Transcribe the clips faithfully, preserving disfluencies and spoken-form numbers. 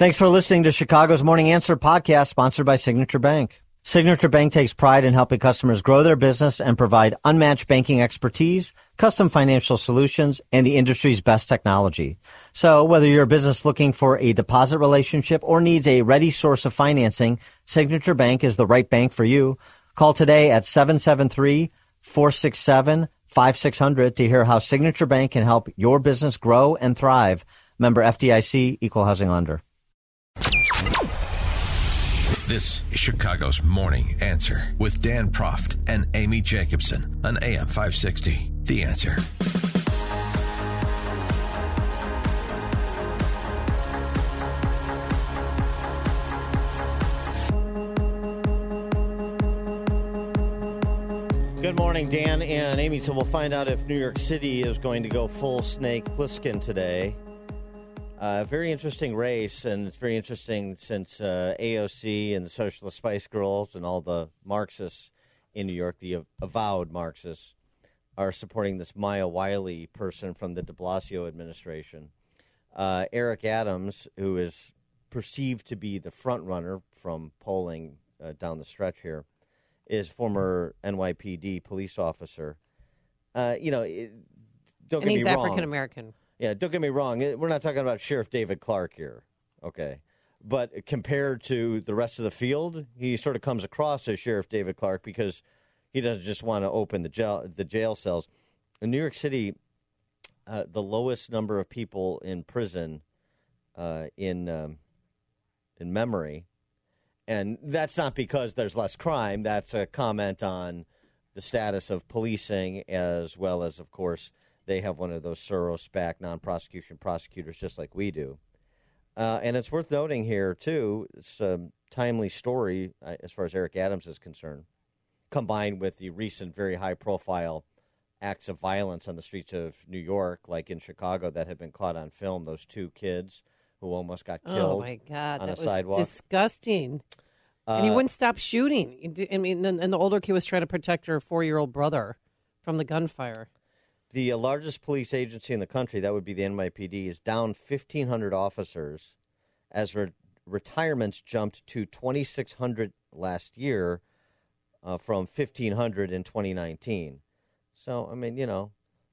Thanks for listening to Chicago's Morning Answer podcast, sponsored by Signature Bank. Signature Bank takes pride in helping customers grow their business and provide unmatched banking expertise, custom financial solutions, and the industry's best technology. So whether you're a business looking for a deposit relationship or needs a ready source of financing, Signature Bank is the right bank for you. Call today at seven seven three, four six seven, five six zero zero to hear how Signature Bank can help your business grow and thrive. Member F D I C, Equal Housing Lender. This is Chicago's Morning Answer with Dan Proft and Amy Jacobson on A M five sixty. The Answer. Good morning, Dan and Amy. So we'll find out if New York City is going to go full Snake Plissken today. Uh, very interesting race, and it's very interesting since uh, A O C and the Socialist Spice Girls and all the Marxists in New York, the avowed Marxists, are supporting this Maya Wiley person from the de Blasio administration. Uh, Eric Adams, who is perceived to be the front runner from polling uh, down the stretch here, is former N Y P D police officer. Uh, you know, it, don't and get he's me wrong. African American. Yeah, don't get me wrong. We're not talking about Sheriff David Clark here, okay? But compared to the rest of the field, he sort of comes across as Sheriff David Clark because he doesn't just want to open the jail, the jail cells. In New York City, uh, the lowest number of people in prison uh, in um, in memory, and that's not because there's less crime. That's a comment on the status of policing, as well as, of course, they have one of those Soros-backed non-prosecution prosecutors just like we do. Uh, and it's worth noting here, too, it's a timely story uh, as far as Eric Adams is concerned, combined with the recent very high-profile acts of violence on the streets of New York, like in Chicago, that had been caught on film, those two kids who almost got killed oh my God, on that a was sidewalk. Disgusting. Uh, and he wouldn't stop shooting. I mean, and the older kid was trying to protect her four-year-old brother from the gunfire. The uh, largest police agency in the country, that would be the N Y P D, is down fifteen hundred officers as re- retirements jumped to twenty-six hundred last year uh, from fifteen hundred in twenty nineteen. So, I mean, you know,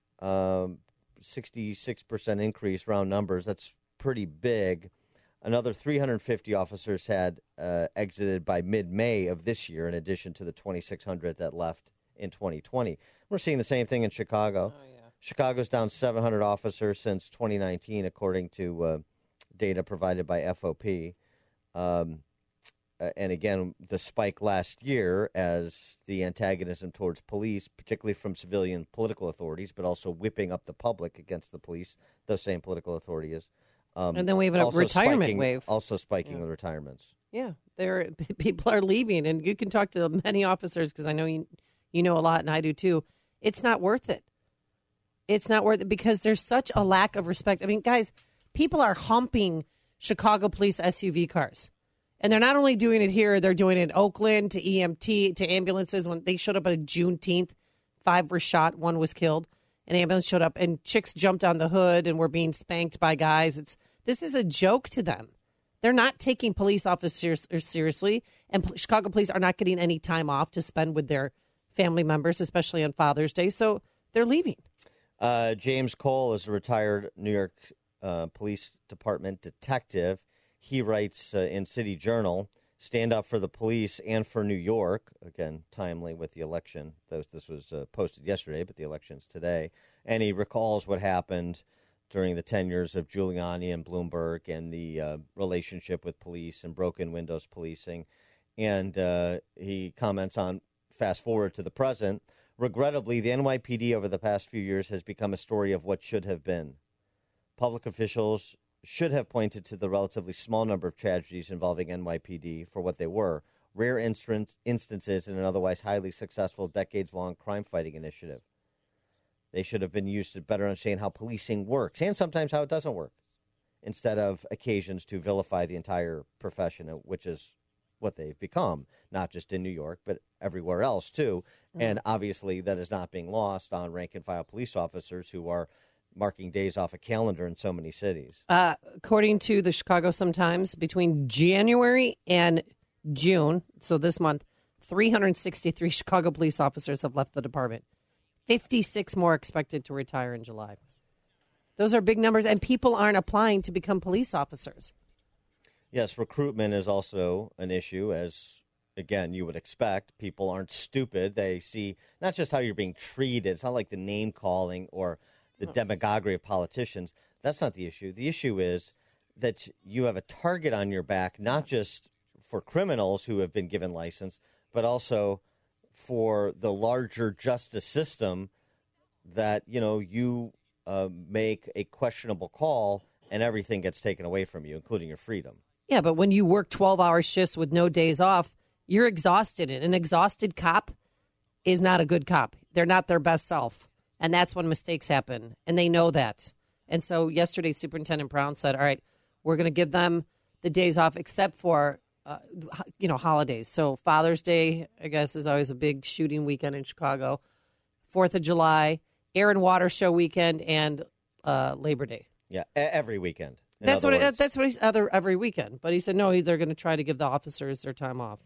um, sixty-six percent increase, round numbers, that's pretty big. Another three hundred fifty officers had uh, exited by mid-May of this year, in addition to the twenty-six hundred that left in twenty twenty. We're seeing the same thing in Chicago. Oh, yeah. Chicago's down seven hundred officers since twenty nineteen, according to uh, data provided by F O P. Um, uh, and again, the spike last year as the antagonism towards police, particularly from civilian political authorities, but also whipping up the public against the police, those same political authorities. Um, and then we have a retirement spiking, wave. Also spiking yeah. the retirements. Yeah, there people are leaving, and you can talk to many officers because I know you, you know a lot, and I do too. It's not worth it. It's not worth it because there's such a lack of respect. I mean, guys, people are humping Chicago police S U V cars. And they're not only doing it here, they're doing it in Oakland, to E M T, to ambulances. When they showed up on Juneteenth, five were shot, one was killed. An ambulance showed up, and chicks jumped on the hood and were being spanked by guys. It's This is a joke to them. They're not taking police officers seriously, and Chicago police are not getting any time off to spend with their family members, especially on Father's Day. So they're leaving. Uh, James Cole is a retired New York uh, Police Department detective. He writes uh, in City Journal, stand up for the police and for New York. Again, timely with the election. This was uh, posted yesterday, but the election's today. And he recalls what happened during the tenures of Giuliani and Bloomberg and the uh, relationship with police and broken windows policing. And uh, he comments on, fast forward to the present, regrettably, the N Y P D over the past few years has become a story of what should have been. Public officials should have pointed to the relatively small number of tragedies involving N Y P D for what they were, rare instance, instances in an otherwise highly successful decades-long crime-fighting initiative. They should have been used to better understand how policing works and sometimes how it doesn't work, instead of occasions to vilify the entire profession, which is what they've become, not just in New York, but everywhere else, too. Mm. And obviously that is not being lost on rank-and-file police officers who are marking days off a calendar in so many cities. Uh, according to the Chicago Sun-Times, between January and June, so this month, three hundred sixty-three Chicago police officers have left the department. fifty-six more expected to retire in July. Those are big numbers, and people aren't applying to become police officers. Yes, recruitment is also an issue, as, again, you would expect. People aren't stupid. They see not just how you're being treated. It's not like the name-calling or the demagoguery of politicians. That's not the issue. The issue is that you have a target on your back, not just for criminals who have been given license, but also for the larger justice system that, you know, you uh, make a questionable call and everything gets taken away from you, including your freedom. Yeah, but when you work twelve-hour shifts with no days off, you're exhausted. And an exhausted cop is not a good cop. They're not their best self. And that's when mistakes happen. And they know that. And so yesterday, Superintendent Brown said, all right, we're going to give them the days off except for, uh, you know, holidays. So Father's Day, I guess, is always a big shooting weekend in Chicago. Fourth of July, Air and Water Show weekend, and uh, Labor Day. Yeah, every weekend. That's what, it, that's what he's other every weekend. But he said, no, they're going to try to give the officers their time off.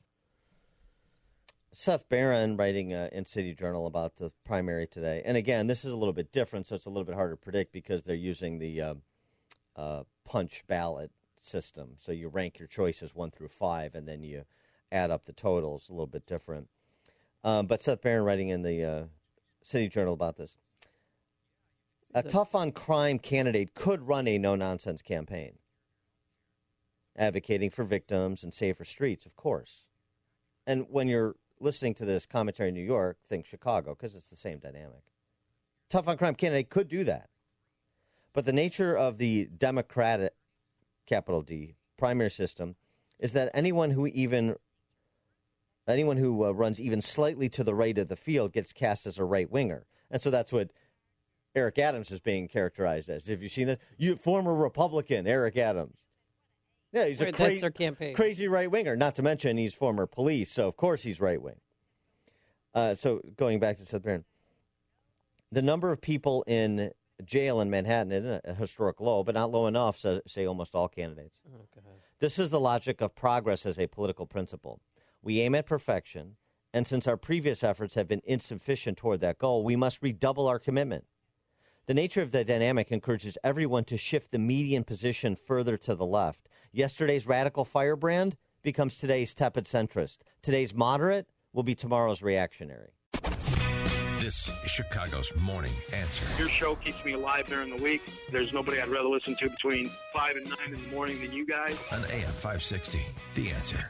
Seth Barron writing uh, in City Journal about the primary today. And again, this is a little bit different, so it's a little bit harder to predict because they're using the uh, uh, punch ballot system. So you rank your choices one through five, and then you add up the totals. A little bit different. Um, but Seth Barron writing in the uh, City Journal about this. A tough-on-crime candidate could run a no-nonsense campaign, advocating for victims and safer streets, of course. And when you're listening to this commentary in New York, think Chicago, because it's the same dynamic. Tough-on-crime candidate could do that. But the nature of the Democratic, capital D, primary system is that anyone who even anyone who uh, runs even slightly to the right of the field gets cast as a right-winger. And so that's what Eric Adams is being characterized as. Have you seen that? You former Republican Eric Adams. Yeah, he's a Right, cra- that's their campaign. crazy right-winger. Not to mention he's former police, so of course he's right-wing. Uh, so going back to Seth Barron, the number of people in jail in Manhattan is a historic low, but not low enough, so, say almost all candidates. Oh, God. This is the logic of progress as a political principle. We aim at perfection, and since our previous efforts have been insufficient toward that goal, we must redouble our commitment. The nature of the dynamic encourages everyone to shift the median position further to the left. Yesterday's radical firebrand becomes today's tepid centrist. Today's moderate will be tomorrow's reactionary. This is Chicago's Morning Answer. Your show keeps me alive during the week. There's nobody I'd rather listen to between five and nine in the morning than you guys. On A M five sixty, The Answer.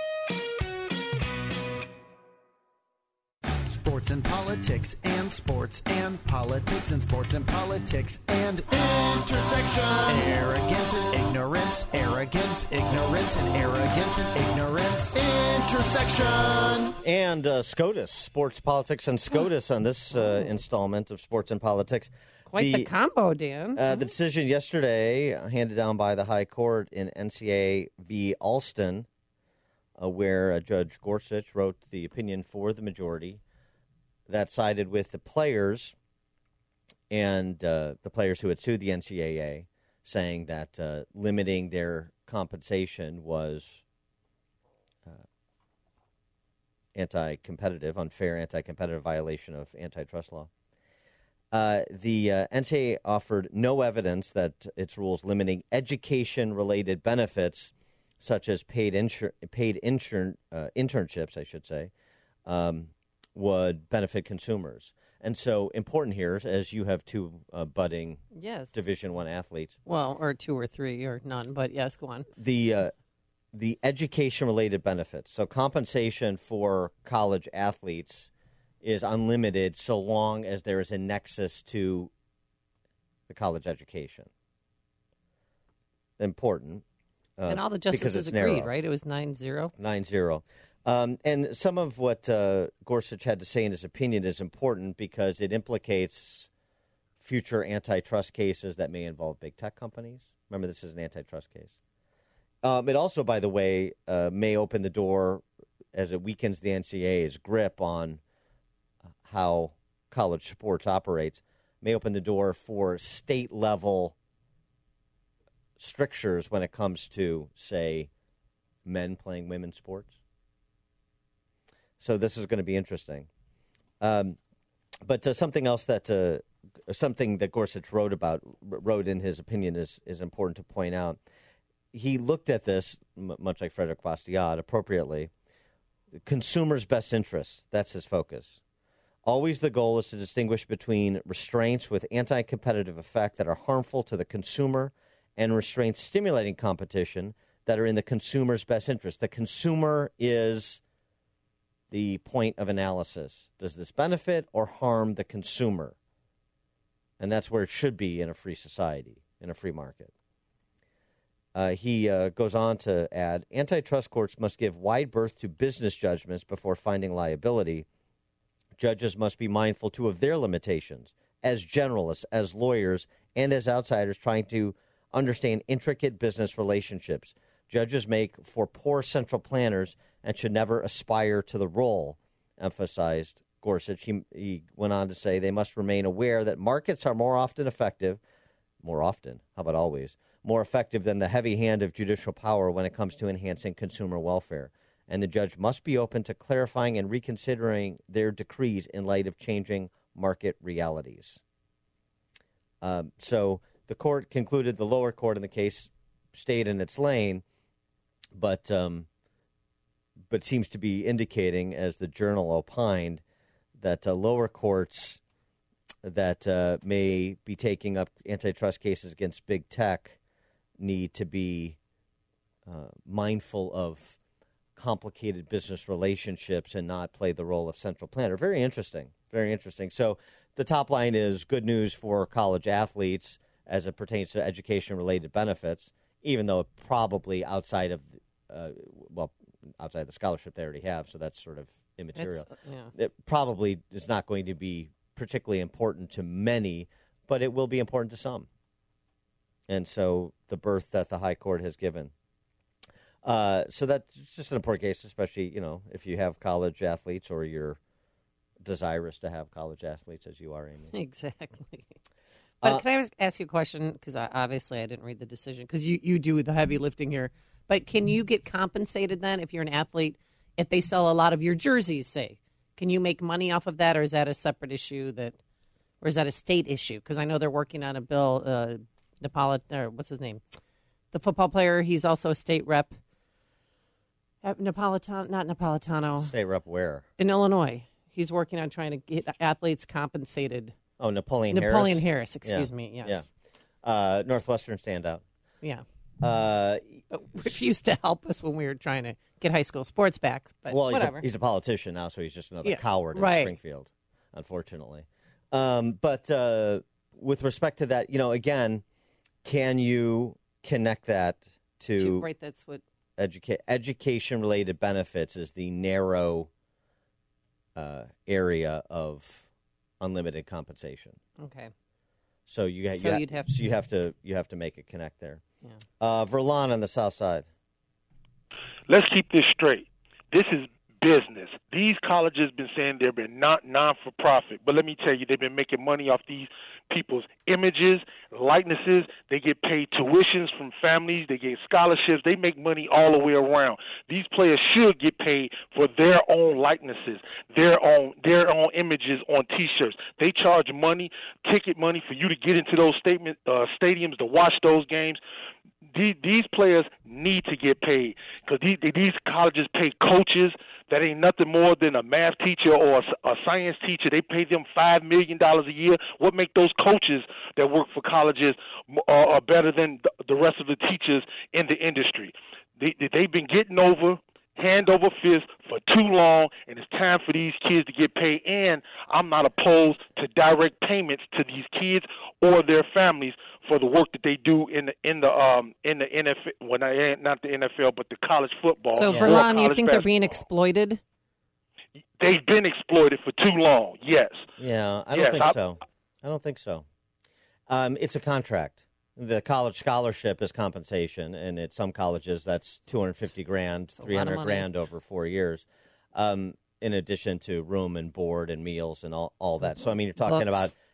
Sports and politics and sports and politics and sports and politics and intersection. Arrogance and ignorance, arrogance, ignorance and arrogance and ignorance. Intersection. And uh, SCOTUS, sports, politics, and SCOTUS on this uh, installment of Sports and Politics. Quite the, the combo, Dan. Uh, the decision yesterday uh, handed down by the High Court in N C A A v. Alston, uh, where uh, Judge Gorsuch wrote the opinion for the majority that sided with the players and uh, the players who had sued the N C A A, saying that uh, limiting their compensation was uh, anti-competitive, unfair anti-competitive violation of antitrust law. Uh, the uh, N C A A offered no evidence that its rules limiting education-related benefits, such as paid insur- paid insur- uh, internships, I should say, um, would benefit consumers. And so important here, as you have two uh, budding yes. Division One athletes. Well, or two or three or none, but yes, go on. The uh, the education-related benefits, so compensation for college athletes is unlimited so long as there is a nexus to the college education. Important. Uh, and all the justices agreed, narrow. right? It was nine zero? nine zero. Um, and some of what uh, Gorsuch had to say in his opinion is important because it implicates future antitrust cases that may involve big tech companies. Remember, this is an antitrust case. Um, it also, by the way, uh, may open the door as it weakens the N C A A's grip on how college sports operates, may open the door for state level strictures when it comes to, say, men playing women's sports. So this is going to be interesting. Um, but uh, something else that uh, something that Gorsuch wrote about wrote in his opinion is is important to point out. He looked at this m- much like Frederick Bastiat appropriately. Consumers' best interests. That's his focus. Always the goal is to distinguish between restraints with anti-competitive effect that are harmful to the consumer and restraints stimulating competition that are in the consumer's best interest. The consumer is the point of analysis. Does this benefit or harm the consumer? And that's where it should be in a free society, in a free market. Uh, he uh, goes on to add, antitrust courts must give wide berth to business judgments before finding liability. Judges must be mindful, too, of their limitations as generalists, as lawyers, and as outsiders trying to understand intricate business relationships. Judges make for poor central planners and should never aspire to the role, emphasized Gorsuch. He, he went on to say they must remain aware that markets are more often effective, more often, how about always, more effective than the heavy hand of judicial power when it comes to enhancing consumer welfare. And the judge must be open to clarifying and reconsidering their decrees in light of changing market realities. Um, so the court concluded the lower court in the case stayed in its lane, but um, but seems to be indicating, as the Journal opined, that uh, lower courts that uh, may be taking up antitrust cases against big tech need to be uh, mindful of complicated business relationships and not play the role of central planner. Very interesting. Very interesting. So the top line is good news for college athletes as it pertains to education-related benefits, even though it probably outside of, uh, well, outside the scholarship they already have, so that's sort of immaterial. Yeah. It probably is not going to be particularly important to many, but it will be important to some. And so the berth that the high court has given. Uh, so that's just an important case, especially, you know, if you have college athletes or you're desirous to have college athletes as you are, Amy. Exactly. But Uh, can I ask you a question? Because obviously I didn't read the decision, because you, you do the heavy lifting here. But can you get compensated then if you're an athlete, if they sell a lot of your jerseys, say? Can you make money off of that, or is that a separate issue, that, or is that a state issue? Because I know they're working on a bill, uh, Napolit, or what's his name? The football player, he's also a state rep. Napolitano, not Napolitano. State rep where? In Illinois. He's working on trying to get athletes compensated. Oh, Napoleon Harris? Napoleon Harris, excuse Yeah. me, yes. Yeah. Uh, Northwestern standout. Yeah. Uh, But refused to help us when we were trying to get high school sports back. But well, he's whatever. a, he's a politician now, so he's just another Yeah, coward in right. Springfield, unfortunately. Um, but uh, with respect to that, you know, again, can you connect that to, To- right, that's what. educa- education-related benefits is the narrow uh, area of unlimited compensation. Okay. So you, ha- So you ha- you'd have so to- you have to you have to make a connect there. Yeah. Uh, Verlon on the south side. Let's keep this straight. This is business. These colleges been saying they've been not non-for-profit, but let me tell you, they've been making money off these people's images, likenesses. They get paid tuitions from families. They get scholarships. They make money all the way around. These players should get paid for their own likenesses, their own their own images on T-shirts. They charge money, ticket money, for you to get into those statement uh, stadiums to watch those games. These, these players need to get paid, because these, these colleges pay coaches that ain't nothing more than a math teacher or a, a science teacher. They pay them five million dollars a year. What make those coaches that work for colleges uh, are better than the, the rest of the teachers in the industry? They, they've been getting over hand over fist for too long, and it's time for these kids to get paid. And I'm not opposed to direct payments to these kids or their families for the work that they do in the in the um in the N F L, well, not the N F L, but the college football. So, or Verlon, you college think they're being basketball. exploited? They've been exploited for too long. Yes. Yeah, I don't Yes, think I- so. I don't think so. Um, it's a contract. The college scholarship is compensation, and at some colleges that's two hundred fifty grand, It's a lot of three hundred money. grand over four years, um, in addition to room and board and meals and all, all that. So I mean, you're talking Books. about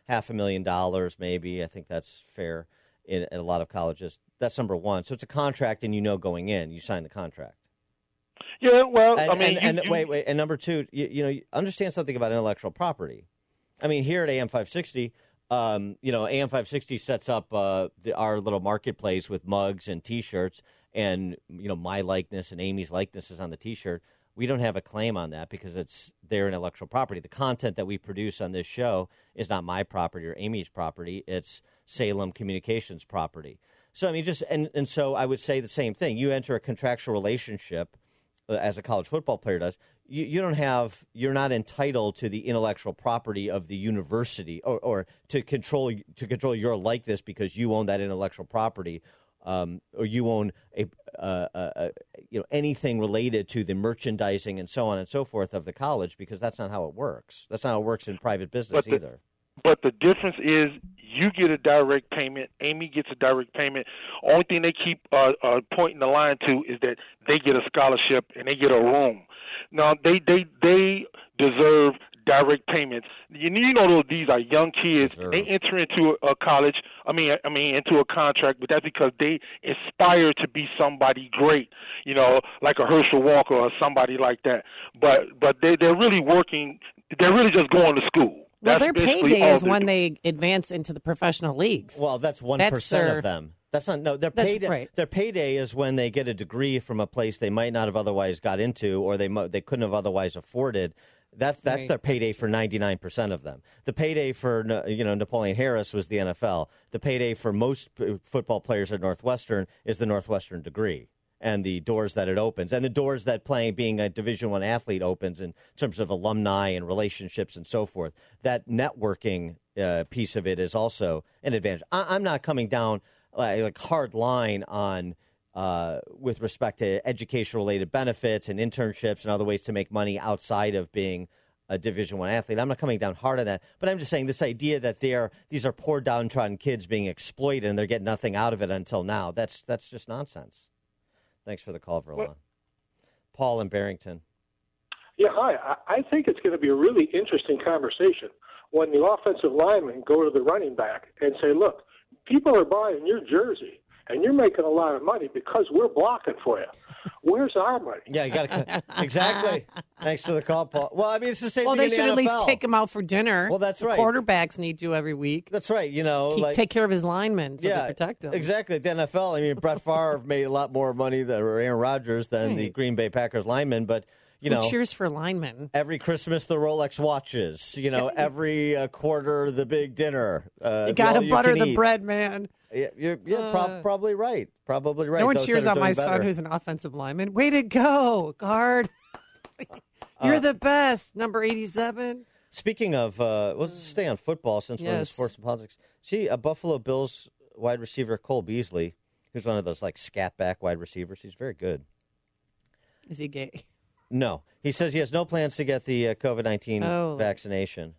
half a million dollars, maybe. I think that's fair in, in a lot of colleges. That's number one. So it's a contract, and you know going in, you sign the contract. Yeah, well, and, I mean, and, you, and you, wait, wait, and number two, you, you know, you understand something about intellectual property. I mean, here at A M five sixty, um, you know, A M five sixty sets up uh, the, our little marketplace with mugs and T-shirts, and you know, my likeness and Amy's likeness is on the T-shirt. We don't have a claim on that because it's their intellectual property. The content that we produce on this show is not my property or Amy's property. It's Salem Communications property. So, I mean, just and, and so I would say the same thing. You enter a contractual relationship uh, as a college football player does. You, you don't have you're not entitled to the intellectual property of the university or, or to control to control your likeness because you own that intellectual property. Um, or you own a, uh, uh, uh, you know, anything related to the merchandising and so on and so forth of the college, because that's not how it works. That's not how it works in private business but the, either. But the difference is you get a direct payment. Amy gets a direct payment. Only thing they keep uh, uh, pointing the line to is that they get a scholarship and they get a room. Now, they, they, they deserve direct payments. You, you know, these are young kids. Sure. They enter into a, a college. I mean, I mean, into a contract, but that's because they aspire to be somebody great. You know, like a Herschel Walker or somebody like that. But but they they're really working. They're really just going to school. Well, That's their basically payday all is they when do. they advance into the professional leagues. Well, that's one That's percent their- of them. That's not no. Their That's payday. right. Their payday is when they get a degree from a place they might not have otherwise got into, or they mo- they couldn't have otherwise afforded. That's that's Right. their payday for ninety-nine percent of them. The payday for you know Napoleon Harris was the N F L. The payday for most p- football players at Northwestern is the Northwestern degree and the doors that it opens, and the doors that playing being a Division One athlete opens in terms of alumni and relationships and so forth. That networking uh, piece of it is also an advantage. I- I'm not coming down like, like hard line on. Uh, with respect to education-related benefits and internships and other ways to make money outside of being a Division One athlete. I'm not coming down hard on that, but I'm just saying this idea that they're these are poor, downtrodden kids being exploited and they're getting nothing out of it until now. That's that's just nonsense. Thanks for the call, Verlon. Paul in Barrington. Yeah, hi. I I think it's going to be a really interesting conversation when the offensive linemen go to the running back and say, look, people are buying your jersey. And you're making a lot of money because we're blocking for you. Where's our money? Yeah, you got to exactly. Thanks for the call, Paul. Well, I mean, it's the same Well, thing they in should the at N F L. least take him out for dinner. Well, that's The right. Quarterbacks need to every week. That's right. You know, Keep, like take care of his linemen so yeah, they protect him. Exactly. The N F L. I mean, Brett Favre made a lot more money than or Aaron Rodgers than Right. the Green Bay Packers linemen, but. You Who know, cheers for linemen? every Christmas the Rolex watches. You know, every uh, quarter the big dinner. Uh, You got to all butter can the eat. bread, man. Yeah, you're, you're prob- Uh, probably right. Probably right. No one Those cheers that are on my doing son better. who's an offensive lineman. Way to go, guard. You're Uh, the best. Number eighty-seven. Speaking of, uh, let's stay on football since we're in Yes. sports and politics. See, a Buffalo Bills wide receiver, Cole Beasley, who's one of those like scat back wide receivers. He's very good. Is he gay? No, he says he has no plans to get the uh, COVID nineteen Oh. vaccination.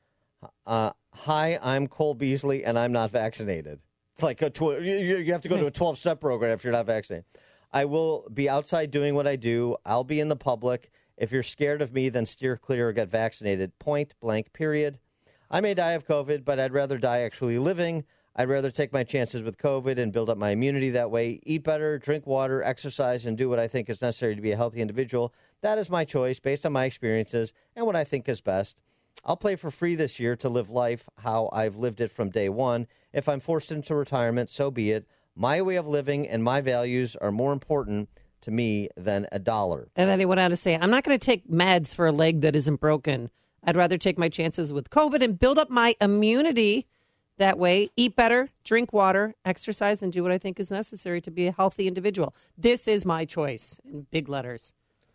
Uh, hi, I'm Cole Beasley, and I'm not vaccinated. It's like a tw- you, you have to go to a twelve-step program if you're not vaccinated. I will be outside doing what I do. I'll be in the public. If you're scared of me, then steer clear or get vaccinated. Point blank, period. I may die of COVID, but I'd rather die actually living. I'd rather take my chances with COVID and build up my immunity that way. Eat better, drink water, exercise, and do what I think is necessary to be a healthy individual. That is my choice based on my experiences and what I think is best. I'll play for free this year to live life how I've lived it from day one. If I'm forced into retirement, so be it. My way of living and my values are more important to me than a dollar. And then he went on to say, I'm not going to take meds for a leg that isn't broken. I'd rather take my chances with COVID and build up my immunity that way. Eat better, drink water, exercise, and do what I think is necessary to be a healthy individual. This is my choice in big letters.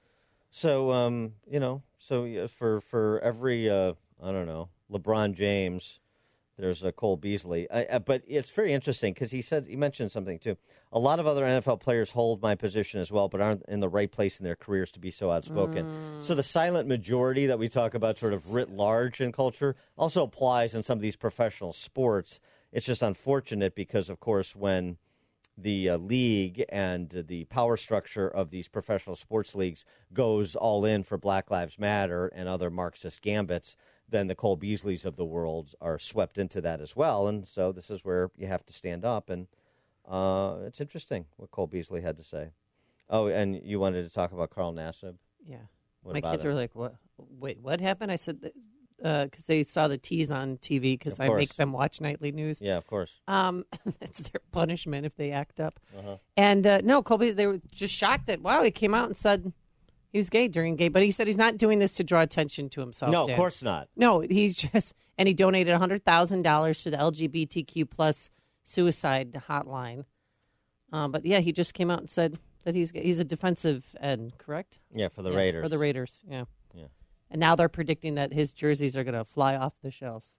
So, um, you know, so yeah, for for every, uh, I don't know, LeBron James, there's a Cole Beasley. I, I, but it's very interesting because he said he mentioned something too. A lot of other N F L players hold my position as well, but aren't in the right place in their careers to be so outspoken. Mm. So the silent majority that we talk about, sort of writ large in culture, also applies in some of these professional sports. It's just unfortunate because, of course, when the uh, league and the power structure of these professional sports leagues goes all in for Black Lives Matter and other Marxist gambits, then the Cole Beasleys of the world are swept into that as well. And so this is where you have to stand up. And uh, it's interesting what Cole Beasley had to say. Oh, and you wanted to talk about Carl Nassib? Yeah. What My about kids him? were like, "What? Wait, what happened?" I said, "Because uh, they saw the tease on T V because Of I course. make them watch nightly news. Yeah, of course. Um, that's their punishment if they act up." Uh-huh. And uh, no, Colby, they were just shocked that wow, he came out and said he was gay during gay, but he said he's not doing this to draw attention to himself. No, Dan. of course not. No, he's just and he donated one hundred thousand dollars to the L G B T Q plus suicide hotline. Um, but yeah, he just came out and said that he's he's a defensive end, correct? Yeah, for the Yeah, Raiders. For the Raiders, yeah. Yeah. And now they're predicting that his jerseys are going to fly off the shelves.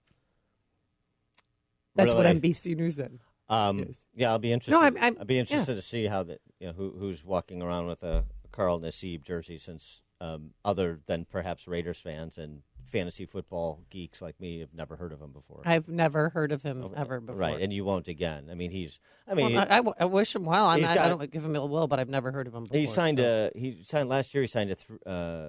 That's what Really? N B C News said. Um, Yes. Yeah, I'll be interested. No, I'm- I'm- I'd be interested to see how that you know who who's walking around with a Carl Nassib jersey, since um, other than perhaps Raiders fans and fantasy football geeks like me have never heard of him before. I've never heard of him Oh, ever before. Right, and you won't again. I mean, he's. I mean, Well, I, I w- I wish him well. I'm, he's I, got- I don't give him ill will, but I've never heard of him before. he signed so. a he signed last year. He signed a th- uh,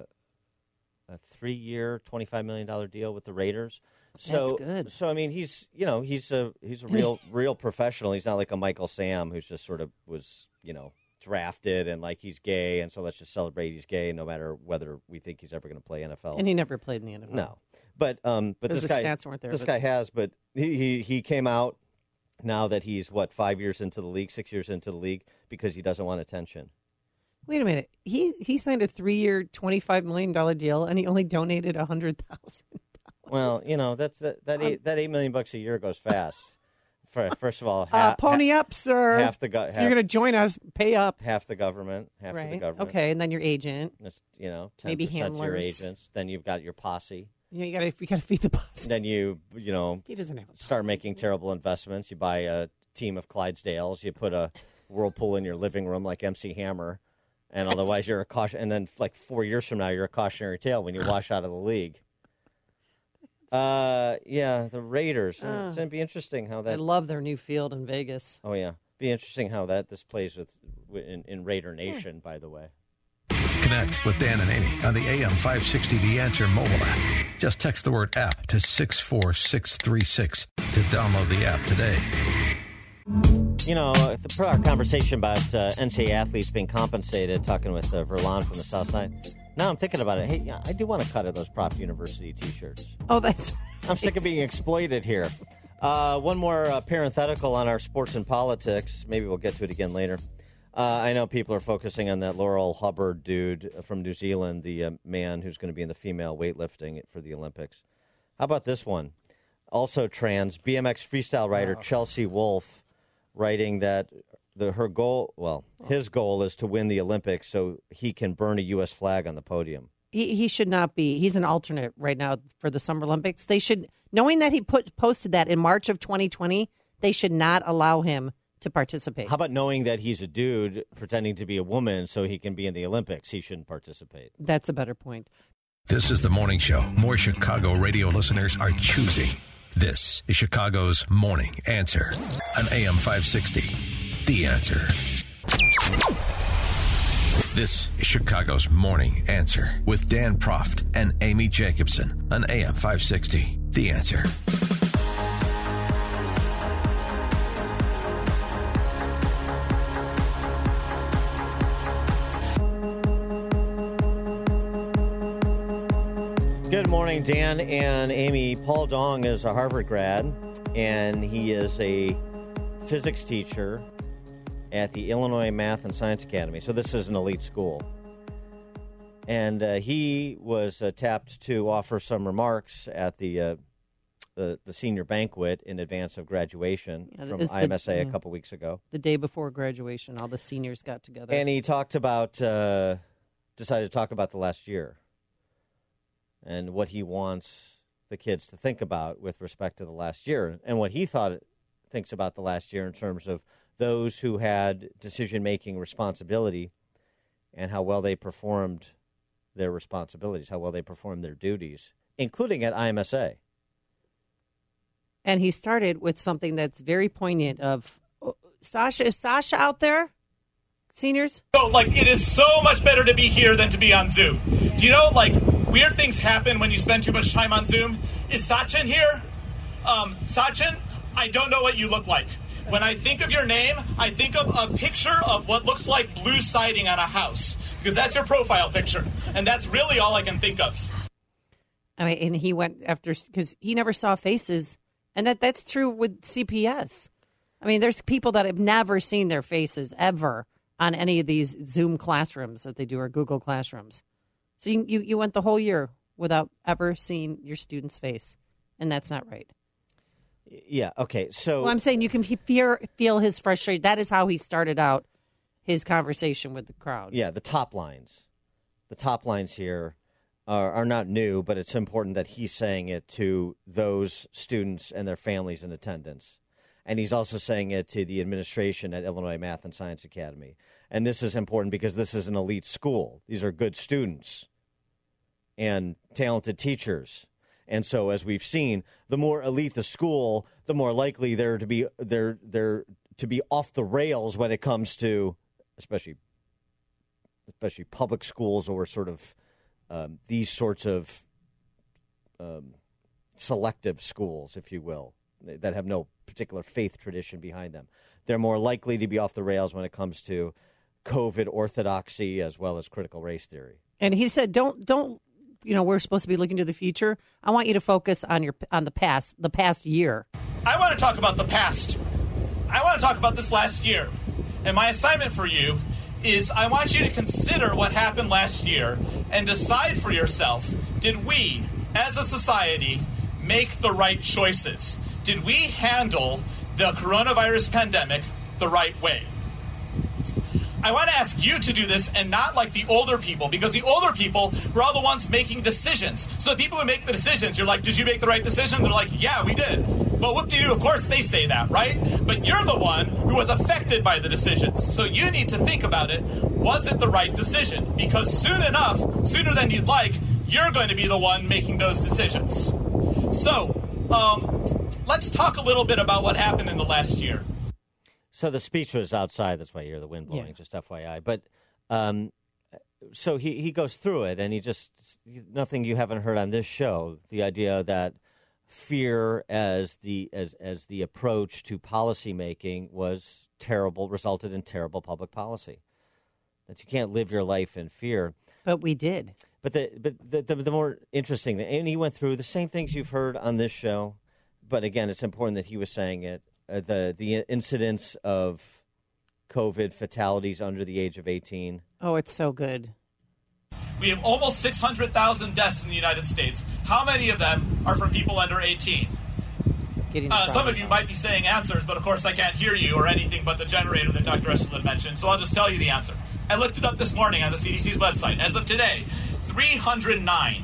a three year, twenty five million dollar deal with the Raiders. So, That's good. So I mean, he's you know he's a he's a real real professional. He's not like a Michael Sam who's just sort of was you know drafted and like he's gay, and so let's just celebrate he's gay, no matter whether we think he's ever going to play N F L. And he never played in the N F L. No, but um, but Because this the guy stats weren't there, this but- guy has. But he, he he came out now that he's what five years into the league, six years into the league, because he doesn't want attention. Wait a minute. He he signed a three year, twenty five million dollar deal, and he only donated a hundred thousand. Well, you know that's that that eight, that eight million bucks a year goes fast. For, first of all, Uh, ha- pony up, sir. half the go- If half, you're going to join us, pay up. half the government, half right. to the government. Okay, and then your agent. That's, you know, ten Maybe percent to your handlers. agents. Then you've got your posse. You know, you got to you got to feed the boss. Then you you know He doesn't have a start posse. making terrible investments. You buy a team of Clydesdales. You put a whirlpool in your living room like M C Hammer, and otherwise you're a caution. And then like four years from now, you're a cautionary tale when you wash out of the league. Uh, yeah, the Raiders. Uh, it's gonna be interesting how I that. love their new field in Vegas. Oh yeah, be interesting how that this plays with in, in Raider Nation. By the way. Connect with Dan and Amy on the A M five sixty The Answer mobile app. Just text the word app to six four six three six to download the app today. You know, the, for our conversation about uh, N C A A athletes being compensated, talking with uh, Verlon from the South Side. Now I'm thinking about it. Hey, yeah, I do want to cut of those Prop University T-shirts. Oh, that's I'm sick of being exploited here. Uh, one more uh, parenthetical on our sports and politics. Maybe we'll get to it again later. Uh, I know people are focusing on that Laurel Hubbard dude from New Zealand, the uh, man who's going to be in the female weightlifting for the Olympics. How about this one? Also trans, B M X freestyle rider Chelsea Wolfe writing that the her goal, well, his goal is to win the Olympics so he can burn a U S flag on the podium. he, he should not be. He's an alternate right now for the Summer Olympics. They should, knowing that he put posted that in March of twenty twenty, they should not allow him to participate. How about knowing that he's a dude pretending to be a woman so he can be in the Olympics? He shouldn't participate. That's a better point. This is the morning show more Chicago radio listeners are choosing. This is Chicago's Morning Answer on A M five sixty. The Answer. This is Chicago's Morning Answer with Dan Proft and Amy Jacobson on A M five sixty. The Answer. Good morning, Dan and Amy. Paul Dong is a Harvard grad, and he is a physics teacher at the Illinois Math and Science Academy. So this is an elite school. And uh, he was uh, tapped to offer some remarks at the, uh, the the senior banquet in advance of graduation Yeah, from is the- I M S A a yeah. couple weeks ago. The day before graduation, all the seniors got together. And he talked about, uh, decided to talk about the last year and what he wants the kids to think about with respect to the last year and what he thought thinks about the last year in terms of those who had decision-making responsibility and how well they performed their responsibilities, how well they performed their duties, including at I M S A. And he started with something that's very poignant of, oh, Sasha, is Sasha out there? seniors? So, like, it is so much better to be here than to be on Zoom. Do you know, like, weird things happen when you spend too much time on Zoom? Is Sachin here? Um, Sachin, I don't know what you look like. When I think of your name, I think of a picture of what looks like blue siding on a house, because that's your profile picture, and that's really all I can think of. I mean, and he went after, because he never saw faces, and that that's true with C P S. I mean, there's people that have never seen their faces ever on any of these Zoom classrooms that they do or Google Classrooms. So you you, you went the whole year without ever seeing your student's face, and that's not right. Yeah, okay, so... Well, I'm saying you can fear, feel his frustration. That is how he started out his conversation with the crowd. Yeah, the top lines. The top lines here are, are not new, but it's important that he's saying it to those students and their families in attendance. And he's also saying it to the administration at Illinois Math and Science Academy. And this is important because this is an elite school. These are good students and talented teachers. And so, as we've seen, the more elite the school, the more likely they're to be they're they're to be off the rails when it comes to, especially especially public schools or sort of um, these sorts of um, selective schools, if you will, that have no particular faith tradition behind them. They're more likely to be off the rails when it comes to COVID orthodoxy as well as critical race theory. And he said, "Don't don't." You know, we're supposed to be looking to the future. I want you to focus on your on the past, the past year. I want to talk about the past. I want to talk about this last year. And my assignment for you is I want you to consider what happened last year and decide for yourself, did we, as a society, make the right choices? Did we handle the coronavirus pandemic the right way? I want to ask you to do this and not like the older people, because the older people were all the ones making decisions. So the people who make the decisions, you're like, did you make the right decision? They're like, yeah, we did. Well, whoop-de-doo, of course they say that, right? But you're the one who was affected by the decisions. So you need to think about it. Was it the right decision? Because soon enough, sooner than you'd like, you're going to be the one making those decisions. So um, let's talk a little bit about what happened in the last year. So the speech was outside. That's why you hear the wind blowing, yeah. Just F Y I. But um, so he, he goes through it, and he just, nothing you haven't heard on this show, the idea that fear as the as as the approach to policymaking was terrible, resulted in terrible public policy. That you can't live your life in fear. But we did. But the but the, the, the more interesting thing, and he went through the same things you've heard on this show, but again, it's important that he was saying it. Uh, the the incidence of COVID fatalities under the age of eighteen. Oh, it's so good. We have almost six hundred thousand deaths in the United States. How many of them are from people under eighteen? Uh, some of you might be saying answers, but of course I can't hear you or anything but the generator that Doctor Esselin mentioned, so I'll just tell you the answer. I looked it up this morning on the C D C's website. As of today, three hundred nine.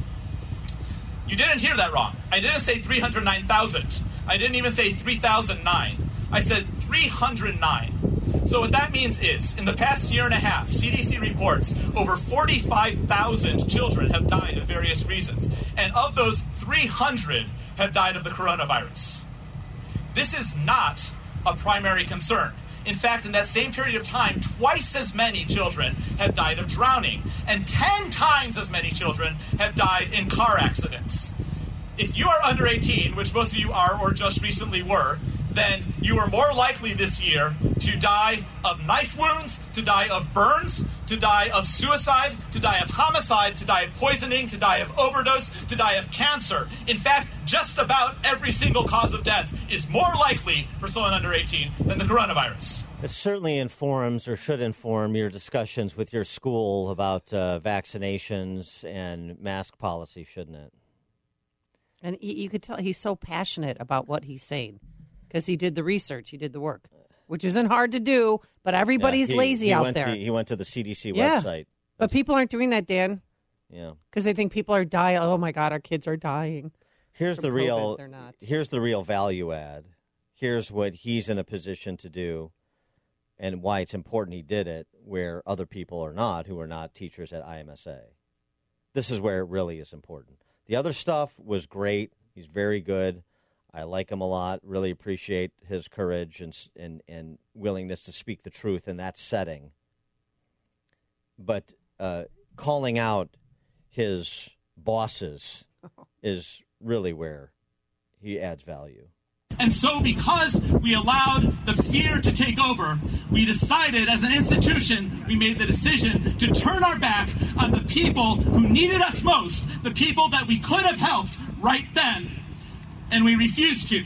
You didn't hear that wrong. I didn't say three hundred nine thousand. I didn't even say three thousand nine. I said three hundred nine. So what that means is, in the past year and a half, C D C reports over forty-five thousand children have died of various reasons. And of those, three hundred have died of the coronavirus. This is not a primary concern. In fact, in that same period of time, twice as many children have died of drowning, and ten times as many children have died in car accidents. If you are under eighteen, which most of you are or just recently were, then you are more likely this year to die of knife wounds, to die of burns, to die of suicide, to die of homicide, to die of poisoning, to die of overdose, to die of cancer. In fact, just about every single cause of death is more likely for someone under eighteen than the coronavirus. It certainly informs or should inform your discussions with your school about uh, vaccinations and mask policy, shouldn't it? And you could tell he's so passionate about what he's saying because he did the research, he did the work, which isn't hard to do, but everybody's yeah, he, lazy he out went there. To, he went to the C D C yeah. website. That's, but people aren't doing that, Dan. Yeah. Because they think people are dying. Oh, my God, our kids are dying. Here's From the COVID, real they're not. Here's the real value add. Here's what he's in a position to do and why it's important he did it where other people are not, who are not teachers at I M S A. This is where it really is important. The other stuff was great. He's very good. I like him a lot. Really appreciate his courage and and, and willingness to speak the truth in that setting. but uh, calling out his bosses is really where he adds value. And so because we allowed the fear to take over, we decided as an institution, we made the decision to turn our back on the people who needed us most, the people that we could have helped right then, and we refused to.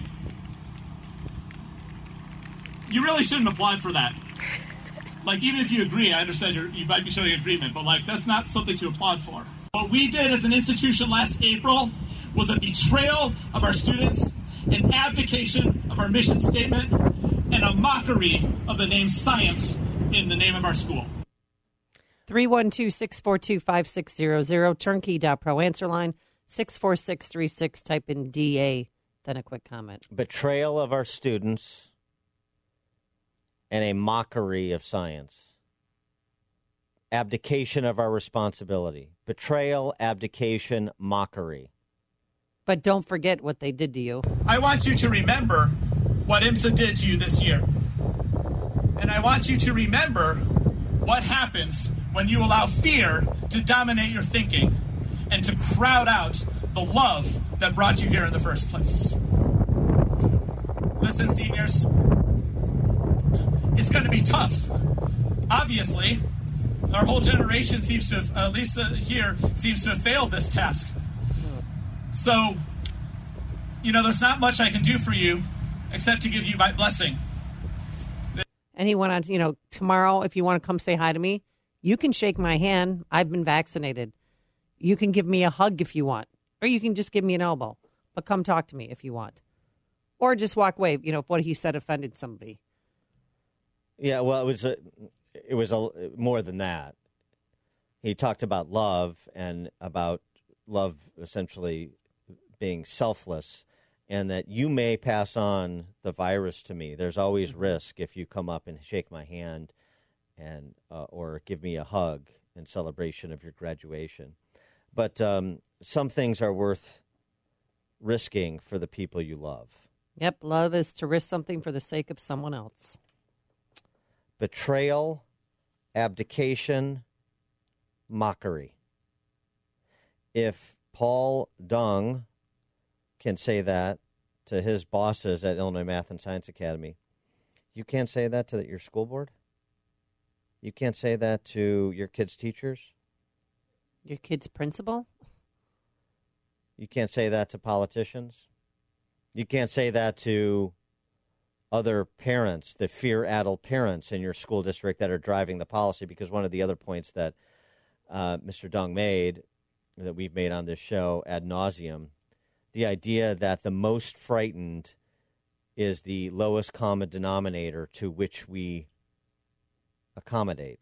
You really shouldn't applaud for that. Like, even if you agree, I understand you're, you might be showing agreement, but, like, that's not something to applaud for. What we did as an institution last April was a betrayal of our students, an abdication of our mission statement, and a mockery of the name science in the name of our school. three one two, six four two, five six zero zero, turnkey dot pro answer line, six four six three six, type in D A, then a quick comment. Betrayal of our students and a mockery of science. Abdication of our responsibility. Betrayal, abdication, mockery. But don't forget what they did to you. I want you to remember what IMSA did to you this year. And I want you to remember what happens when you allow fear to dominate your thinking and to crowd out the love that brought you here in the first place. Listen, seniors, it's going to be tough. Obviously, our whole generation seems to have, at least here, seems to have failed this task. So, you know, there's not much I can do for you except to give you my blessing. And he went on, you know, tomorrow, if you want to come say hi to me, you can shake my hand. I've been vaccinated. You can give me a hug if you want, or you can just give me an elbow, but come talk to me if you want, or just walk away. You know, if what he said offended somebody. Yeah, well, it was a, it was a, more than that. He talked about love and about love essentially being selfless, and that you may pass on the virus to me. There's always risk if you come up and shake my hand and uh, or give me a hug in celebration of your graduation. But um, some things are worth risking for the people you love. Yep, love is to risk something for the sake of someone else. Betrayal, abdication, mockery. If Paul Dung can say that to his bosses at Illinois Math and Science Academy, you can't say that to your school board? You can't say that to your kids' teachers? Your kid's principal? You can't say that to politicians? You can't say that to other parents, the fear-addled parents in your school district that are driving the policy, because one of the other points that uh, Mister Dung made, that we've made on this show ad nauseum, the idea that the most frightened is the lowest common denominator to which we accommodate.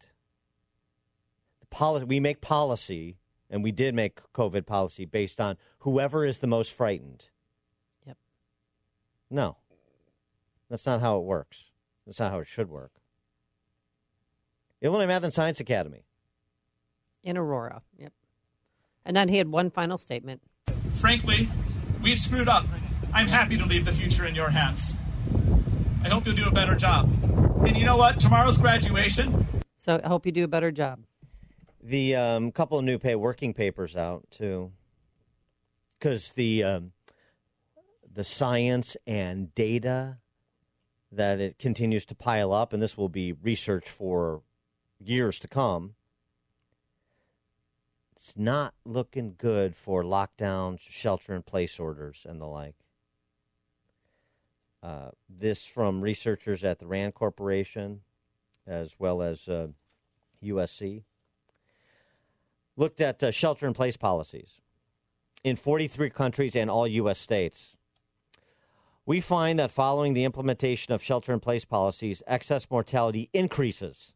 The poli- we make policy, and we did make COVID policy based on whoever is the most frightened. Yep. No. That's not how it works. That's not how it should work. Illinois Math and Science Academy. In Aurora. Yep. And then he had one final statement. Frankly, we've screwed up. I'm happy to leave the future in your hands. I hope you'll do a better job. And you know what? Tomorrow's graduation. So I hope you do a better job. The um, couple of new pay working papers out, too. Because the, um, the science and data that it continues to pile up, and this will be research for years to come, it's not looking good for lockdowns, shelter-in-place orders, and the like. Uh, this from researchers at the RAND Corporation, as well as uh, U S C, looked at uh, shelter-in-place policies in forty-three countries and all U S states. We find that following the implementation of shelter-in-place policies, excess mortality increases.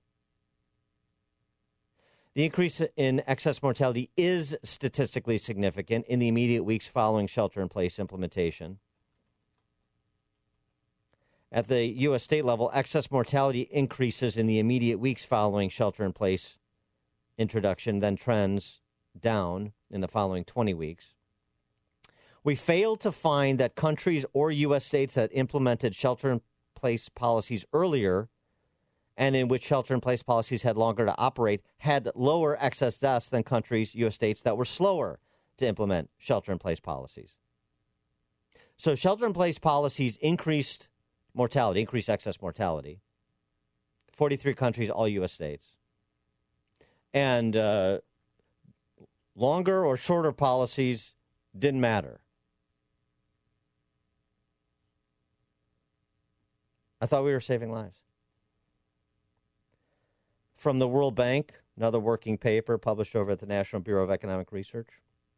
The increase in excess mortality is statistically significant in the immediate weeks following shelter-in-place implementation. At the U S state level, excess mortality increases in the immediate weeks following shelter-in-place introduction, then trends down in the following twenty weeks. We fail to find that countries or U S states that implemented shelter-in-place policies earlier and in which shelter-in-place policies had longer to operate had lower excess deaths than countries, U S states, that were slower to implement shelter-in-place policies. So shelter-in-place policies increased mortality, increased excess mortality. forty-three countries, all U S states. And uh, longer or shorter policies didn't matter. I thought we were saving lives. From the World Bank, another working paper published over at the National Bureau of Economic Research.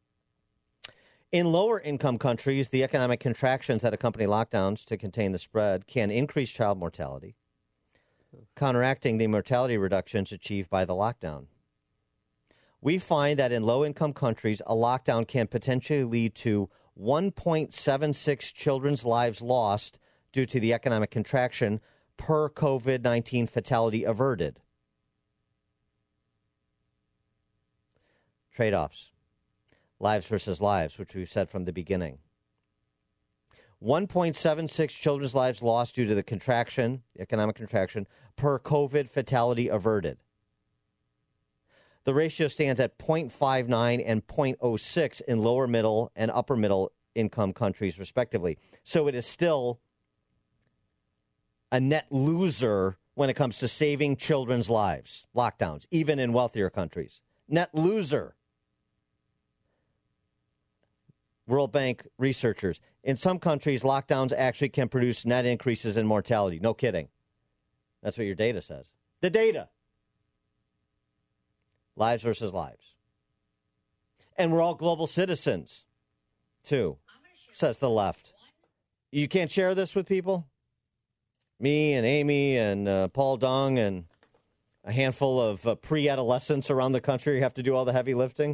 In lower income countries, the economic contractions that accompany lockdowns to contain the spread can increase child mortality, counteracting the mortality reductions achieved by the lockdown. We find that in low-income countries, a lockdown can potentially lead to one point seven six children's lives lost due to the economic contraction per COVID nineteen fatality averted. Trade-offs. Lives versus lives, which we've said from the beginning. one point seven six children's lives lost due to the contraction, the economic contraction, per COVID fatality averted. The ratio stands at zero point five nine and zero point zero six in lower middle and upper middle income countries, respectively. So it is still a net loser when it comes to saving children's lives, lockdowns, even in wealthier countries. Net loser. World Bank researchers. In some countries, lockdowns actually can produce net increases in mortality. No kidding. That's what your data says. The data. Lives versus lives. And we're all global citizens, too, says the left. You can't share this with people? Me and Amy and uh, Paul Dong and a handful of uh, pre-adolescents around the country have to do all the heavy lifting?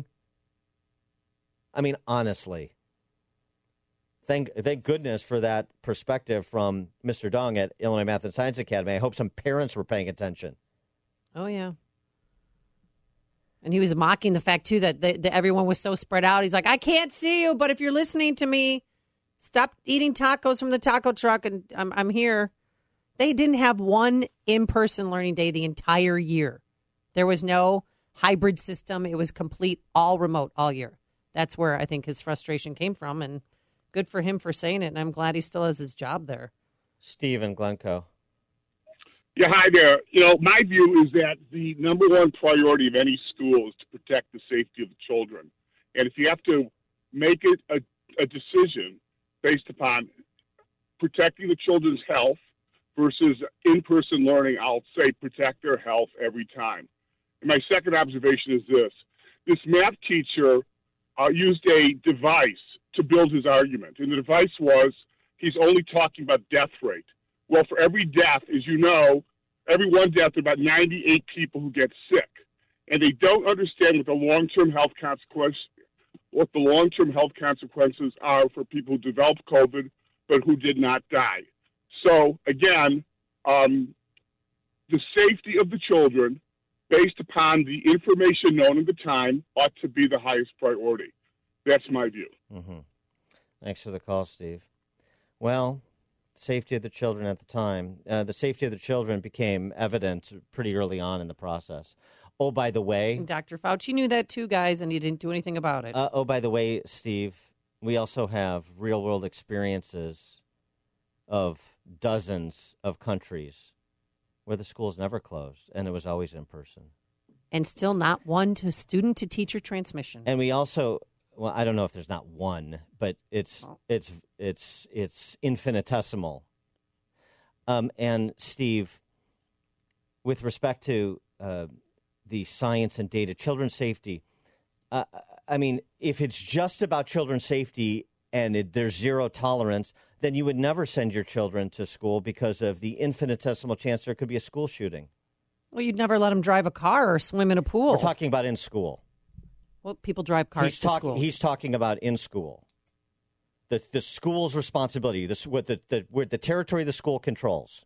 I mean, honestly. Thank, thank goodness for that perspective from Mister Dong at Illinois Math and Science Academy. I hope some parents were paying attention. Oh, yeah. And he was mocking the fact, too, that, the, that everyone was so spread out. He's like, I can't see you, but if you're listening to me, stop eating tacos from the taco truck, and I'm, I'm here. They didn't have one in-person learning day the entire year. There was no hybrid system. It was complete, all remote, all year. That's where I think his frustration came from, and good for him for saying it, and I'm glad he still has his job there. Steve and Glencoe. Yeah, hi there. You know, my view is that the number one priority of any school is to protect the safety of the children. And if you have to make it a, a decision based upon protecting the children's health versus in-person learning, I'll say protect their health every time. And my second observation is this. This math teacher uh, used a device to build his argument. And the device was he's only talking about death rate. Well, for every death, as you know, every one death, there are about ninety-eight people who get sick. And they don't understand what the long-term health consequence, what the long-term health consequences are for people who developed COVID but who did not die. So, again, um, the safety of the children, based upon the information known at the time, ought to be the highest priority. That's my view. Mm-hmm. Thanks for the call, Steve. Well, safety of the children at the time. Uh, the safety of the children became evident pretty early on in the process. Oh, by the way. Doctor Fauci knew that too, guys, and he didn't do anything about it. Uh, oh, by the way, Steve, we also have real-world experiences of dozens of countries where the schools never closed, and it was always in person. And still not one to student-to-teacher transmission. And we also... Well, I don't know if there's not one, but it's oh. it's it's it's infinitesimal. Um, and Steve, with respect to uh, the science and data, children's safety. Uh, I mean, if it's just about children's safety and it, there's zero tolerance, then you would never send your children to school because of the infinitesimal chance there could be a school shooting. Well, you'd never let them drive a car or swim in a pool. We're talking about in school. Well, people drive cars he's to talk, school. He's talking about in school. The the school's responsibility, this what the, the where the territory the school controls.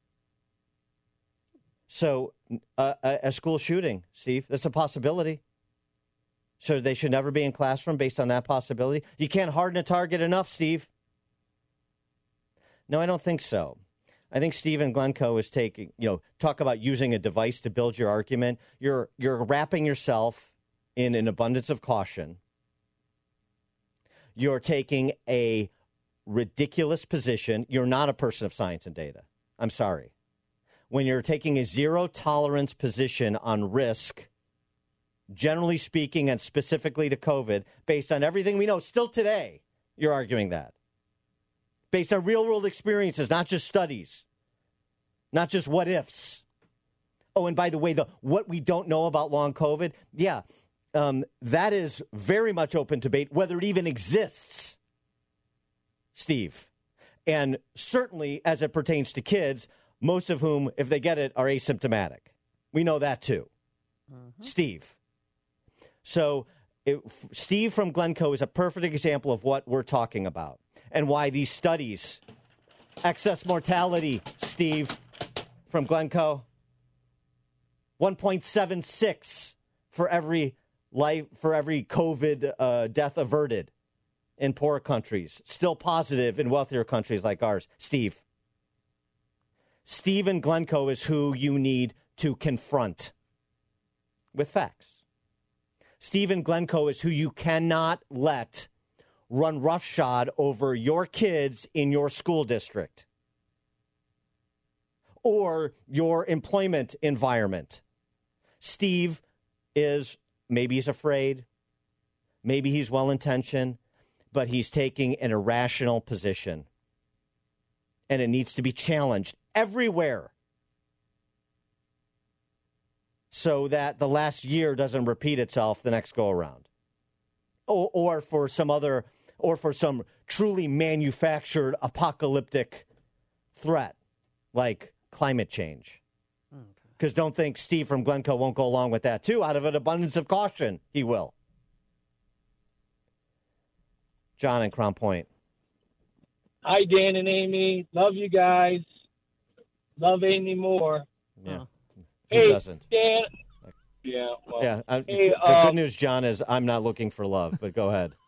So uh, a, a school shooting, Steve, that's a possibility. So they should never be in classroom based on that possibility. You can't harden a target enough, Steve. No, I don't think so. I think Stephen Glencoe is taking, you know, talk about using a device to build your argument. You're you're wrapping yourself in an abundance of caution. You're taking a ridiculous position. You're not a person of science and data. I'm sorry. When you're taking a zero tolerance position on risk, generally speaking, and specifically to COVID, based on everything we know still today, you're arguing that. Based on real world experiences, not just studies, not just what ifs. Oh, and by the way, the what we don't know about long COVID, yeah, um, that is very much open debate, whether it even exists, Steve. And certainly as it pertains to kids, most of whom, if they get it, are asymptomatic. We know that too. Mm-hmm. Steve. So it, Steve from Glencoe is a perfect example of what we're talking about and why these studies, excess mortality, Steve from Glencoe, one point seven six for every life, for every COVID uh, death averted in poor countries, still positive in wealthier countries like ours. Steve. Stephen Glencoe is who you need to confront with facts. Stephen Glencoe is who you cannot let run roughshod over your kids in your school district or your employment environment. Steve is, maybe he's afraid, maybe he's well-intentioned, but he's taking an irrational position. And it needs to be challenged everywhere so that the last year doesn't repeat itself the next go-around. Or, or for some other, or for some truly manufactured apocalyptic threat like climate change. Because don't think Steve from Glencoe won't go along with that, too. Out of an abundance of caution, he will. John in Crown Point. Hi, Dan and Amy. Love you guys. Love Amy more. Yeah. Who hey, doesn't? Dan. Yeah. Well, yeah. I, hey, the uh, good news, John, is I'm not looking for love, but go ahead.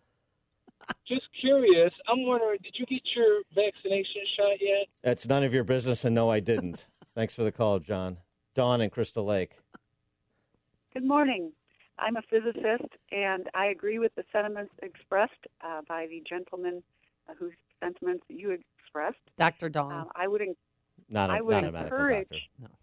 Just curious. I'm wondering, did you get your vaccination shot yet? It's none of your business, and no, I didn't. Thanks for the call, John. Dawn in Crystal Lake. Good morning. I'm a physicist, and I agree with the sentiments expressed uh, by the gentleman uh, whose sentiments you expressed. Doctor Dawn. Um, I would, en- not a, I would not encourage. A no.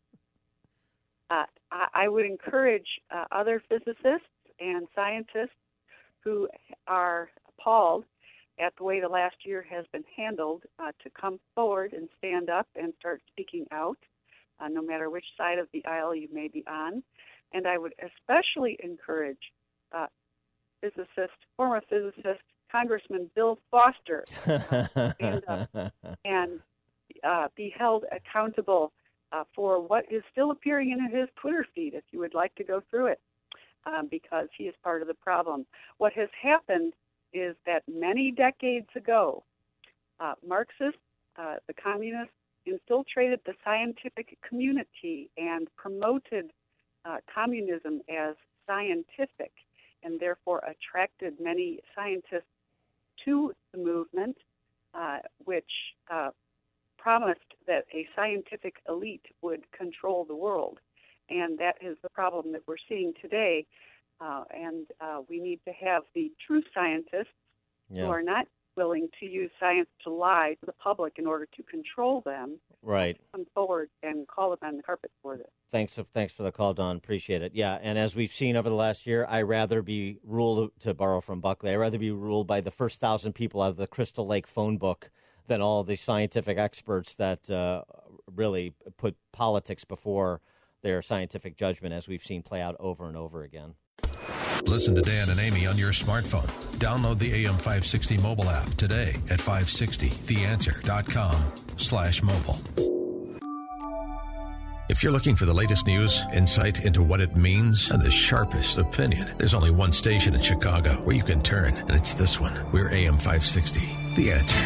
uh, I, I would encourage uh, other physicists and scientists who are appalled at the way the last year has been handled uh, to come forward and stand up and start speaking out, uh, no matter which side of the aisle you may be on. And I would especially encourage uh, physicist, former physicist, Congressman Bill Foster uh, stand up and uh, be held accountable uh, for what is still appearing in his Twitter feed, if you would like to go through it, um, because he is part of the problem. What has happened is that many decades ago, uh, Marxists, uh, the communists, infiltrated the scientific community and promoted uh, communism as scientific, and therefore attracted many scientists to the movement, uh, which uh, promised that a scientific elite would control the world. And that is the problem that we're seeing today. Uh, and uh, we need to have the true scientists yeah. who are not willing to use science to lie to the public in order to control them. Right. Come forward and call them on the carpet for this. Thanks, thanks for the call, Don. Appreciate it. Yeah, and as we've seen over the last year, I'd rather be ruled, to borrow from Buckley, I'd rather be ruled by the first thousand people out of the Crystal Lake phone book than all the scientific experts that uh, really put politics before their scientific judgment, as we've seen play out over and over again. Listen to Dan and Amy on your smartphone. Download the A M five sixty mobile app today at five sixty the answer dot com slash mobile. If you're looking for the latest news, insight into what it means, and the sharpest opinion, there's only one station in Chicago where you can turn, and it's this one. We're A M five sixty, The Answer.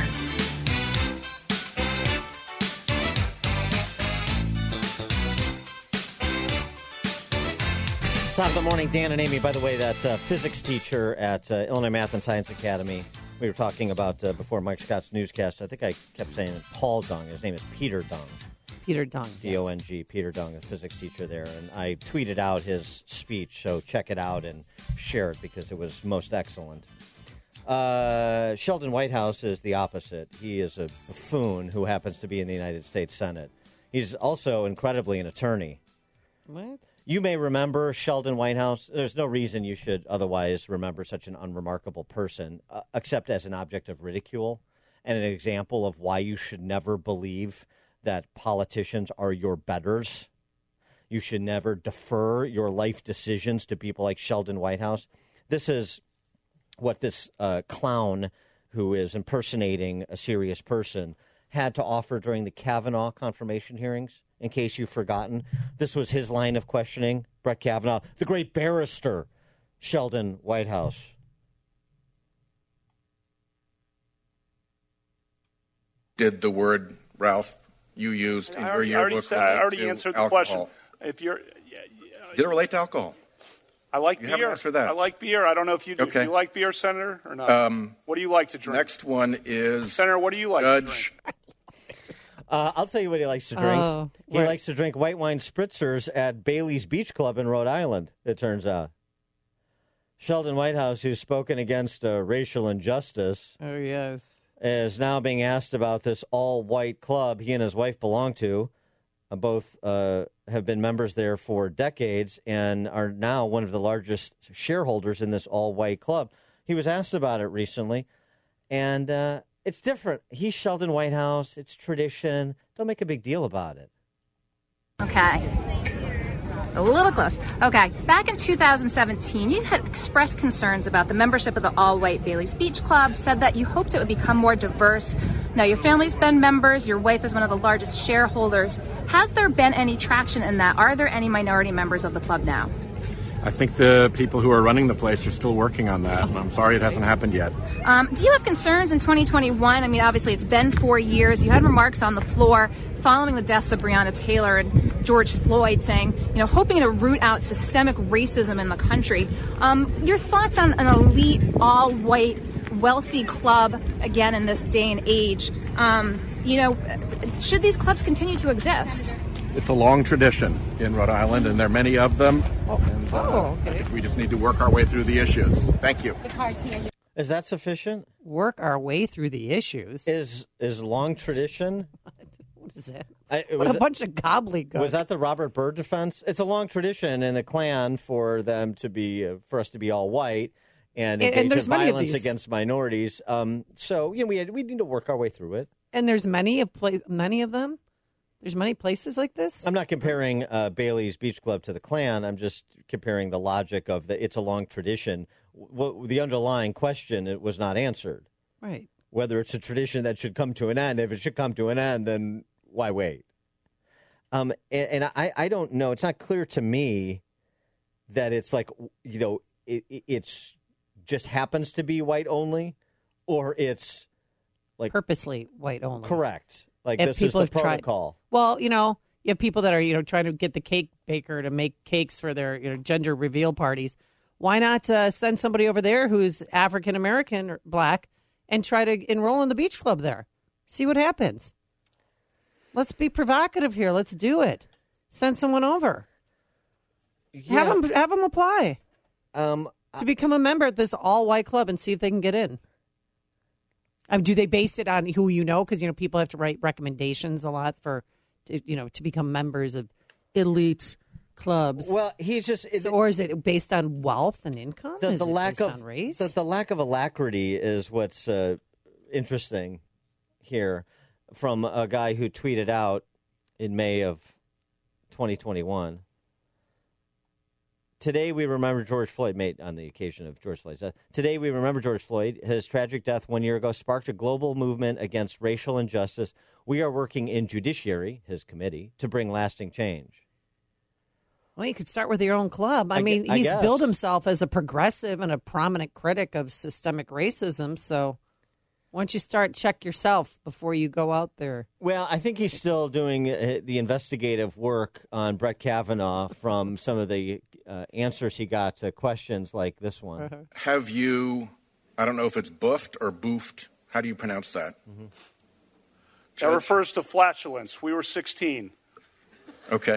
Top of the morning, Dan and Amy. By the way, that uh, physics teacher at uh, Illinois Math and Science Academy, We were talking about, uh, before Mike Scott's newscast, I think I kept saying Paul Dung. His name is Peter Dung. Peter Dung. D O N G, yes. Peter Dung, a physics teacher there. And I tweeted out his speech, so check it out and share it because it was most excellent. Uh, Sheldon Whitehouse is the opposite. He is a buffoon who happens to be in the United States Senate. He's also incredibly an attorney. What? You may remember Sheldon Whitehouse. There's no reason you should otherwise remember such an unremarkable person, uh, except as an object of ridicule and an example of why you should never believe that politicians are your betters. You should never defer your life decisions to people like Sheldon Whitehouse. This is what this uh, clown who is impersonating a serious person had to offer during the Kavanaugh confirmation hearings. In case you've forgotten, this was his line of questioning. Brett Kavanaugh, the great barrister, Sheldon Whitehouse. Did the word, Ralph, you used in I your already, yearbook already said, I already to answered the alcohol? question. If you're, yeah, yeah, Did it relate to alcohol? I like You beer. haven't answered that. I like beer. I don't know if you do. Okay. Do you like beer, Senator, or not? Um, what do you like to drink? Next one is Senator, what do you like Judge. to drink? Uh, I'll tell you what he likes to drink. Oh, he right. likes to drink white wine spritzers at Bailey's Beach Club in Rhode Island, it turns out. Sheldon Whitehouse, who's spoken against uh, racial injustice, Oh, yes. is now being asked about this all-white club he and his wife belong to. Uh, both uh, have been members there for decades and are now one of the largest shareholders in this all-white club. He was asked about it recently, and uh, it's different. He's Sheldon Whitehouse. It's tradition. Don't make a big deal about it. Okay. A little close. Okay. Back in two thousand seventeen, you had expressed concerns about the membership of the all-white Bailey's Beach Club, said that you hoped it would become more diverse. Now, your family's been members. Your wife is one of the largest shareholders. Has there been any traction in that? Are there any minority members of the club now? I think the people who are running the place are still working on that, and I'm sorry it hasn't happened yet. Um, do you have concerns in twenty twenty-one? I mean, obviously, it's been four years. You had remarks on the floor following the deaths of Breonna Taylor and George Floyd saying, you know, hoping to root out systemic racism in the country. Um, your thoughts on an elite, all-white, wealthy club, again, in this day and age? Um, you know, should these clubs continue to exist? It's a long tradition in Rhode Island, and there are many of them. And, uh, Oh, okay. I think we just need to work our way through the issues. Thank you. The car's here. Is that sufficient? Work our way through the issues. Is is long tradition? What is that? I, What was a bunch of gobbledygook. Was that the Robert Byrd defense? It's a long tradition in the Klan for them to be, uh, for us to be all white and And- and engage there's in many of violence these. against minorities. Um, so you know, we had, we need to work our way through it. And there's many of pla- many of them. There's many places like this. I'm not comparing uh, Bailey's Beach Club to the Klan. I'm just comparing the logic of the it's a long tradition. W- the underlying question it was not answered. Right. Whether it's a tradition that should come to an end. If it should come to an end, then why wait? Um, and, and I, I don't know. It's not clear to me that it's like, you know, it, it it's just happens to be white only, or it's like Purposely white only. correct. Like If this is people the have tried- protocol. Well, you know, you have people that are, you know, trying to get the cake baker to make cakes for their, you know, gender reveal parties. Why not uh, send somebody over there who's African American or black and try to enroll in the beach club there? See what happens. Let's be provocative here. Let's do it. Send someone over. Have them have them apply um, to become a member at this all white club and see if they can get in. Um, do they base it on who you know? Because, you know, people have to write recommendations a lot for, to, you know, to become members of elite clubs. Well, he's just, so, or is it based on wealth and income? The, is the it lack based of on race? The, the lack of alacrity is what's uh, interesting here from a guy who tweeted out in May of twenty twenty-one. Today we remember George Floyd, made on the occasion of George Floyd's death. Today we remember George Floyd. His tragic death one year ago sparked a global movement against racial injustice. We are working in judiciary, his committee, to bring lasting change. Well, you could start with your own club. I, I mean, gu- I he's guess. billed himself as a progressive and a prominent critic of systemic racism. So why don't you start check yourself before you go out there? Well, I think he's still doing uh, the investigative work on Brett Kavanaugh from some of the uh, answers he got to questions like this one. Have you I don't know if it's boofed or boofed. How do you pronounce that? Mm-hmm. That refers to flatulence. We were sixteen. Okay.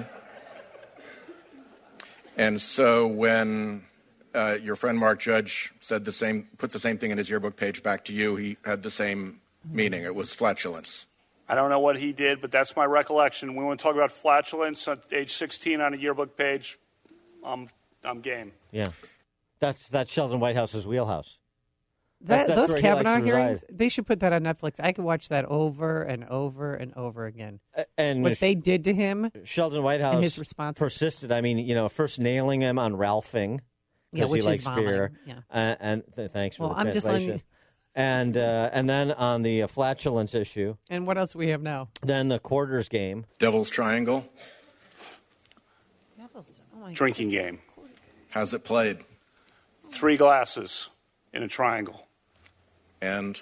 And so when uh, your friend Mark Judge said the same, put the same thing in his yearbook page back to you, he had the same meaning. It was flatulence. I don't know what he did, but that's my recollection. We want to talk about flatulence at age sixteen on a yearbook page. I'm, I'm game. Yeah. That's that's Sheldon Whitehouse's wheelhouse. That, That's- that's those where he likes Kavanaugh to hearings, reside. they should put that on Netflix. I could watch that over and over and over again. And what they did to him, Sheldon Whitehouse and his response. persisted. I mean, you know, first nailing him on Ralphing Yeah, because which he is likes beer. vomiting, yeah. Uh, and th- thanks for Well, the I'm just letting translation. you- and uh, and then on the uh, flatulence issue, And what else do we have now? then the quarters game. Devil's Triangle. Oh my Drinking game. How's it played? Three glasses in a triangle. And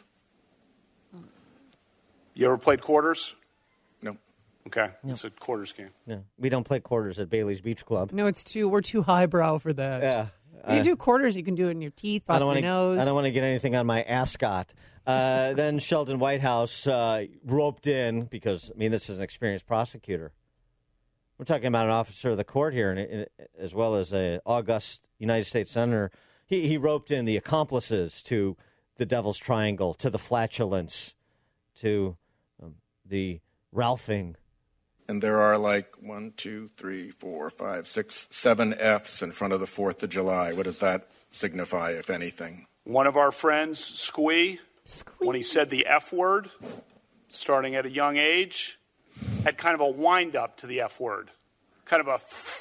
you ever played quarters? No. Okay, it's a quarters game. Yeah, we don't play quarters at Bailey's Beach Club. No, it's too. We're too highbrow for that. Yeah. You Uh, do quarters. You can do it in your teeth, off I don't your want to. nose. I don't want to get anything on my ascot. Uh, then Sheldon Whitehouse uh, roped in because I mean this is an experienced prosecutor. We're talking about an officer of the court here, and, and, as well as a august United States senator. He he roped in the accomplices to the Devil's Triangle, to the flatulence, to um, the Ralphing. And there are like one, two, three, four, five, six, seven F's in front of the fourth of July. What does that signify, if anything? One of our friends, Squee, when he said the F word, starting at a young age, had kind of a wind-up to the F word. Kind of a...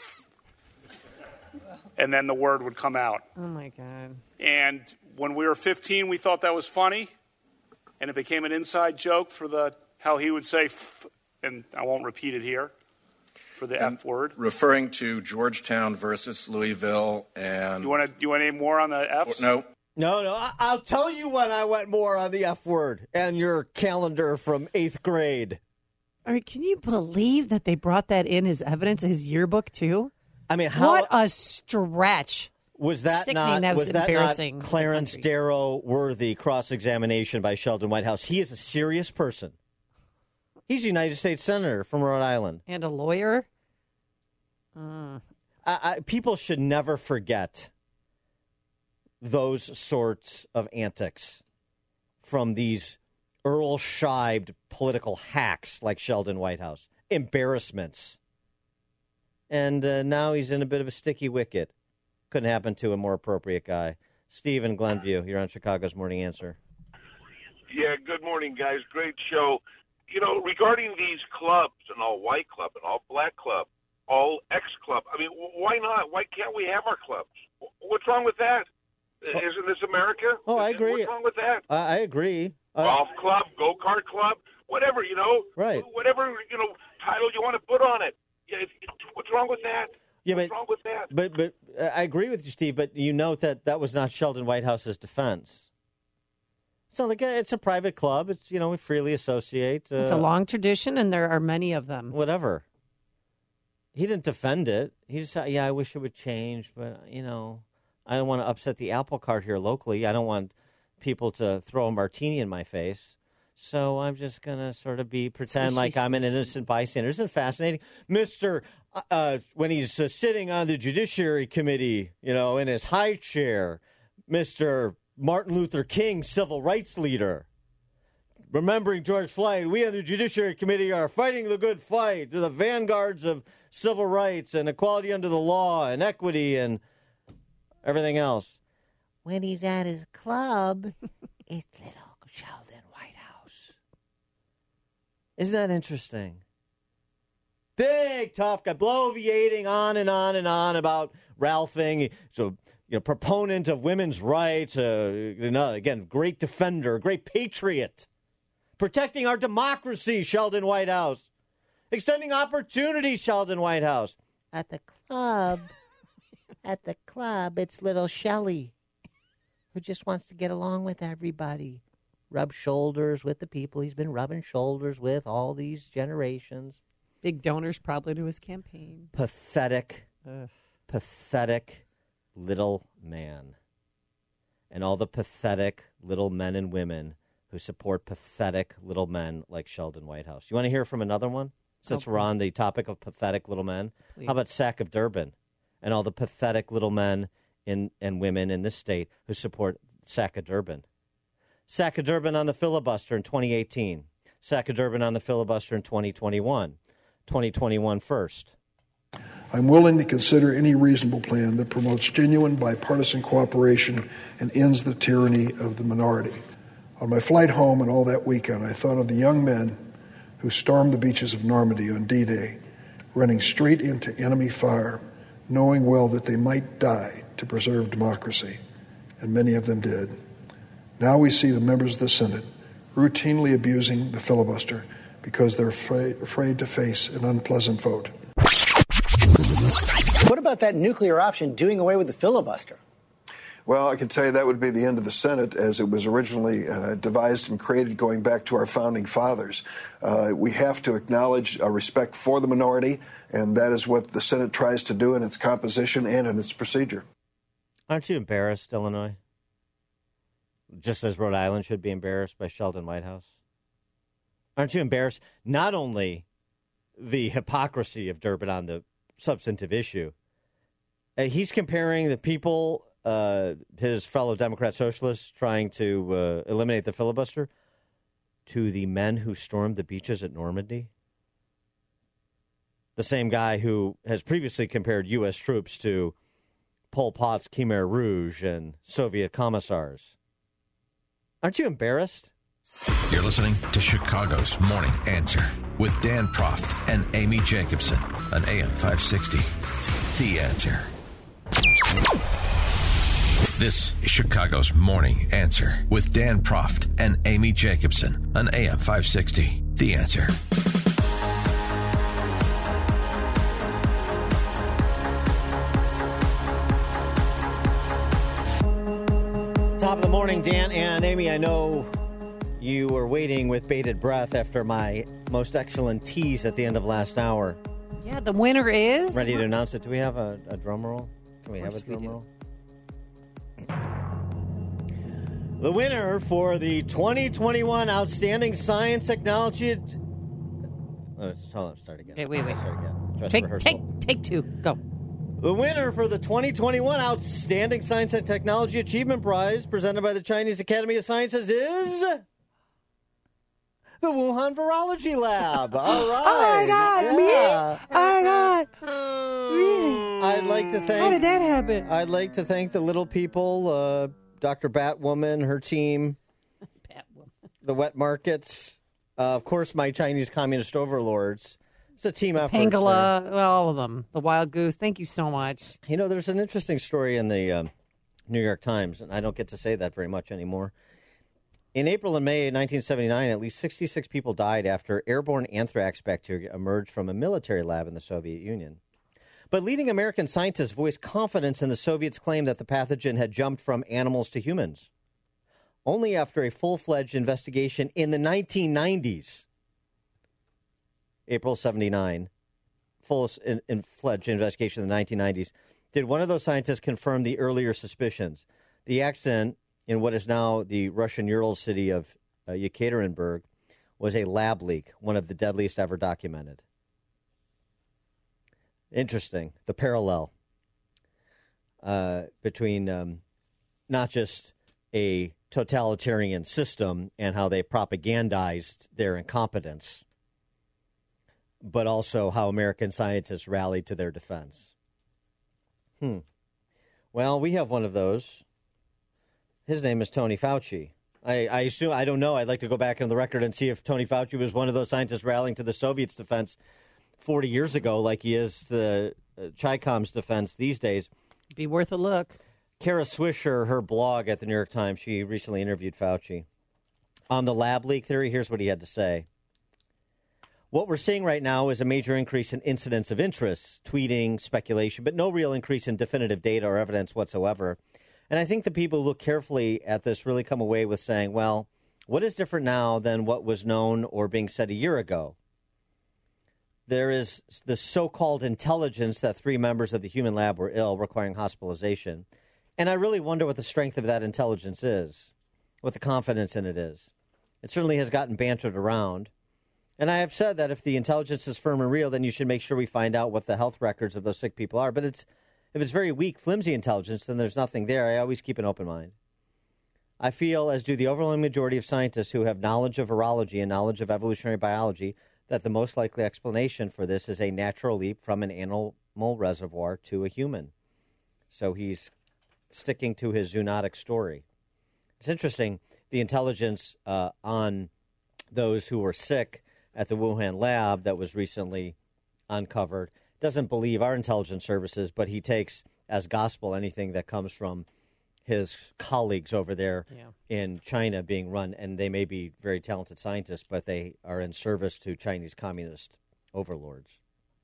and then the word would come out. Oh, my God. And when we were fifteen, we thought that was funny, and it became an inside joke for the how he would say, f, and I won't repeat it here, for the And F word. Referring to Georgetown versus Louisville and... You want to you want to name more on the Fs? No. No, no. I- I'll tell you when I went more on the F word and your calendar from eighth grade. I mean, can you believe that they brought that in as evidence, his yearbook too? I mean, how what a stretch! Was that Sickening. not That was was that embarrassing not to the Clarence country. Darrow worthy cross examination by Sheldon Whitehouse? He is a serious person. He's a United States senator from Rhode Island and a lawyer. Uh. I, I, people should never forget those sorts of antics from these Earl Scheib political hacks like Sheldon Whitehouse. Embarrassments. And uh, now he's in a bit of a sticky wicket. Couldn't happen to a more appropriate guy. Steve in Glenview, you're on Chicago's Morning Answer. Yeah, good morning, guys. Great show. You know, regarding these clubs, an all-white club, an all-black club, all-X club, I mean, why not? Why can't we have our clubs? What's wrong with that? Isn't this America? Oh, I agree. What's wrong with that? I, I agree. Uh, Golf club, go-kart club, whatever, you know. Right. Whatever, you know, title you want to put on it. Yeah, it, it, what's wrong with that? Yeah, what's but, wrong with that? But, but uh, I agree with you, Steve, but you note that that was not Sheldon Whitehouse's defense. It's not like a, it's a private club. It's, you know, we freely associate. Uh, It's a long tradition, and there are many of them. Whatever. He didn't defend it. He just said, yeah, I wish it would change, but, you know, I don't want to upset the apple cart here locally. I don't want people to throw a martini in my face. So I'm just going to sort of be pretend like I'm an innocent bystander. Isn't it fascinating? Mister Uh, when he's uh, sitting on the Judiciary Committee, you know, in his high chair, Mister Martin Luther King, civil rights leader, remembering George Floyd, we on the Judiciary Committee are fighting the good fight. They're the vanguards of civil rights and equality under the law and equity and everything else. When he's at his club, it's little Sheldon Whitehouse. Isn't that interesting? Big, tough guy, bloviating on and on and on about Ralphing. So, you know, proponent of women's rights. Uh, you know, again, great defender, great patriot. Protecting our democracy, Sheldon Whitehouse. Extending opportunity, Sheldon Whitehouse. At the club, at the club, it's little Shelley, who just wants to get along with everybody. Rub shoulders with the people he's been rubbing shoulders with all these generations. Big donors probably to his campaign. Pathetic, Ugh. pathetic little man. and all the pathetic little men and women who support pathetic little men like Sheldon Whitehouse. You want to hear from another one? Since we're on the topic of pathetic little men, Please. How about Sack of Durban and all the pathetic little men in, and women in this state who support Sack of Durban? Sack of Durban on the filibuster in twenty eighteen. Sack of Durban on the filibuster in twenty twenty-one. twenty twenty-one first. I'm willing to consider any reasonable plan that promotes genuine bipartisan cooperation and ends the tyranny of the minority. On my flight home and all that weekend, I thought of the young men who stormed the beaches of Normandy on D-Day, running straight into enemy fire, knowing well that they might die to preserve democracy, and many of them did. Now we see the members of the Senate routinely abusing the filibuster because they're afraid, afraid to face an unpleasant vote. What about that nuclear option, doing away with the filibuster? Well, I can tell you that would be the end of the Senate as it was originally uh, devised and created going back to our founding fathers. Uh, we have to acknowledge a respect for the minority, and that is what the Senate tries to do in its composition and in its procedure. Aren't you embarrassed, Illinois? Just as Rhode Island should be embarrassed by Sheldon Whitehouse? Aren't you embarrassed? Not only the hypocrisy of Durbin on the substantive issue, uh, he's comparing the people, uh, his fellow Democrat socialists trying to uh, eliminate the filibuster, to the men who stormed the beaches at Normandy. The same guy who has previously compared U S troops to Pol Pot's Khmer Rouge and Soviet commissars. Aren't you embarrassed? You're listening to Chicago's Morning Answer with Dan Proft and Amy Jacobson on A M five sixty. The Answer. This is Chicago's Morning Answer with Dan Proft and Amy Jacobson on A M five sixty. The Answer. Top of the morning, Dan and Amy. I know you were waiting with bated breath after my most excellent tease at the end of last hour. Yeah, the winner is... Ready to announce it. Do we have a, a drum roll? Can we have a drum roll? The winner for the twenty twenty-one Outstanding Science Technology... Oh, it's, hold on, start again. Wait, wait, wait. Start again. Dress Take, rehearsal. take, take two. Go. The winner for the twenty twenty-one Outstanding Science and Technology Achievement Prize presented by the Chinese Academy of Sciences is the Wuhan Virology Lab. All right. Oh, my God. Yeah. Me? Oh, my God. Really? I'd like to thank... How did that happen? I'd like to thank the little people, uh, Doctor Batwoman, her team, Batwoman. the wet markets, uh, of course, my Chinese communist overlords. It's a team effort. Pangala, well, all of them. The Wild Goose. Thank you so much. You know, there's an interesting story in the um, New York Times, and I don't get to say that very much anymore. In April and May nineteen seventy-nine, at least sixty-six people died after airborne anthrax bacteria emerged from a military lab in the Soviet Union. But leading American scientists voiced confidence in the Soviets' claim that the pathogen had jumped from animals to humans. Only after a full-fledged investigation in the nineteen nineties, April seventy-nine, full-fledged investigation in the nineteen nineties, did one of those scientists confirm the earlier suspicions. The accident in what is now the Russian Ural city of uh, Yekaterinburg was a lab leak, one of the deadliest ever documented. Interesting, the parallel uh, between um, not just a totalitarian system and how they propagandized their incompetence, but also how American scientists rallied to their defense. Hmm. Well, we have one of those. His name is Tony Fauci. I, I assume, I don't know, I'd like to go back on the record and see if Tony Fauci was one of those scientists rallying to the Soviets' defense forty years ago, like he is the uh, Chi-Com's defense these days. Be worth a look. Kara Swisher, her blog at the New York Times, she recently interviewed Fauci. On the lab leak theory, here's what he had to say. What we're seeing right now is a major increase in incidents of interest, tweeting, speculation, but no real increase in definitive data or evidence whatsoever. And I think the people who look carefully at this really come away with saying, well, what is different now than what was known or being said a year ago? There is the so-called intelligence that three members of the human lab were ill, requiring hospitalization. And I really wonder what the strength of that intelligence is, what the confidence in it is. It certainly has gotten bantered around. And I have said that if the intelligence is firm and real, then you should make sure we find out what the health records of those sick people are. But it's if it's very weak, flimsy intelligence, then there's nothing there. I always keep an open mind. I feel, as do the overwhelming majority of scientists who have knowledge of virology and knowledge of evolutionary biology, that the most likely explanation for this is a natural leap from an animal reservoir to a human. So he's sticking to his zoonotic story. It's interesting, the intelligence uh, on those who were sick at the Wuhan lab that was recently uncovered doesn't believe our intelligence services, but he takes as gospel anything that comes from his colleagues over there yeah. in China being run, and they may be very talented scientists, but they are in service to Chinese communist overlords.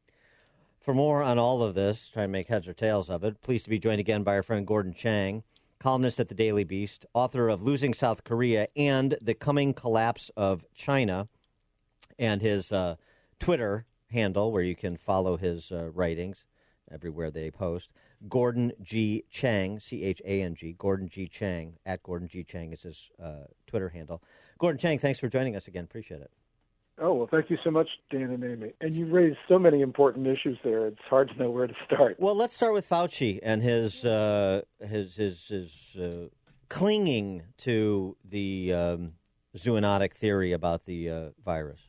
For more on all of this, try and make heads or tails of it, pleased to be joined again by our friend Gordon Chang, columnist at the Daily Beast, author of Losing South Korea and The Coming Collapse of China, and his uh, Twitter handle, where you can follow his uh, writings everywhere they post. Gordon G. Chang, C H A N G, Gordon G. Chang, at Gordon G. Chang is his uh, Twitter handle. Gordon Chang, thanks for joining us again. Appreciate it. Oh, well, thank you so much, Dan and Amy. And you raised so many important issues there, it's hard to know where to start. Well, let's start with Fauci and his uh, his his, his uh, clinging to the um, zoonotic theory about the uh, virus.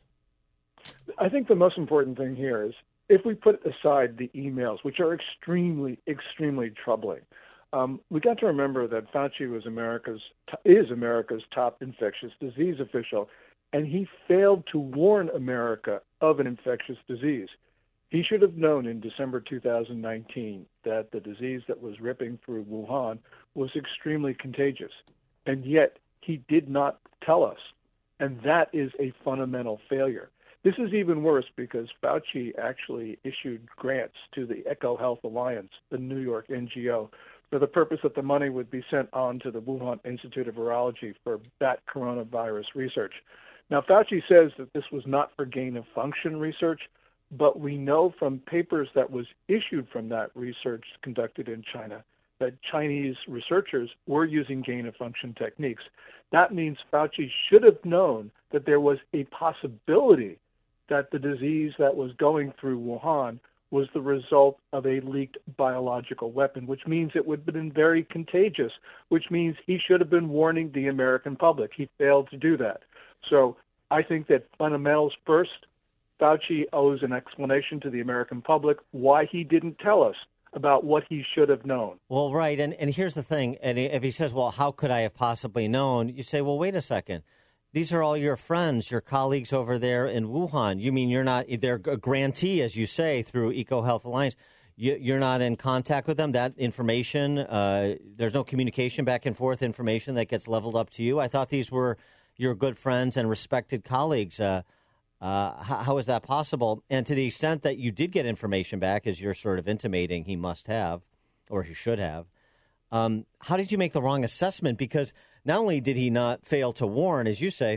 I think the most important thing here is if we put aside the emails, which are extremely, extremely troubling, um, we got to remember that Fauci was America's is America's top infectious disease official, and he failed to warn America of an infectious disease. He should have known in December two thousand nineteen that the disease that was ripping through Wuhan was extremely contagious, and yet he did not tell us, and that is a fundamental failure. This is even worse because Fauci actually issued grants to the EcoHealth Alliance, the New York N G O, for the purpose that the money would be sent on to the Wuhan Institute of Virology for bat coronavirus research. Now, Fauci says that this was not for gain-of-function research, but we know from papers that was issued from that research conducted in China that Chinese researchers were using gain-of-function techniques. That means Fauci should have known that there was a possibility that the disease that was going through Wuhan was the result of a leaked biological weapon, which means it would have been very contagious, which means he should have been warning the American public. He failed to do that. So I think that fundamentals first, Fauci owes an explanation to the American public why he didn't tell us about what he should have known. Well, right, and, and here's the thing. And if he says, well, how could I have possibly known? You say, well, wait a second. These are all your friends, your colleagues over there in Wuhan. You mean you're not, they're a grantee, as you say, through EcoHealth Alliance. You, you're not in contact with them? That information, uh, there's no communication back and forth, information that gets leveled up to you? I thought these were your good friends and respected colleagues. Uh, uh, how, how is that possible? And to the extent that you did get information back, as you're sort of intimating he must have, or he should have, um, how did you make the wrong assessment? Because not only did he not fail to warn, as you say,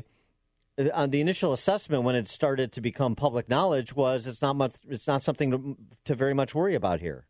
on the initial assessment when it started to become public knowledge was it's not much, it's not something to, to very much worry about here.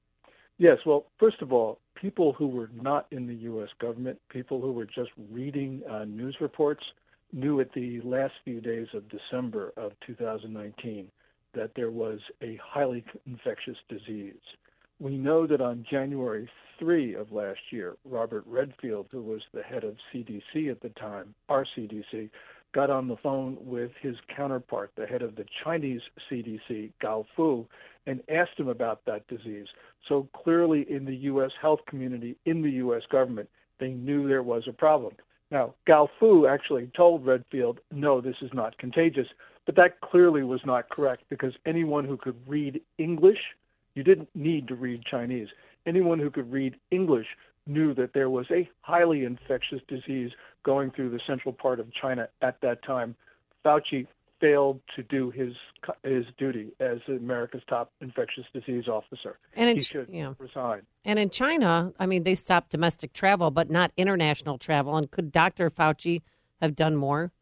Yes, well, first of all, people who were not in the U S government, people who were just reading uh, news reports, knew at the last few days of December of two thousand nineteen that there was a highly infectious disease. We know that on January third of last year, Robert Redfield, who was the head of C D C at the time, our C D C, got on the phone with his counterpart, the head of the Chinese C D C, Gao Fu, and asked him about that disease. So clearly in the U S health community, in the U S government, they knew there was a problem. Now, Gao Fu actually told Redfield, no, this is not contagious, but that clearly was not correct because anyone who could read English, you didn't need to read Chinese. Anyone who could read English knew that there was a highly infectious disease going through the central part of China at that time. Fauci failed to do his his duty as America's top infectious disease officer. And in, he should yeah. resign. And in China, I mean, they stopped domestic travel, but not international travel. And could Doctor Fauci have done more?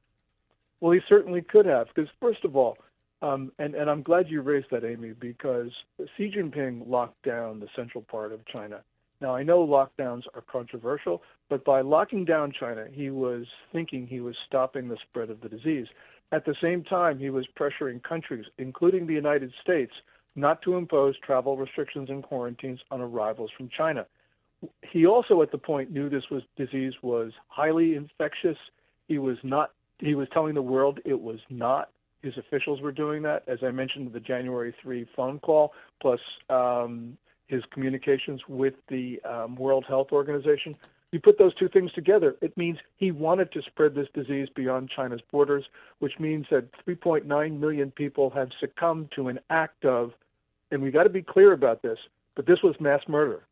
Well, he certainly could have, because first of all, Um, and, and I'm glad you raised that, Amy, because Xi Jinping locked down the central part of China. Now, I know lockdowns are controversial, but by locking down China, he was thinking he was stopping the spread of the disease. At the same time, he was pressuring countries, including the United States, not to impose travel restrictions and quarantines on arrivals from China. He also, at the point, knew this was disease was highly infectious. He was not. He was telling the world it was not. His officials were doing that, as I mentioned, the January third phone call, plus um, his communications with the um, World Health Organization. You put those two things together, it means he wanted to spread this disease beyond China's borders, which means that three point nine million people have succumbed to an act of, and we got to be clear about this, but this was mass murder.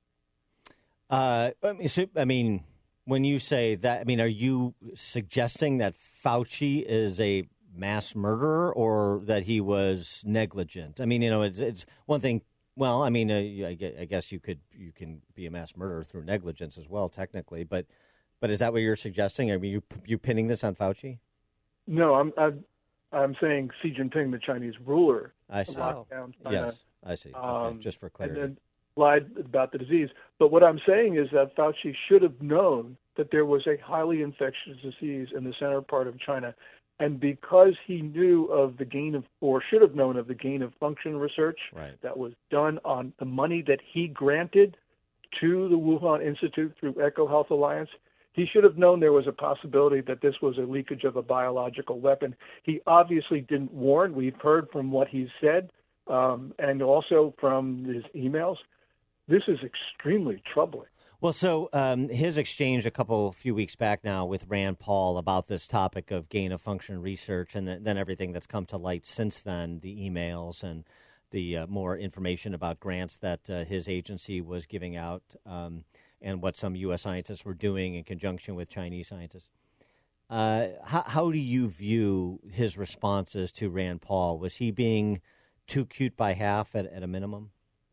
Uh, I mean, so, I mean, when you say that, I mean, are you suggesting that Fauci is a mass murderer or that he was negligent? I mean, you know, it's it's one thing. Well, I mean, uh, I guess you could you can be a mass murderer through negligence as well, technically. But but is that what you're suggesting? Are you you pinning this on Fauci? No, I'm I'm, I'm saying Xi Jinping, the Chinese ruler, I see. locked down China. Yes, I see. Okay, um, just for clarity. And then lied about the disease. But what I'm saying is that Fauci should have known that there was a highly infectious disease in the center part of China. And because he knew of the gain of, or should have known of the gain of function research right. that was done on the money that he granted to the Wuhan Institute through EcoHealth Alliance, he should have known there was a possibility that this was a leakage of a biological weapon. He obviously didn't warn. We've heard from what he said um, and also from his emails. This is extremely troubling. Well, so um, his exchange a couple, few weeks back now with Rand Paul about this topic of gain of function research and the, then everything that's come to light since then, the emails and the uh, more information about grants that uh, his agency was giving out um, and what some U S scientists were doing in conjunction with Chinese scientists. Uh, how, how do you view his responses to Rand Paul? Was he being too cute by half at, at a minimum?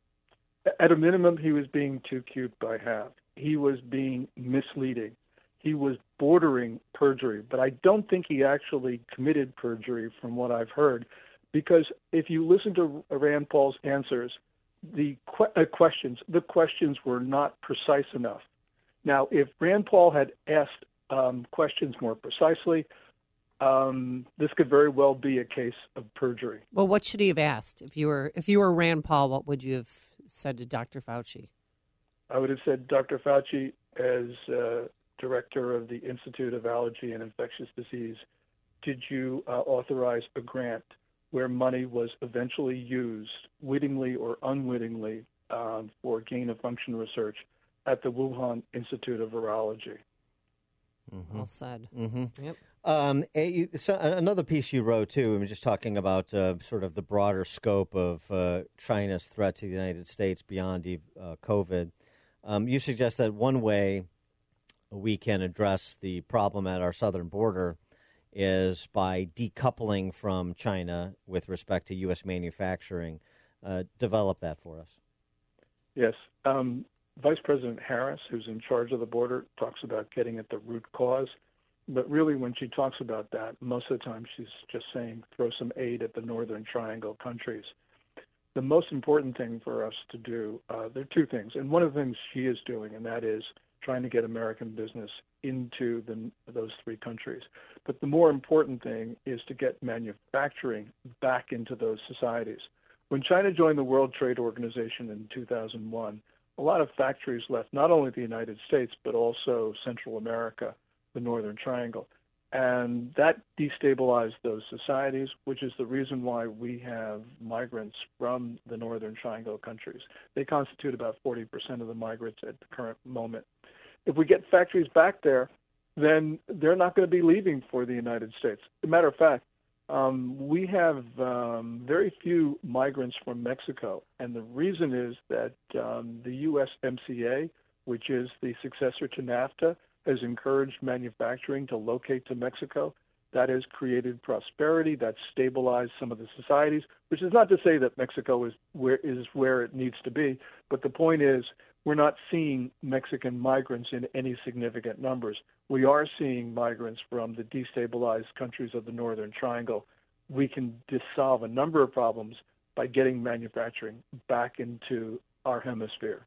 At a minimum, he was being too cute by half. He was being misleading. He was bordering perjury, but I don't think he actually committed perjury from what I've heard, because if you listen to Rand Paul's answers, the que- uh, questions, the questions were not precise enough. Now, if Rand Paul had asked um, questions more precisely, um, this could very well be a case of perjury. Well, what should he have asked? If you were if you were Rand Paul, what would you have said to Doctor Fauci? I would have said, Doctor Fauci, as uh, director of the Institute of Allergy and Infectious Disease, did you uh, authorize a grant where money was eventually used, wittingly or unwittingly, um, for gain-of-function research at the Wuhan Institute of Virology? Mm-hmm. Well said. Mm-hmm. Yep. Um, a, so another piece you wrote, too, we were just talking about uh, sort of the broader scope of uh, China's threat to the United States beyond uh, COVID. Um, you suggest that one way we can address the problem at our southern border is by decoupling from China with respect to U S manufacturing. Uh, develop that for us. Yes. Um, Vice President Harris, who's in charge of the border, talks about getting at the root cause. But really, when she talks about that, most of the time she's just saying throw some aid at the Northern Triangle countries. The most important thing for us to do, uh, there are two things. And one of the things she is doing, and that is trying to get American business into the, those three countries. But the more important thing is to get manufacturing back into those societies. When China joined the World Trade Organization in two thousand one, a lot of factories left not only the United States, but also Central America, the Northern Triangle. And that destabilized those societies, which is the reason why we have migrants from the Northern Triangle countries. They constitute about forty percent of the migrants at the current moment. If we get factories back there, then they're not going to be leaving for the United States. As a matter of fact, um, we have um, very few migrants from Mexico. And the reason is that um, the U S M C A, which is the successor to NAFTA, has encouraged manufacturing to locate to Mexico. That has created prosperity. That's stabilized some of the societies, which is not to say that Mexico is where is where it needs to be. But the point is, we're not seeing Mexican migrants in any significant numbers. We are seeing migrants from the destabilized countries of the Northern Triangle. We can solve a number of problems by getting manufacturing back into our hemisphere.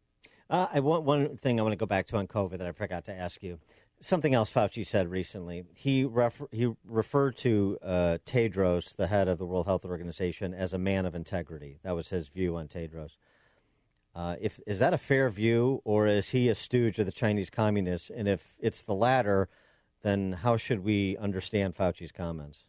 Uh, I want one thing I want to go back to on COVID that I forgot to ask you. Something else Fauci said recently. He refer, he referred to uh, Tedros, the head of the World Health Organization, as a man of integrity. That was his view on Tedros. Uh, if is that a fair view, or is he a stooge of the Chinese communists? And if it's the latter, then how should we understand Fauci's comments?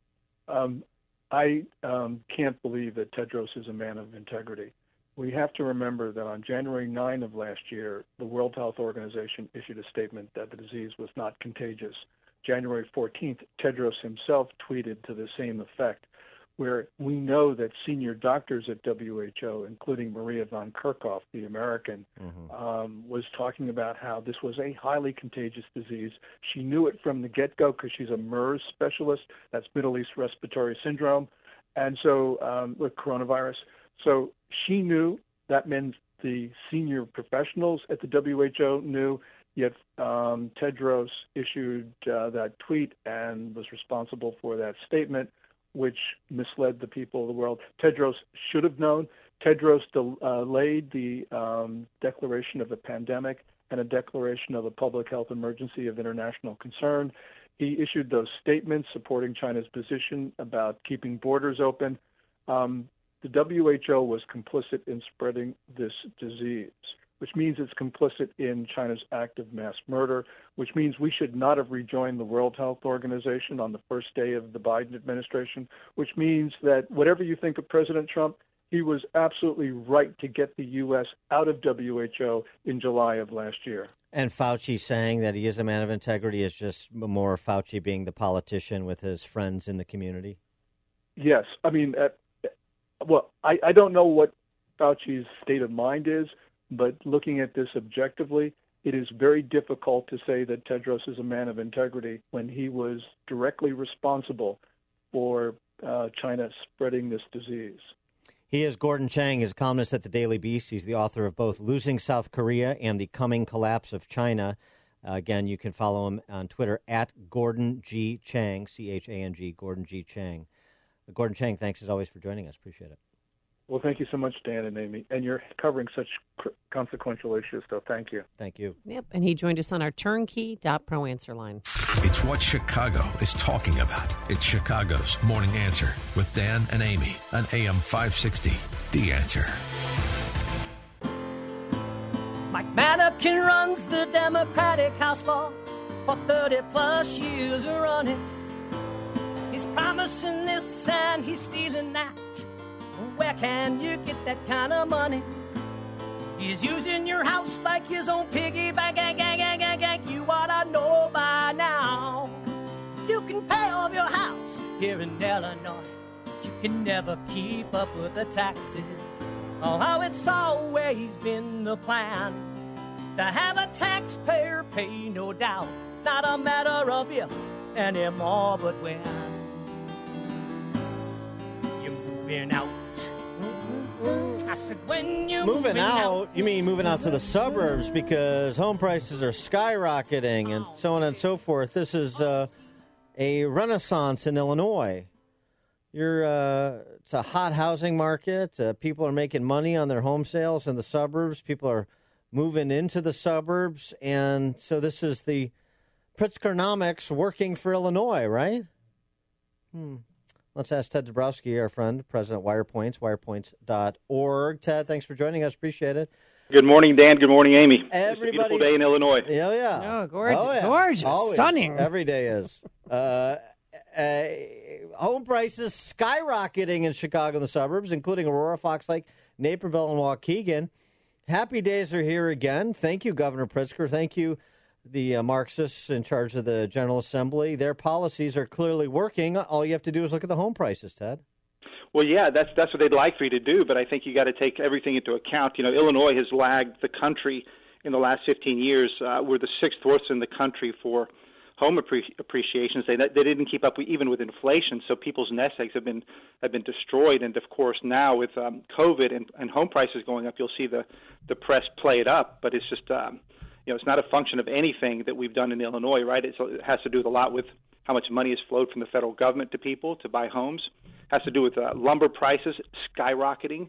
Um, I um, can't believe that Tedros is a man of integrity. We have to remember that on January ninth of last year, the World Health Organization issued a statement that the disease was not contagious. January fourteenth, Tedros himself tweeted to the same effect, where we know that senior doctors at W H O, including Maria von Kerkhoff, the American, mm-hmm. um, was talking about how this was a highly contagious disease. She knew it from the get-go because she's a MERS specialist, that's Middle East Respiratory Syndrome, and so um, with coronavirus. So she knew. That meant the senior professionals at the W H O knew, yet um, Tedros issued uh, that tweet and was responsible for that statement, which misled the people of the world. Tedros should have known. Tedros delayed the um, declaration of a pandemic and a declaration of a public health emergency of international concern. He issued those statements supporting China's position about keeping borders open. Um, the W H O was complicit in spreading this disease, which means it's complicit in China's act of mass murder, which means we should not have rejoined the World Health Organization on the first day of the Biden administration, which means that whatever you think of President Trump, he was absolutely right to get the U S out of W H O in July of last year. And Fauci saying that he is a man of integrity is just more Fauci being the politician with his friends in the community? Yes. I mean, uh, well, I, I don't know what Fauci's state of mind is, but looking at this objectively, it is very difficult to say that Tedros is a man of integrity when he was directly responsible for uh, China spreading this disease. He is Gordon Chang, is a columnist at the Daily Beast. He's the author of both Losing South Korea and The Coming Collapse of China. Uh, again, you can follow him on Twitter at Gordon G. Chang, C H A N G, Gordon G. Chang. Uh, Gordon Chang, thanks as always for joining us. Appreciate it. Well, thank you so much, Dan and Amy. And you're covering such cr- consequential issues, so thank you. Thank you. Yep, and he joined us on our turnkey dot pro answer line. It's what Chicago is talking about. It's Chicago's Morning Answer with Dan and Amy on A M five sixty. The Answer. Mike Madigan runs the Democratic House floor for thirty plus years running. He's promising this and he's stealing that. Where can you get that kind of money? He's using your house like his own piggy bank. Gang, gang, gang, gang, gang. You ought to know by now. You can pay off your house here in Illinois, but you can never keep up with the taxes. Oh, how it's always been the plan to have a taxpayer pay, no doubt. Not a matter of if anymore, but when you're moving out. I said, when you're moving, moving out, out, you mean moving out to the suburbs because home prices are skyrocketing and so on and so forth. This is uh, a renaissance in Illinois. You're, uh, it's a hot housing market. Uh, people are making money on their home sales in the suburbs. People are moving into the suburbs. And so this is the Pritzkernomics working for Illinois, right? Hmm. Let's ask Ted Dabrowski, our friend, president of WirePoints, wirepoints dot org. Ted, thanks for joining us. Appreciate it. Good morning, Dan. Good morning, Amy. Everybody's... It's a beautiful day in Illinois. Yeah, yeah. Oh, gorgeous. Oh, yeah. Gorgeous. Always. Stunning. Every day is. uh, uh, home prices skyrocketing in Chicago and the suburbs, including Aurora, Fox Lake, Naperville, and Waukegan. Happy days are here again. Thank you, Governor Pritzker. Thank you, the uh, Marxists in charge of the General Assembly. Their policies are clearly working. All you have to do is look at the home prices, Ted. Well, yeah, that's that's what they'd like for you to do, but I think you got to take everything into account. You know, Illinois has lagged the country in the last fifteen years. Uh, we're the sixth worst in the country for home appre- appreciations. They they didn't keep up with, even with inflation, so people's nest eggs have been have been destroyed. And of course, now with um, COVID and, and home prices going up, you'll see the the press play it up. But it's just um, you know, it's not a function of anything that we've done in Illinois, right? It's, it has to do with a lot with how much money has flowed from the federal government to people to buy homes. It has to do with uh, lumber prices skyrocketing.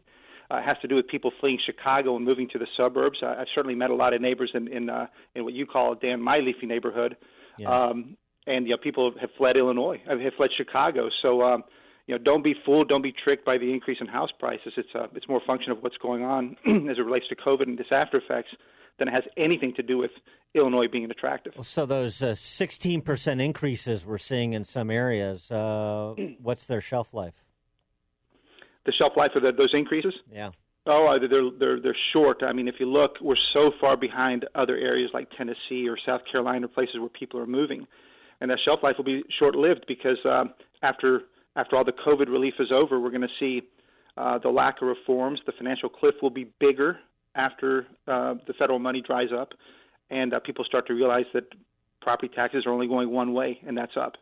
uh, has to do with people fleeing Chicago and moving to the suburbs. I, I've certainly met a lot of neighbors in in, uh, in what you call, Dan, my leafy neighborhood. Yes. Um, and, you know, people have fled Illinois, have fled Chicago. So, um, you know, don't be fooled, don't be tricked by the increase in house prices. It's uh, it's more a function of what's going on as it relates to COVID and its after effects than it has anything to do with Illinois being attractive. So those uh, sixteen percent increases we're seeing in some areas, uh, what's their shelf life? The shelf life of the, those increases? Yeah. Oh, uh, they're they're they're short. I mean, if you look, we're so far behind other areas like Tennessee or South Carolina, places where people are moving, and that shelf life will be short-lived because um, after after all the COVID relief is over, we're going to see uh, the lack of reforms. The financial cliff will be bigger after uh, the federal money dries up, and uh, people start to realize that property taxes are only going one way, and that's up.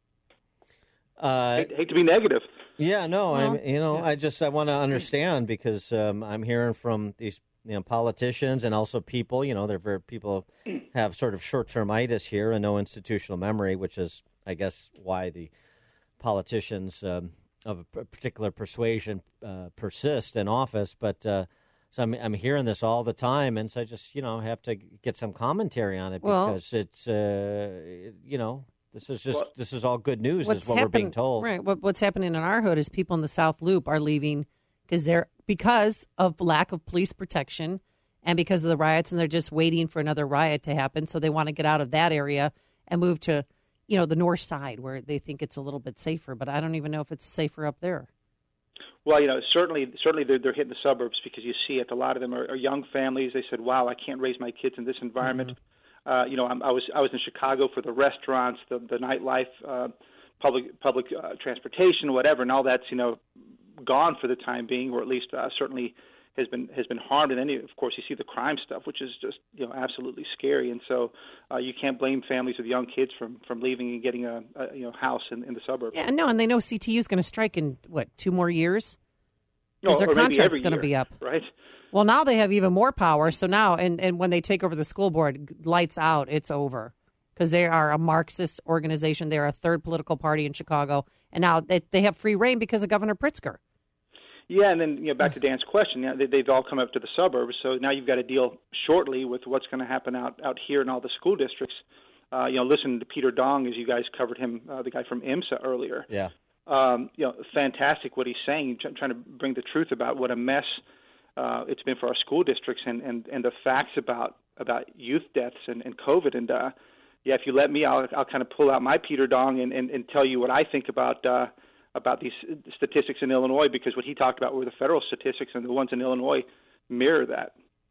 Uh, hate, hate to be negative. Yeah, no, Well, I'm. You know, yeah. I just I want to understand because um, I'm hearing from these you know politicians and also people. You know, they're very people have sort of short-termitis here and no institutional memory, which is, I guess, why the politicians um, of a particular persuasion uh, persist in office. But uh, so I'm I'm hearing this all the time, and so I just you know have to get some commentary on it Well- because it's uh, you know. This is just Well, this is all good news, What's is what we're being happen- told. Right. What, what's happening in our hood is people in the South Loop are leaving because they're because of lack of police protection and because of the riots, and they're just waiting for another riot to happen. So they want to get out of that area and move to, you know, the north side where they think it's a little bit safer. But I don't even know if it's safer up there. Well, you know, certainly, certainly they're, they're hitting the suburbs because you see it. A lot of them are, are young families. They said, "Wow, I can't raise my kids in this environment." Mm-hmm. Uh, you know, I'm, I was I was in Chicago for the restaurants, the the nightlife, uh, public public uh, transportation, whatever, and all that's you know gone for the time being, or at least uh, certainly has been has been harmed. And then, you, of course, you see the crime stuff, which is just you know absolutely scary. And so uh, you can't blame families with young kids from, from leaving and getting a, a you know house in, in the suburbs. Yeah, no, and they know C T U is going to strike in what two more years because No, their or maybe contract's every going to year, be up. right? Well, now they have even more power. So now, and, and when they take over the school board, lights out, it's over. Because they are a Marxist organization. They're a third political party in Chicago. And now they, they have free reign because of Governor Pritzker. Yeah, and then you know back to Dan's question, you know, they, they've all come up to the suburbs, so now you've got to deal shortly with what's going to happen out, out here in all the school districts. Uh, you know, listen to Peter Dong, as you guys covered him, uh, the guy from IMSA earlier. Yeah. Um, you know, fantastic what he's saying, trying to bring the truth about what a mess Uh, it's been for our school districts and, and, and the facts about, about youth deaths and, and COVID. And, uh, yeah, if you let me, I'll, I'll kind of pull out my Peter Dong and, and, and tell you what I think about uh, about these statistics in Illinois, because what he talked about were the federal statistics, and the ones in Illinois mirror that.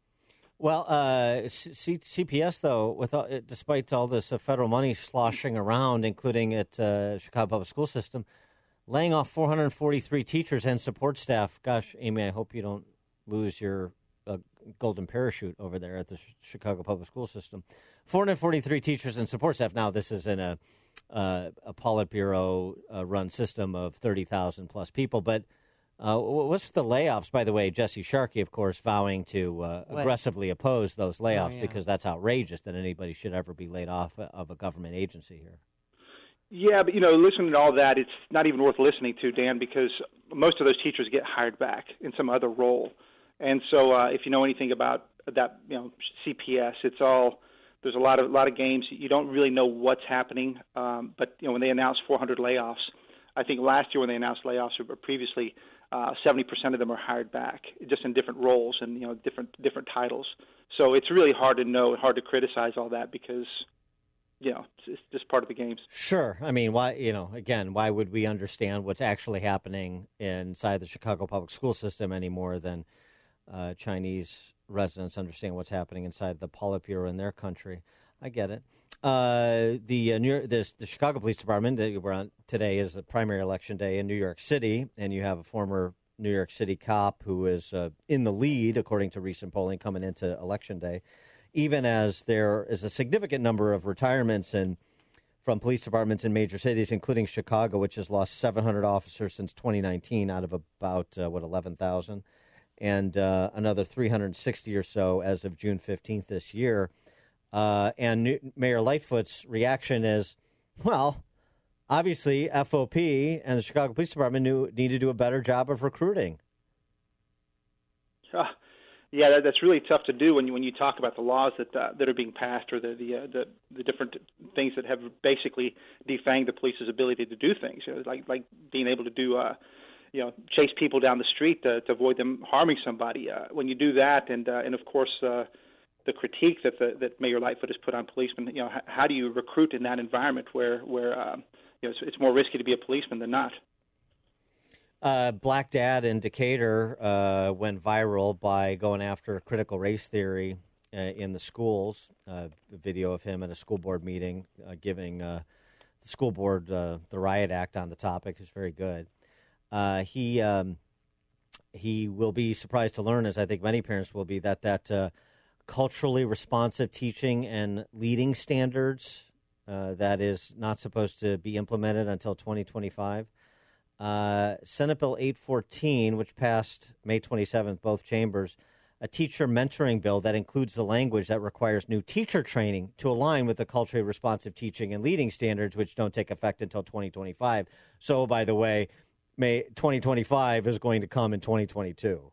Well, uh, C- CPS, though, with all, despite all this uh, federal money sloshing around, including at uh, Chicago Public School System, laying off four hundred forty-three teachers and support staff. Gosh, Amy, I hope you don't lose your uh, golden parachute over there at the Chicago Public School System. four hundred forty-three teachers and support staff. Now, this is in a uh, a Politburo uh, run system of thirty thousand plus people. But uh, what's the layoffs? By the way, Jesse Sharkey, of course, vowing to uh, aggressively oppose those layoffs Oh, yeah. because that's outrageous that anybody should ever be laid off of a government agency here. Yeah, but, you know, listening to all that, it's not even worth listening to, Dan, because most of those teachers get hired back in some other role. And so uh, if you know anything about that, you know, C P S, it's all, there's a lot of, a lot of games. You don't really know what's happening. Um, but, you know, when they announced four hundred layoffs, I think last year when they announced layoffs, or previously, uh, seventy percent of them are hired back, just in different roles and, you know, different different titles. So it's really hard to know, hard to criticize all that because, you know, it's, it's just part of the games. Sure. I mean, why, you know, again, why would we understand what's actually happening inside the Chicago public school system any more than uh, Chinese residents understand what's happening inside the Politburo in their country? I get it. Uh, the uh, New York, this, the Chicago Police Department that we're on today is the primary election day in New York City, and you have a former New York City cop who is uh, in the lead, according to recent polling, coming into election day, even as there is a significant number of retirements in, from police departments in major cities, including Chicago, which has lost seven hundred officers since twenty nineteen out of about, uh, what, eleven thousand, and uh, another three hundred sixty or so as of June fifteenth this year. Uh, and New- Mayor Lightfoot's reaction is, well, obviously F O P and the Chicago Police Department knew, need to do a better job of recruiting. Uh, yeah, that, that's really tough to do when you when you talk about the laws that uh, that are being passed, or the the, uh, the the different things that have basically defanged the police's ability to do things, you know, like like being able to do. Uh, you know, chase people down the street to, to avoid them harming somebody. Uh, when you do that, and uh, and of course uh, the critique that the, that Mayor Lightfoot has put on policemen, you know, how, how do you recruit in that environment where where uh, you know it's, it's more risky to be a policeman than not? Uh, Black Dad in Decatur uh, went viral by going after critical race theory uh, in the schools. Uh, a video of him at a school board meeting uh, giving uh, the school board uh, the riot act on the topic is very good. Uh, he um, he will be surprised to learn, as I think many parents will be, that that uh, culturally responsive teaching and leading standards uh, that is not supposed to be implemented until twenty twenty-five. Uh, Senate Bill eight fourteen, which passed May twenty-seventh, both chambers, a teacher mentoring bill that includes the language that requires new teacher training to align with the culturally responsive teaching and leading standards, which don't take effect until twenty twenty-five. So, by the way, May twenty twenty-five is going to come in twenty twenty-two.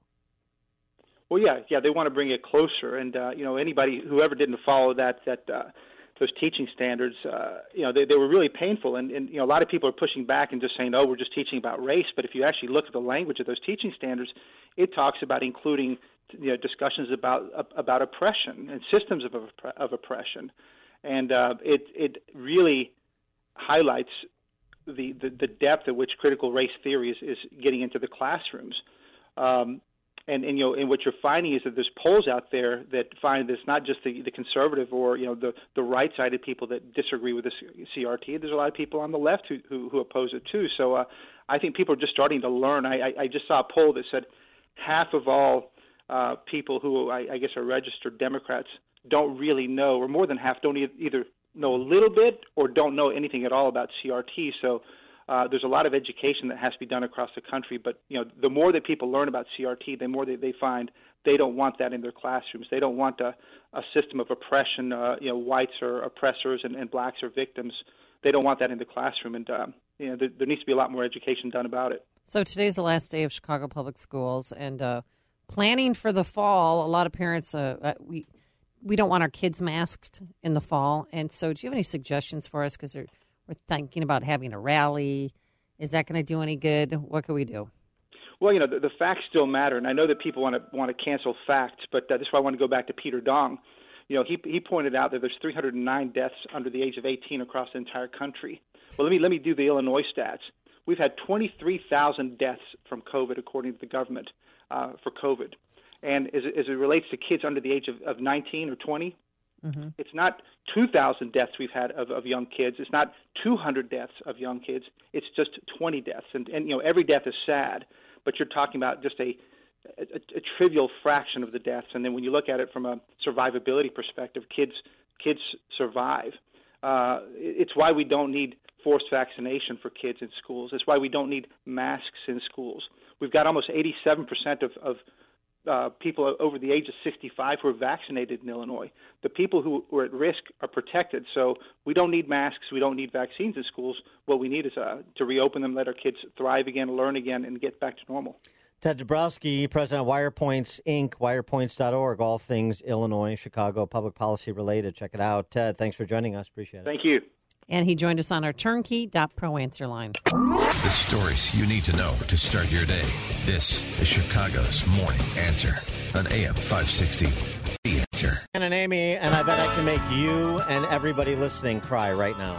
Well, yeah, yeah, they want to bring it closer, and uh, you know, anybody whoever didn't follow that that uh, those teaching standards, uh, you know, they, they were really painful, and, and you know, a lot of people are pushing back and just saying, "Oh, we're just teaching about race." But if you actually look at the language of those teaching standards, it talks about including, you know, discussions about about oppression and systems of of oppression, and uh, it it really highlights The, the, the depth at which critical race theory is, is getting into the classrooms. Um, and, and, you know, and what you're finding is that there's polls out there that find that it's not just the, the conservative or, you know, the, the right-sided people that disagree with the C R T. There's a lot of people on the left who, who, who oppose it, too. So uh, I think people are just starting to learn. I, I, I just saw a poll that said half of all uh, people who I, I guess are registered Democrats don't really know, or more than half don't e- either know a little bit or don't know anything at all about C R T. So uh, there's a lot of education that has to be done across the country. But, you know, the more that people learn about C R T, the more that they find they don't want that in their classrooms. They don't want a, a system of oppression. Uh, you know, whites are oppressors and, and blacks are victims. They don't want that in the classroom. And, um, you know, there, there needs to be a lot more education done about it. So today's the last day of Chicago Public Schools, and uh, planning for the fall, a lot of parents, uh, uh, we – we don't want our kids masked in the fall. And so do you have any suggestions for us? Because we're thinking about having a rally. Is that going to do any good? What can we do? Well, you know, the, the facts still matter. And I know that people want to want to cancel facts, but uh, this is why I want to go back to Peter Dong. You know, he he pointed out that there's three hundred nine deaths under the age of eighteen across the entire country. Well, let me let me do the Illinois stats. We've had twenty-three thousand deaths from COVID, according to the government, uh, for COVID. And as, as it relates to kids under the age of, of nineteen or twenty, mm-hmm. It's not two thousand deaths we've had of, of young kids. It's not two hundred deaths of young kids. It's just twenty deaths. And, and you know, every death is sad, but you're talking about just a, a, a trivial fraction of the deaths. And then when you look at it from a survivability perspective, kids kids survive. Uh, it's why we don't need forced vaccination for kids in schools. It's why we don't need masks in schools. We've got almost eighty-seven percent of, of Uh, people over the age of sixty-five who are vaccinated in Illinois. The people who are at risk are protected, so we don't need masks, we don't need vaccines in schools. What we need is uh, to reopen them, let our kids thrive again, learn again, and get back to normal. Ted Dabrowski, president of WirePoints, Incorporated, wirepoints dot org, all things Illinois, Chicago, public policy related. Check it out. Ted, thanks for joining us. Appreciate it. Thank you. And he joined us on our turnkey dot pro answer line. The stories you need to know to start your day. This is Chicago's Morning Answer on A M five sixty. The Answer. And an Amy, and I bet I can make you and everybody listening cry right now.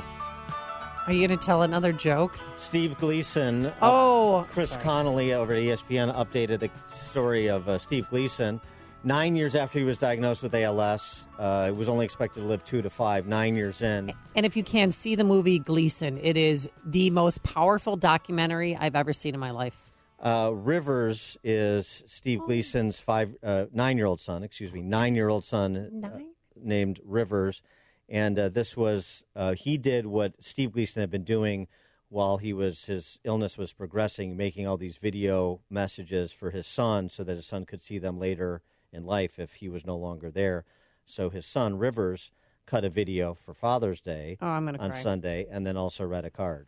Are you going to tell another joke? Steve Gleason. Oh. Up, Chris sorry. Connolly over at E S P N updated the story of uh, Steve Gleason. Nine years after he was diagnosed with A L S, uh, he was only expected to live two to five, nine years in. And if you can see the movie Gleason, it is the most powerful documentary I've ever seen in my life. Uh, Rivers is Steve Oh. Gleason's five, uh, nine-year-old son, excuse me, nine-year-old son uh, named Rivers. And uh, this was, uh, he did what Steve Gleason had been doing while he was, his illness was progressing, making all these video messages for his son so that his son could see them later in life if he was no longer there. So his son, Rivers, cut a video for Father's Day oh, I'm gonna on cry. Sunday and then also read a card.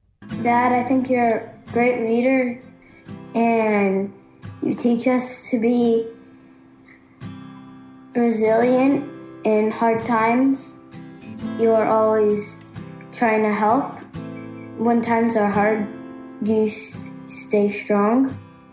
Dad, I think you're a great leader, and you teach us to be resilient in hard times. You are always trying to help. When times are hard, you s- stay strong.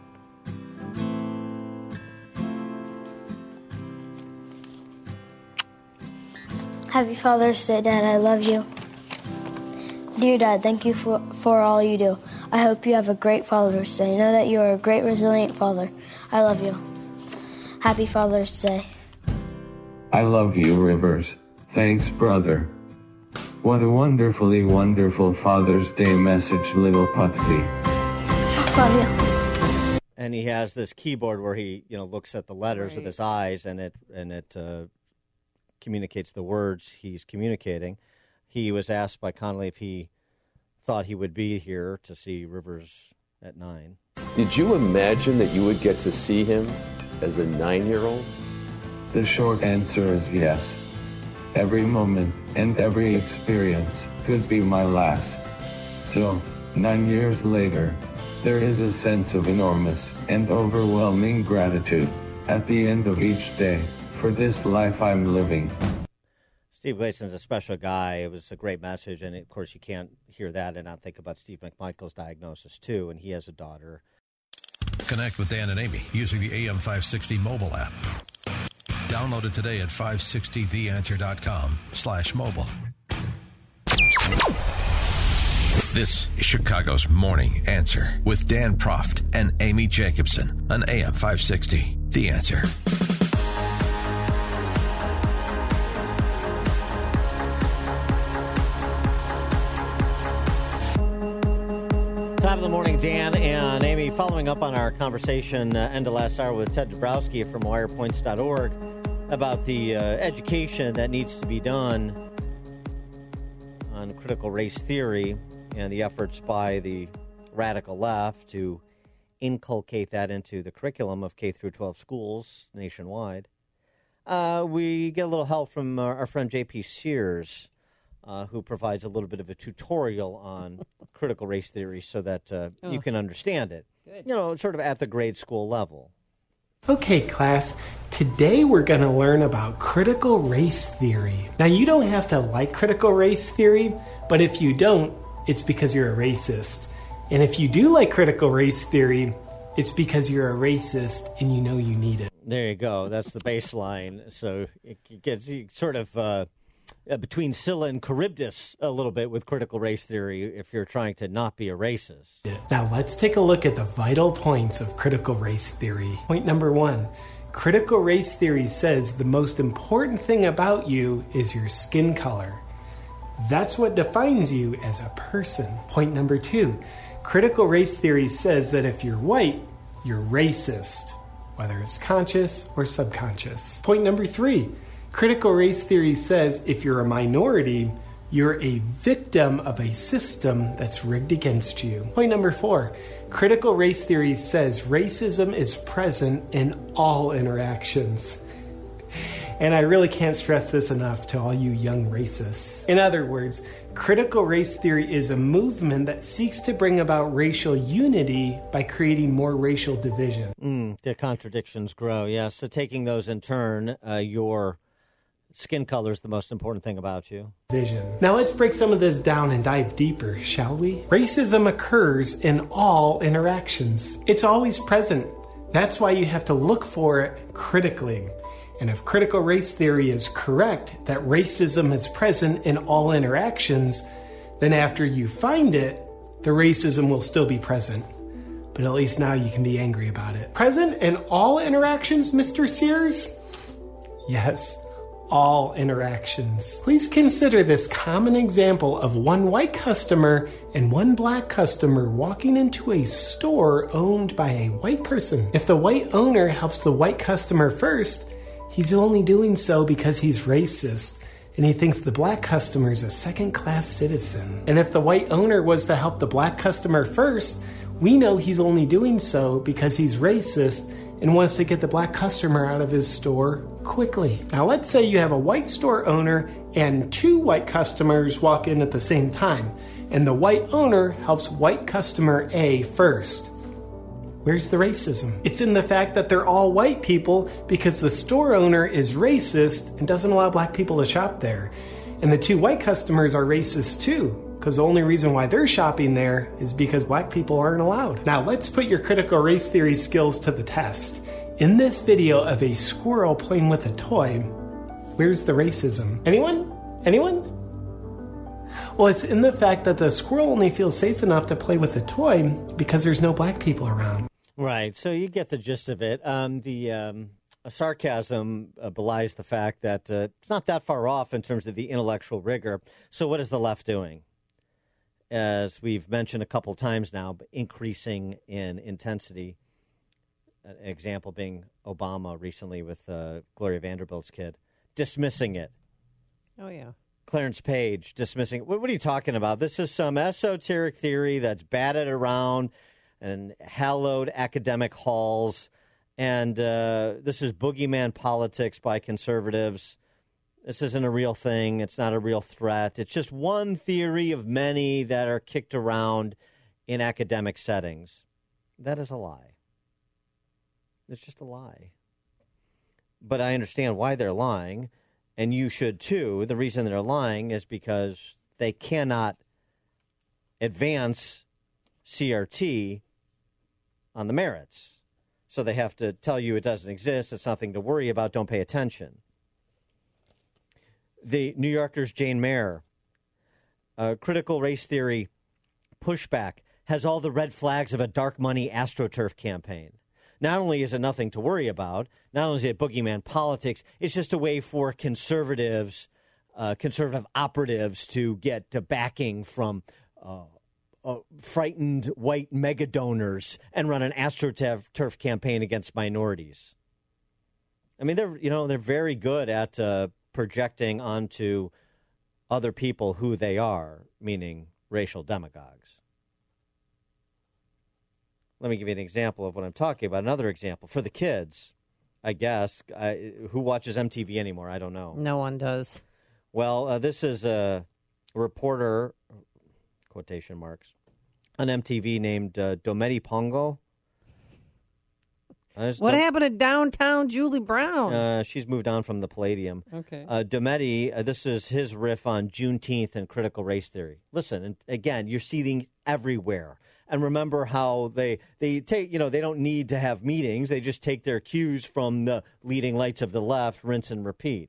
Happy Father's Day, Dad. I love you. Dear Dad, thank you for, for all you do. I hope you have a great Father's Day. Know that you are a great, resilient father. I love you. Happy Father's Day. I love you, Rivers. Thanks, brother. What a wonderfully wonderful Father's Day message, little Putsy. Love you. And he has this keyboard where he, you know, looks at the letters Right. with his eyes, and it and it uh, communicates the words he's communicating. He was asked by Connolly if he thought he would be here to see Rivers at nine. Did you imagine that you would get to see him as a nine-year-old? The short answer is yes. Every moment and every experience could be my last. So, nine years later, there is a sense of enormous and overwhelming gratitude at the end of each day for this life I'm living. Steve Gladson's a special guy. It was a great message, and of course you can't hear that and not think about Steve McMichael's diagnosis too, and he has a daughter. Connect with Dan and Amy using the A M five sixty mobile app. Download it today at five sixty the answer dot com slash mobile. This is Chicago's Morning Answer with Dan Proft and Amy Jacobson on A M five sixty. The Answer. Top of the morning, Dan and Amy. Following up on our conversation uh, end of last hour with Ted Dabrowski from wire points dot org about the uh, education that needs to be done on critical race theory and the efforts by the radical left to inculcate that into the curriculum of K through twelve schools nationwide. Uh, we get a little help from our, our friend J P Sears, uh, who provides a little bit of a tutorial on critical race theory so that uh, Oh. you can understand it. Good. You know, sort of at the grade school level. Okay, class, today we're going to learn about critical race theory. Now, you don't have to like critical race theory, but if you don't, it's because you're a racist. And if you do like critical race theory, it's because you're a racist and you know you need it. There you go. That's the baseline. So it gets you sort of uh, between Scylla and Charybdis a little bit with critical race theory if you're trying to not be a racist. Now, let's take a look at the vital points of critical race theory. Point number one, critical race theory says the most important thing about you is your skin color. That's what defines you as a person. Point number two, critical race theory says that if you're white, you're racist, whether it's conscious or subconscious. Point number three, critical race theory says if you're a minority, you're a victim of a system that's rigged against you. Point number four, critical race theory says racism is present in all interactions. And I really can't stress this enough to all you young racists. In other words, critical race theory is a movement that seeks to bring about racial unity by creating more racial division. Mm, the contradictions grow, yes. So taking those in turn, uh, your skin color is the most important thing about you. Vision. Now let's break some of this down and dive deeper, shall we? Racism occurs in all interactions. It's always present. That's why you have to look for it critically. And if critical race theory is correct, that racism is present in all interactions, then after you find it, the racism will still be present. But at least now you can be angry about it. Present in all interactions, Mister Sears? Yes, all interactions. Please consider this common example of one white customer and one black customer walking into a store owned by a white person. If the white owner helps the white customer first, he's only doing so because he's racist, and he thinks the black customer is a second-class citizen. And if the white owner was to help the black customer first, we know he's only doing so because he's racist and wants to get the black customer out of his store quickly. Now, let's say you have a white store owner and two white customers walk in at the same time, and the white owner helps white customer A first. Where's the racism? It's in the fact that they're all white people because the store owner is racist and doesn't allow black people to shop there. And the two white customers are racist too, because the only reason why they're shopping there is because black people aren't allowed. Now let's put your critical race theory skills to the test. In this video of a squirrel playing with a toy, where's the racism? Anyone? Anyone? Well, it's in the fact that the squirrel only feels safe enough to play with a toy because there's no black people around. Right. So you get the gist of it. Um, the um, sarcasm uh, belies the fact that uh, it's not that far off in terms of the intellectual rigor. So what is the left doing? As we've mentioned a couple times now, increasing in intensity. An example being Obama recently with uh, Gloria Vanderbilt's kid. Dismissing it. Oh, yeah. Clarence Page dismissing it. What, what are you talking about? This is some esoteric theory that's batted around and hallowed academic halls. And uh, this is boogeyman politics by conservatives. This isn't a real thing. It's not a real threat. It's just one theory of many that are kicked around in academic settings. That is a lie. It's just a lie. But I understand why they're lying, and you should too. The reason they're lying is because they cannot advance C R T on the merits. So they have to tell you it doesn't exist, it's nothing to worry about, don't pay attention. The New Yorker's Jane Mayer, uh, critical race theory pushback, has all the red flags of a dark money AstroTurf campaign. Not only is it nothing to worry about, not only is it boogeyman politics, it's just a way for conservatives, uh, conservative operatives to get to backing from uh, uh, frightened white mega donors and run an AstroTurf campaign against minorities. I mean, they're you know they're very good at uh, projecting onto other people who they are, meaning racial demagogues. Let me give you an example of what I'm talking about. Another example for the kids, I guess. I, who watches M T V anymore? I don't know. No one does. Well, uh, this is a reporter, quotation marks, on M T V named uh, Dometi Pongo. What happened to downtown Julie Brown? Uh, she's moved on from the Palladium. Okay. Uh, Dometi, uh, this is his riff on Juneteenth and critical race theory. Listen, and again, you're seeing everywhere. And remember how they, they take, you know, they don't need to have meetings. They just take their cues from the leading lights of the left, rinse and repeat.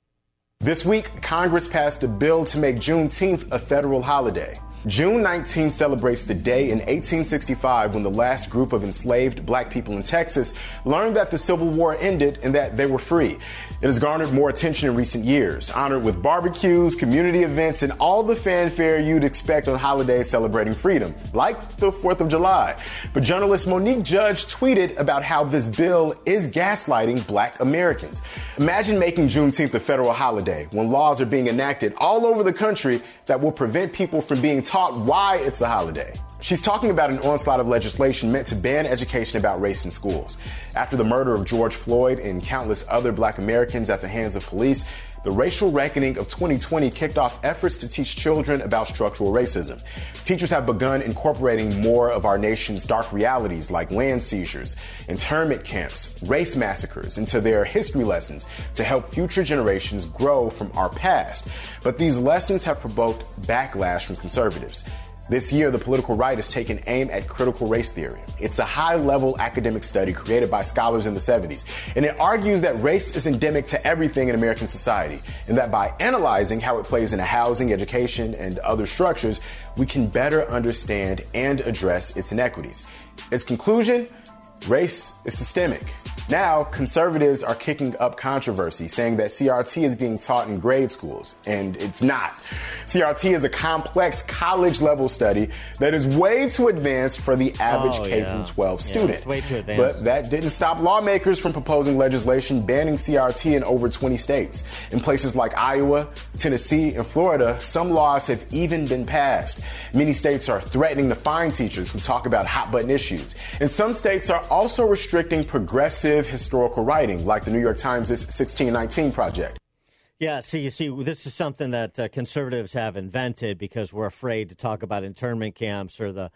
This week, Congress passed a bill to make Juneteenth a federal holiday. June nineteenth celebrates the day in eighteen sixty-five when the last group of enslaved black people in Texas learned that the Civil War ended and that they were free. It has garnered more attention in recent years, honored with barbecues, community events, and all the fanfare you'd expect on holidays celebrating freedom, like the fourth of July. But journalist Monique Judge tweeted about how this bill is gaslighting black Americans. Imagine making Juneteenth a federal holiday when laws are being enacted all over the country that will prevent people from being taught why it's a holiday. She's talking about an onslaught of legislation meant to ban education about race in schools. After the murder of George Floyd and countless other black Americans at the hands of police, the racial reckoning of twenty twenty kicked off efforts to teach children about structural racism. Teachers have begun incorporating more of our nation's dark realities like land seizures, internment camps, race massacres into their history lessons to help future generations grow from our past. But these lessons have provoked backlash from conservatives. This year, the political right has taken aim at critical race theory. It's a high-level academic study created by scholars in the seventies, and it argues that race is endemic to everything in American society, and that by analyzing how it plays into housing, education, and other structures, we can better understand and address its inequities. Its conclusion? Race is systemic. Now, conservatives are kicking up controversy, saying that C R T is being taught in grade schools, and it's not. C R T is a complex college-level study that is way too advanced for the average Oh, yeah. yeah. K through twelve Yeah, student. it's way too advanced. But that didn't stop lawmakers from proposing legislation banning C R T in over twenty states. In places like Iowa, Tennessee, and Florida, some laws have even been passed. Many states are threatening to fine teachers who talk about hot-button issues. And some states are also restricting progressive historical writing, like the New York Times' sixteen nineteen Project. Yeah, see, you see, this is something that uh, conservatives have invented because we're afraid to talk about internment camps or the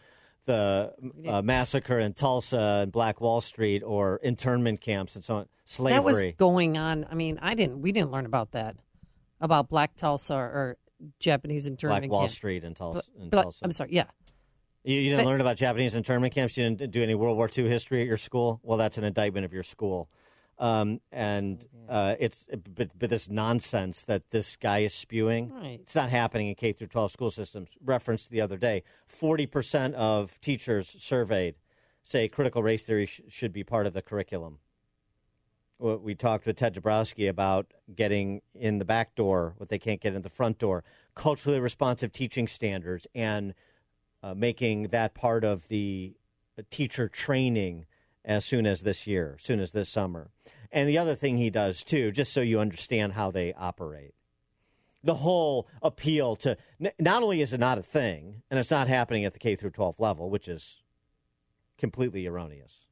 the uh, massacre in Tulsa and Black Wall Street or internment camps and so on. Slavery. That was going on. I mean, I didn't. We didn't learn about that, about Black Tulsa or Japanese internment Black Wall camps. Street in Tulsa. In But- Tulsa. I'm sorry. Yeah. You, you didn't But- learn about Japanese internment camps? You didn't do any World War Two history at your school? Well, that's an indictment of your school. Um, and uh, it's but, but this nonsense that this guy is spewing, Right. it's not happening in K through twelve school systems. Referenced the other day, forty percent of teachers surveyed say critical race theory sh- should be part of the curriculum. Well, we talked with Ted Dabrowski about getting in the back door, what they can't get in the front door, culturally responsive teaching standards, and uh, making that part of the uh, teacher training as soon as this year, as soon as this summer. And the other thing he does, too, just so you understand how they operate, the whole appeal to n- not only is it not a thing, and it's not happening at the K through twelve level, which is completely erroneous.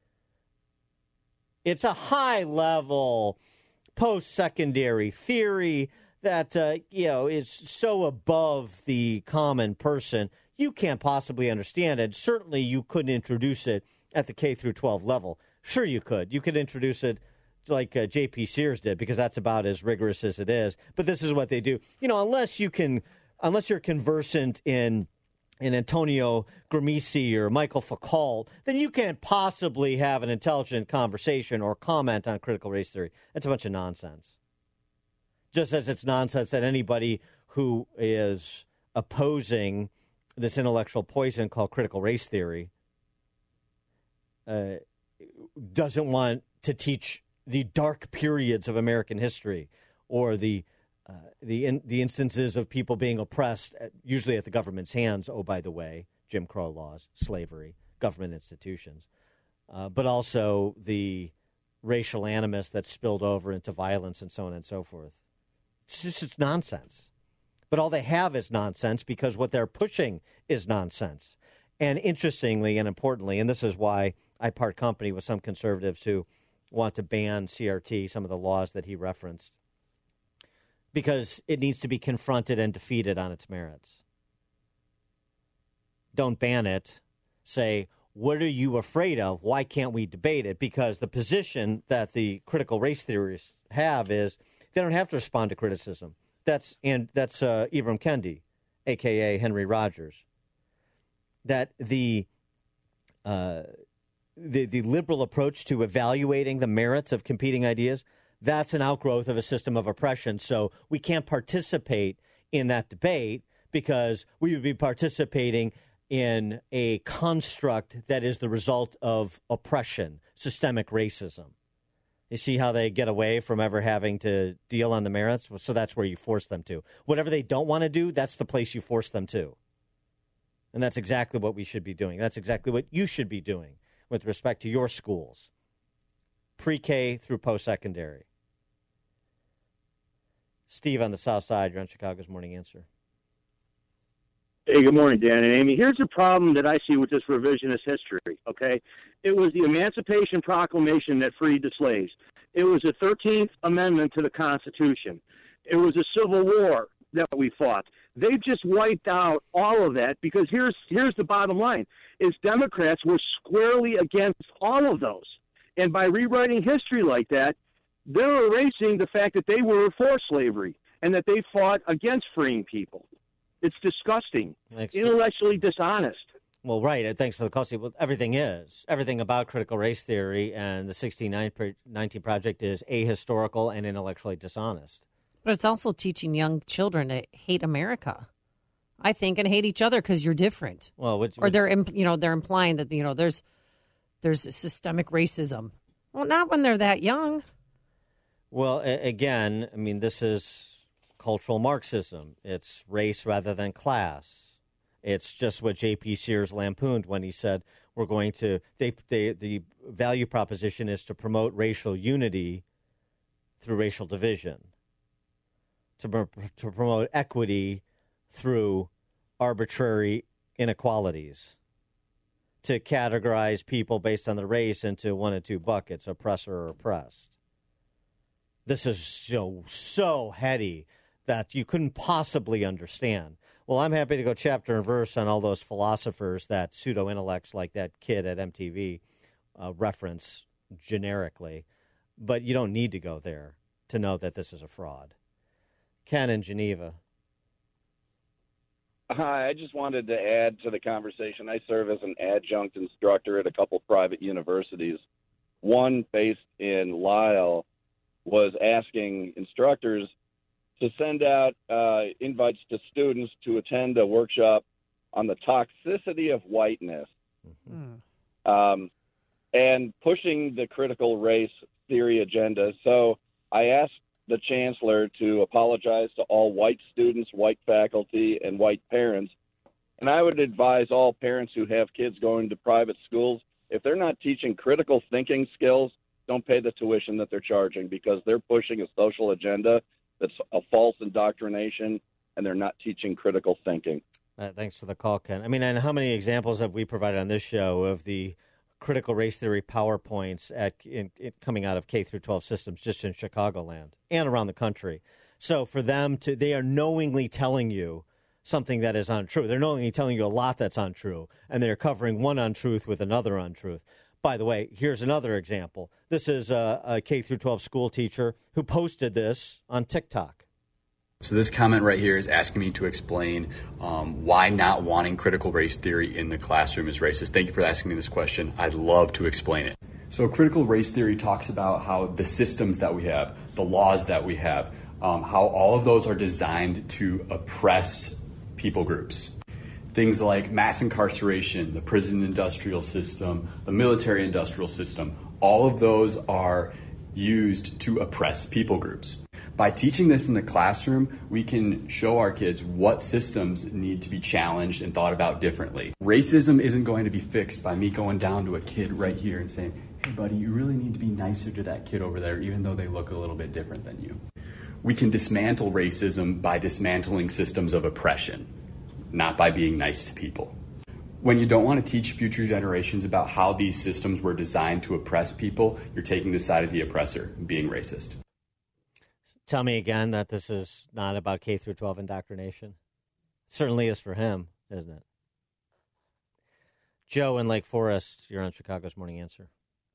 It's a high-level post-secondary theory that, uh, you know, is so above the common person, you can't possibly understand it. Certainly you couldn't introduce it at the K through twelve level. Sure you could. You could introduce it like uh, J P Sears did, because that's about as rigorous as it is. But this is what they do. You know, unless you can, unless you're conversant in in Antonio Gramsci or Michael Foucault, then you can't possibly have an intelligent conversation or comment on critical race theory. That's a bunch of nonsense. Just as it's nonsense that anybody who is opposing this intellectual poison called critical race theory uh, doesn't want to teach the dark periods of American history or the uh, the in, the instances of people being oppressed, at, usually at the government's hands. Oh, by the way, Jim Crow laws, slavery, government institutions, uh, but also the racial animus that spilled over into violence and so on and so forth. It's just it's nonsense. But all they have is nonsense because what they're pushing is nonsense. And interestingly and importantly, and this is why I part company with some conservatives who want to ban C R T, some of the laws that he referenced, because it needs to be confronted and defeated on its merits. Don't ban it. Say, what are you afraid of? Why can't we debate it? Because the position that the critical race theorists have is they don't have to respond to criticism. That's and that's uh, Ibram Kendi, a k a. Henry Rogers. That the uh, the the liberal approach to evaluating the merits of competing ideas, that's an outgrowth of a system of oppression. So we can't participate in that debate because we would be participating in a construct that is the result of oppression, systemic racism. You see how they get away from ever having to deal on the merits? So that's where you force them to. Whatever they don't want to do, that's the place you force them to. And that's exactly what we should be doing. That's exactly what you should be doing with respect to your schools, pre-K through post-secondary. Steve on the South Side, you're on Chicago's Morning Answer. Hey, good morning, Dan and Amy. Here's a problem that I see with this revisionist history, okay? It was the Emancipation Proclamation that freed the slaves. It was the thirteenth Amendment to the Constitution. It was a Civil War that we fought. They've just wiped out all of that because here's here's the bottom line, is Democrats were squarely against all of those. And by rewriting history like that, they're erasing the fact that they were for slavery and that they fought against freeing people. It's disgusting, Thanks. Intellectually dishonest. Well, right. Thanks for the call. Well, everything is. Everything about critical race theory and the sixteen nineteen Project is ahistorical and intellectually dishonest. But it's also teaching young children to hate America, I think, and hate each other because you're different. Well, which, or they're imp- you know they're implying that you know there's there's systemic racism. Well, not when they're that young. Well, a- again, I mean, this is cultural Marxism. It's race rather than class. It's just what J P Sears lampooned when he said we're going to they, they the value proposition is to promote racial unity through racial division, to to promote equity through arbitrary inequalities, to categorize people based on the race into one of two buckets, oppressor or oppressed. This is so so heady that you couldn't possibly understand. Well, I'm happy to go chapter and verse on all those philosophers that pseudo-intellects like that kid at M T V uh, reference generically, but you don't need to go there to know that this is a fraud. Ken in Geneva. Hi, I just wanted to add to the conversation. I serve as an adjunct instructor at a couple private universities. One based in Lisle was asking instructors to send out uh, invites to students to attend a workshop on the toxicity of whiteness, mm-hmm. um, and pushing the critical race theory agenda. So I asked the chancellor to apologize to all white students, white faculty, and white parents. And I would advise all parents who have kids going to private schools, if they're not teaching critical thinking skills, don't pay the tuition that they're charging, because they're pushing a social agenda that's a false indoctrination, and they're not teaching critical thinking. Uh, thanks for the call, Ken. I mean, and how many examples have we provided on this show of the critical race theory PowerPoints at in, in, coming out of K through twelve systems just in Chicagoland and around the country? So for them to, they are knowingly telling you something that is untrue. They're knowingly telling you a lot that's untrue, and they're covering one untruth with another untruth. By the way, here's another example. This is a, a K through twelve school teacher who posted this on TikTok. So this comment right here is asking me to explain um, why not wanting critical race theory in the classroom is racist. Thank you for asking me this question. I'd love to explain it. So critical race theory talks about how the systems that we have, the laws that we have, um, how all of those are designed to oppress people groups. Things like mass incarceration, the prison industrial system, the military industrial system, all of those are used to oppress people groups. By teaching this in the classroom, we can show our kids what systems need to be challenged and thought about differently. Racism isn't going to be fixed by me going down to a kid right here and saying, hey buddy, you really need to be nicer to that kid over there, even though they look a little bit different than you. We can dismantle racism by dismantling systems of oppression, not by being nice to people. When you don't want to teach future generations about how these systems were designed to oppress people, you're taking the side of the oppressor, being racist. Tell me again that this is not about K through twelve indoctrination. Certainly is for him, isn't it? Joe in Lake Forest, you're on Chicago's Morning Answer.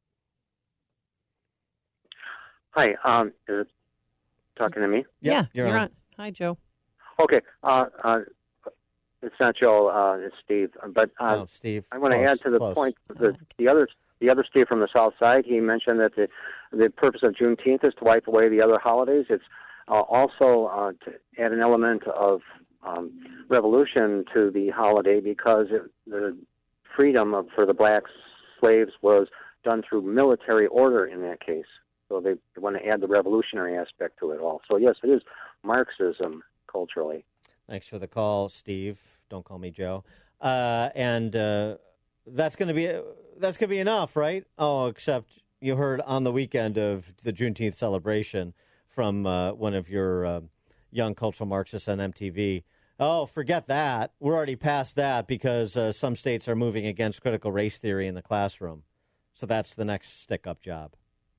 Hi, um, is it talking to me? Yeah, you're, you're on. on. Hi, Joe. Okay, uh, uh, it's not Joe, uh, it's Steve. But uh, oh, Steve. I want to Close, add to the close. point that the other the other Steve from the South Side, he mentioned that the the purpose of Juneteenth is to wipe away the other holidays. It's uh, also uh, to add an element of um, revolution to the holiday, because it, the freedom of, for the black slaves was done through military order in that case. So they want to add the revolutionary aspect to it all. So yes, it is Marxism culturally. Thanks for the call, Steve. Don't call me Joe. Uh, and uh, that's going to be that's going to be enough, right? Oh, except you heard on the weekend of the Juneteenth celebration from uh, one of your uh, young cultural Marxists on M T V. Oh, forget that. We're already past that because uh, some states are moving against critical race theory in the classroom. So that's the next stick-up job.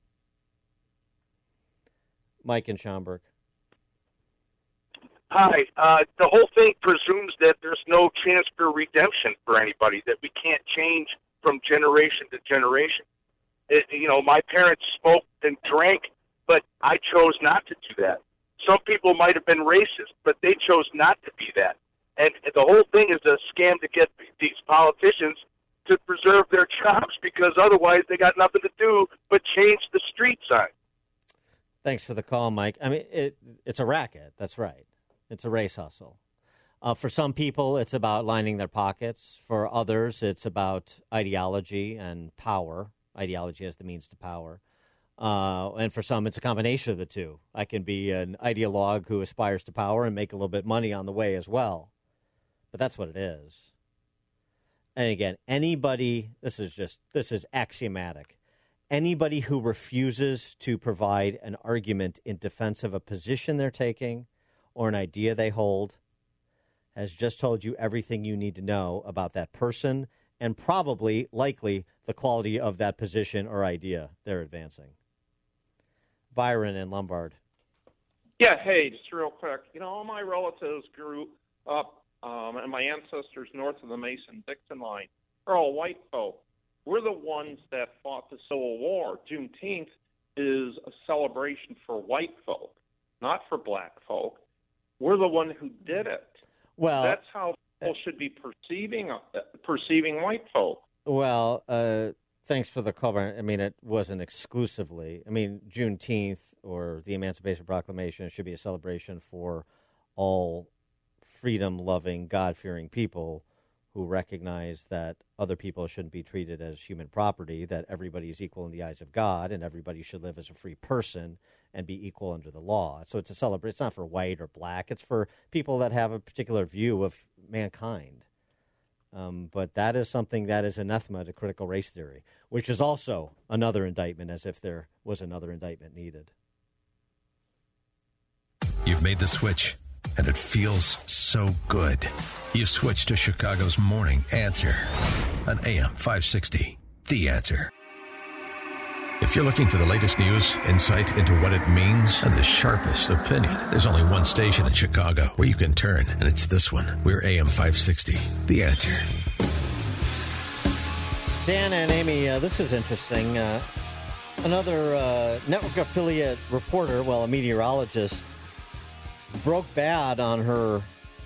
Mike in Schaumburg. Hi. Uh, the whole thing presumes that there's no chance for redemption for anybody, that we can't change from generation to generation. It, you know, my parents smoked and drank, but I chose not to do that. Some people might have been racist, but they chose not to be that. And the whole thing is a scam to get these politicians to preserve their jobs, because otherwise they got nothing to do but change the street sign. Thanks for the call, Mike. I mean, it, it's a racket. That's right. It's a race hustle. Uh, for some people, it's about lining their pockets. For others, it's about ideology and power. Ideology as the means to power. Uh, and for some, it's a combination of the two. I can be an ideologue who aspires to power and make a little bit of money on the way as well. But that's what it is. And again, anybody, this is just, this is axiomatic. Anybody who refuses to provide an argument in defense of a position they're taking or an idea they hold has just told you everything you need to know about that person and probably, likely, the quality of that position or idea they're advancing. Byron in Lombard. Yeah, hey, just real quick. You know, all my relatives grew up, um, and my ancestors north of the Mason-Dixon line are all white folk. We're the ones that fought the Civil War. Juneteenth is a celebration for white folk, not for black folk. We're the one who did it. Well, that's how people should be perceiving uh, perceiving white folk. Well, uh, thanks for the call. I mean, it wasn't exclusively. I mean, Juneteenth or the Emancipation Proclamation should be a celebration for all freedom-loving, God-fearing people who recognize that other people shouldn't be treated as human property, that everybody is equal in the eyes of God, and everybody should live as a free person and be equal under the law. So it's a celebration. It's not for white or black. It's for people that have a particular view of mankind. Um, but that is something that is anathema to critical race theory, which is also another indictment, as if there was another indictment needed. You've made the switch, and it feels so good. You've switched to Chicago's Morning Answer on A M five sixty, The Answer. If you're looking for the latest news, insight into what it means, and the sharpest opinion, there's only one station in Chicago where you can turn, and it's this one. We're A M five sixty, The Answer. Dan and Amy, uh, this is interesting. Uh, another uh, network affiliate reporter, well, a meteorologist, broke bad on her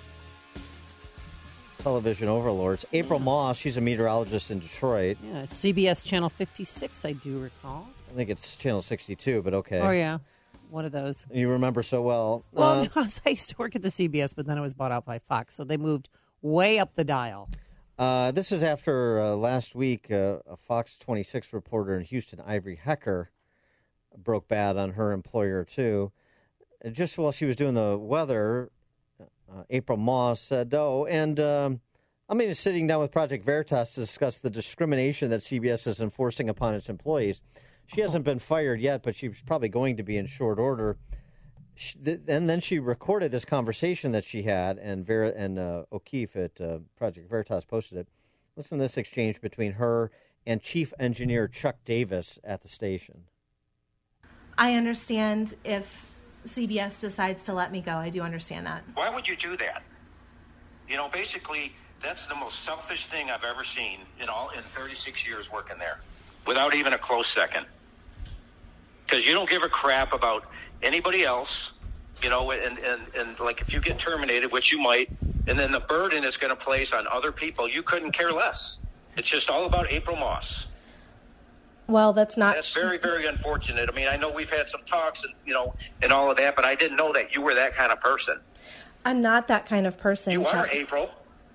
television overlords. April Moss, she's a meteorologist in Detroit. Yeah, it's C B S Channel fifty-six, I do recall. I think it's Channel sixty-two, but okay. Oh, yeah. One of those. You remember so well. Well, uh, I used to work at the C B S, but then it was bought out by Fox, so they moved way up the dial. Uh, this is after uh, last week, uh, a Fox twenty-six reporter in Houston, Ivory Hecker, broke bad on her employer, too. Just while she was doing the weather, uh, April Moss said, oh, and um, I mean, sitting down with Project Veritas to discuss the discrimination that C B S is enforcing upon its employees. She hasn't been fired yet, but she's probably going to be in short order. She, th- and then she recorded this conversation that she had, and Vera and uh, O'Keefe at uh, Project Veritas posted it. Listen to this exchange between her and Chief Engineer Chuck Davis at the station. I understand if C B S decides to let me go. I do understand that. Why would you do that? You know, basically, that's the most selfish thing I've ever seen in all in thirty-six years working there, without even a close second. Because you don't give a crap about anybody else, you know, and, and, and like if you get terminated, which you might, and then the burden is going to place on other people, you couldn't care less. It's just all about April Moss. Well, that's not... That's very, very unfortunate. I mean, I know we've had some talks and, you know, and all of that, but I didn't know that you were that kind of person. I'm not that kind of person, You Chuck. are, April.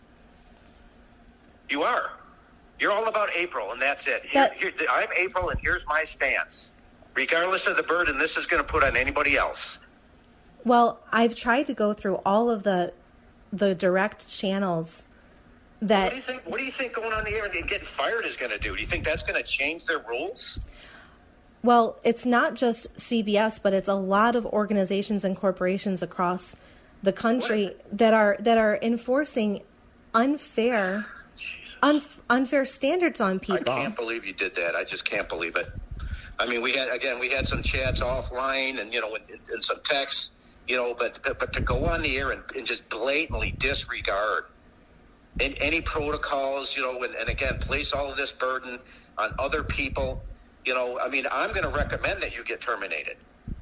You are. You're all about April, and that's it. Here, That- here, I'm April, and here's my stance. Regardless of the burden this is going to put on anybody else. Well, I've tried to go through all of the the direct channels that... What do you think? What do you think going on the air and getting fired is going to do? Do you think that's going to change their rules? Well, it's not just C B S, but it's a lot of organizations and corporations across the country that are that are enforcing unfair unf- unfair standards on people. I can't believe you did that. I just can't believe it. I mean, we had again, we had some chats offline, and you know, and, and some texts, you know, but but to go on the air and, and just blatantly disregard in, any protocols, you know, and, and again, place all of this burden on other people. You know, I mean, I'm going to recommend that you get terminated.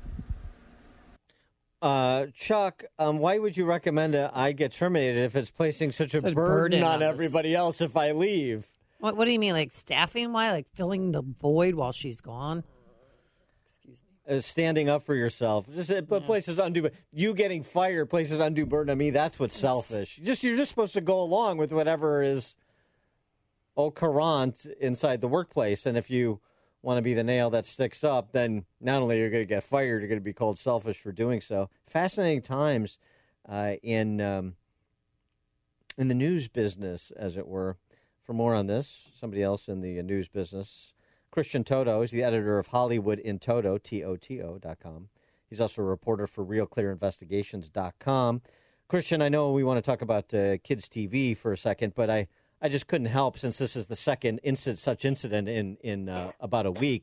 Uh, Chuck, um, why would you recommend uh, I get terminated if it's placing such a Such burden, burden on on us. everybody else if I leave? What, what do you mean, like staffing? Why, like filling the void while she's gone? Uh, standing up for yourself. Just uh, but places undue. But you getting fired places undue burden on me. That's what's selfish. Just you're just supposed to go along with whatever is au courant inside the workplace. And if you want to be the nail that sticks up, then not only are you going to get fired, you're going to be called selfish for doing so. Fascinating times uh, in um, in the news business, as it were. For more on this, somebody else in the uh, news business. Christian Toto is the editor of Hollywood in Toto, T O T O dot com. He's also a reporter for Real Clear Investigations dot com. Christian, I know we want to talk about uh, kids' T V for a second, but I, I just couldn't help, since this is the second incident, such incident in, in uh, about a week.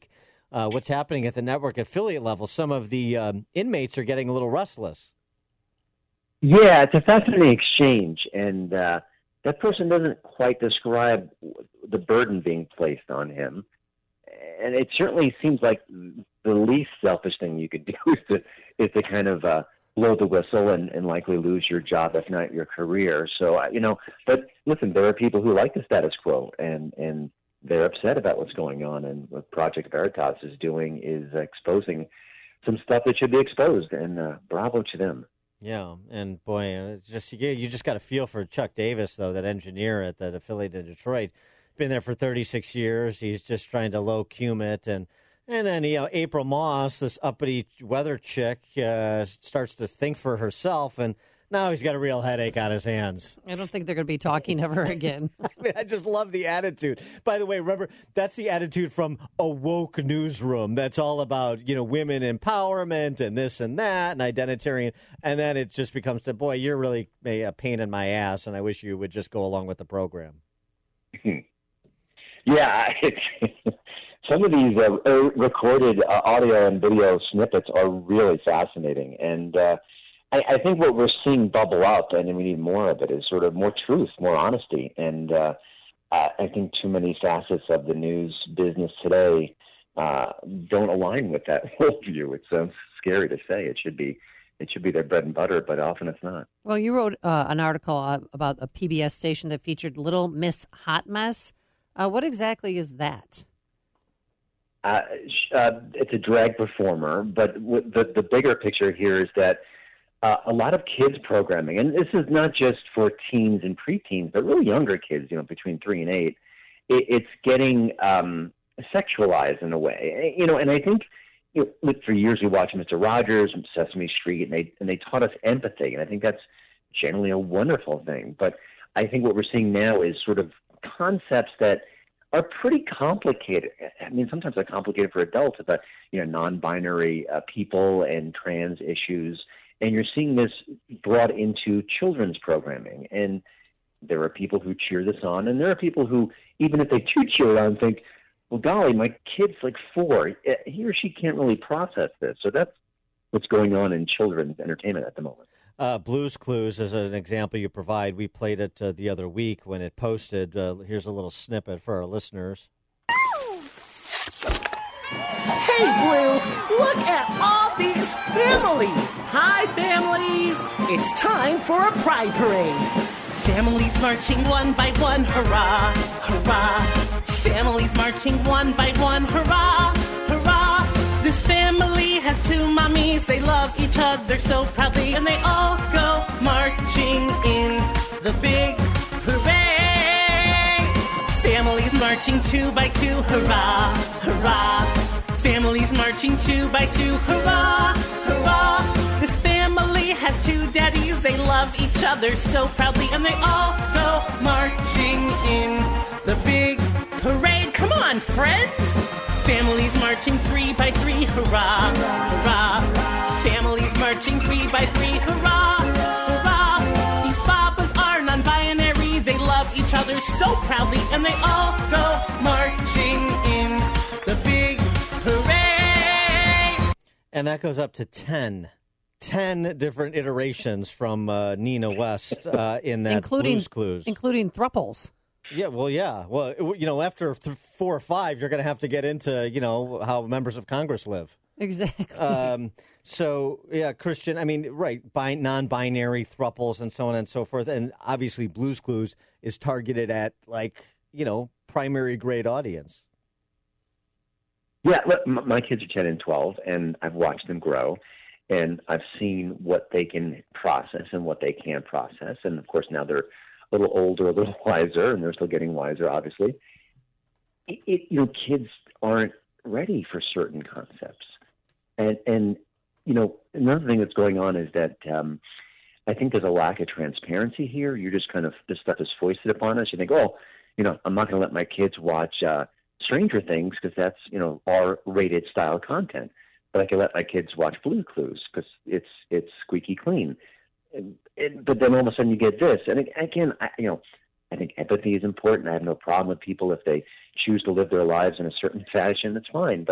uh, what's happening at the network affiliate level. Some of the um, inmates are getting a little restless. Yeah, it's a fascinating exchange, and uh, that person doesn't quite describe the burden being placed on him. And it certainly seems like the least selfish thing you could do is to, is to kind of uh, blow the whistle and, and likely lose your job, if not your career. So, uh, you know, but listen, there are people who like the status quo, and, and they're upset about what's going on. And what Project Veritas is doing is exposing some stuff that should be exposed, and uh, bravo to them. Yeah, and boy, it's just you, you just got a feel for Chuck Davis, though, that engineer at that affiliate in Detroit. Been there for thirty-six years. He's just trying to low cum it, and and then you know April Moss, this uppity weather chick, uh, starts to think for herself, and now he's got a real headache on his hands. I don't think they're going to be talking ever again. I mean, I just love the attitude. By the way, remember, that's the attitude from a woke newsroom. That's all about, you know, women empowerment and this and that and identitarian. And then it just becomes, the boy, you're really a pain in my ass, and I wish you would just go along with the program. Yeah, some of these uh, recorded uh, audio and video snippets are really fascinating. And uh, I, I think what we're seeing bubble up, and we need more of it, is sort of more truth, more honesty. And uh, I think too many facets of the news business today uh, don't align with that worldview. It sounds scary to say. It should be it should be their bread and butter, but often it's not. Well, you wrote uh, an article uh, about a P B S station that featured Little Miss Hot Mess. Uh, what exactly is that? Uh, uh, it's a drag performer, but w- the the bigger picture here is that uh, a lot of kids programming, and this is not just for teens and preteens, but really younger kids, you know, between three and eight, it, it's getting um, sexualized in a way, you know. And I think you know, for years we watched Mister Rogers and Sesame Street, and they and they taught us empathy, and I think that's generally a wonderful thing. But I think what we're seeing now is sort of concepts that are pretty complicated. I mean, sometimes they're complicated for adults about, you know, non-binary uh, people and trans issues. And you're seeing this brought into children's programming. And there are people who cheer this on. And there are people who, even if they do cheer it on, think, well, golly, my kid's like four. He or she can't really process this. So that's what's going on in children's entertainment at the moment. Uh, Blue's Clues is an example you provide. We played it uh, the other week when it posted. Uh, here's a little snippet for our listeners. Hey, Blue, look at all these families. Hi, families. It's time for a pride parade. Families marching one by one, hurrah, hurrah. Families marching one by one, hurrah, hurrah. This family has two mommies. They love each other so proudly, and they all go marching in the big parade. Families marching two by two, hurrah, hurrah. Families marching two by two, hurrah, hurrah. This family has two daddies. They love each other so proudly, and they all go marching in the big parade. Come on, friends. Families marching three by three, hurrah, hurrah. Families marching three by three, hurrah, hurrah. These Babas are non-binary. They love each other so proudly, and they all go marching in the big parade. And that goes up to ten. Ten different iterations from uh, Nina West uh, in that including, Blue's Clues. Including thruples. Yeah, well, yeah. Well, you know, after th- four or five, you're going to have to get into, you know, how members of Congress live. Exactly. Um, so, yeah, Christian, I mean, right, bi- non-binary thruples and so on and so forth. And obviously Blue's Clues is targeted at, like, you know, primary grade audience. Yeah, look, m- my kids are ten and twelve, and I've watched them grow. And I've seen what they can process and what they can't process. And, of course, now they're a little older, a little wiser, and they're still getting wiser, obviously. It, it, you know, kids aren't ready for certain concepts. And, and you know, another thing that's going on is that um, I think there's a lack of transparency here. You're just kind of, this stuff is foisted upon us. You think, oh, you know, I'm not going to let my kids watch uh, Stranger Things because that's, you know, R-rated style content. But I can let my kids watch Blue's Clues because it's it's squeaky clean. And, and, but then all of a sudden you get this. And again, I, you know, I think empathy is important. I have no problem with people if they choose to live their lives in a certain fashion. That's fine. But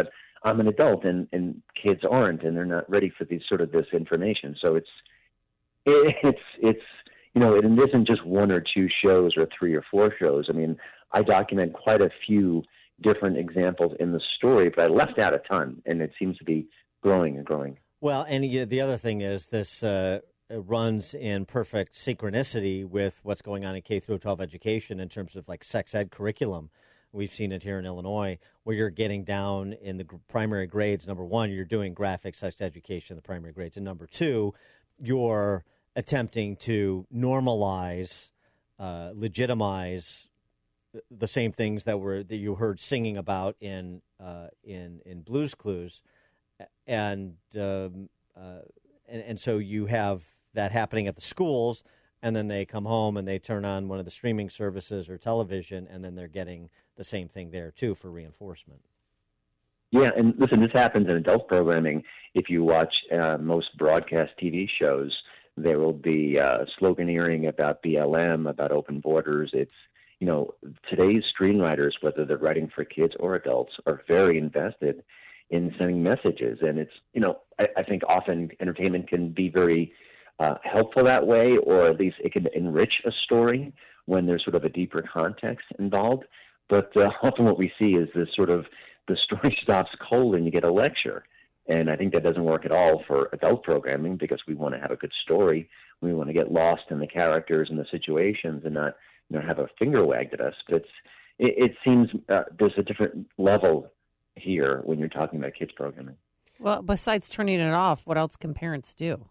I'm an adult, and, and kids aren't, and they're not ready for these sort of this information. So it's it, it's it's you know, it isn't just one or two shows or three or four shows. I mean, I document quite a few different examples in the story, but I left out a ton, and it seems to be growing and growing. Well, and yeah, the other thing is this uh, runs in perfect synchronicity with what's going on in K through twelve education in terms of like sex ed curriculum. We've seen it here in Illinois, where you're getting down in the primary grades. Number one, you're doing graphic sex education in the primary grades, and number two, you're attempting to normalize, uh, legitimize the same things that were that you heard singing about in uh, in in Blue's Clues, and, um, uh, and and so you have that happening at the schools, and then they come home and they turn on one of the streaming services or television, and then they're getting the same thing there too for reinforcement. Yeah, and listen, this happens in adult programming. If you watch uh, most broadcast T V shows, there will be uh, sloganeering about B L M, about open borders. It's, you know, today's screenwriters, whether they're writing for kids or adults, are very invested in sending messages. And it's, you know, I, I think often entertainment can be very uh, helpful that way, or at least it can enrich a story when there's sort of a deeper context involved. But uh, often what we see is this sort of, the story stops cold and you get a lecture. And I think that doesn't work at all for adult programming, because we want to have a good story. We want to get lost in the characters and the situations and not, you know, have a finger wagged at us. But it's, it, it seems uh, there's a different level here when you're talking about kids programming. Well, besides turning it off, what else can parents do?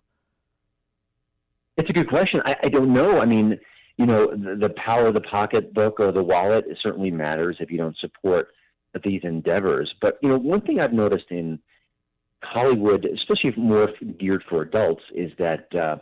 It's a good question. I, I don't know. I mean, you know, the, the power of the pocketbook or the wallet, it certainly matters if you don't support these endeavors. But, you know, one thing I've noticed in Hollywood, especially more geared for adults, is that uh,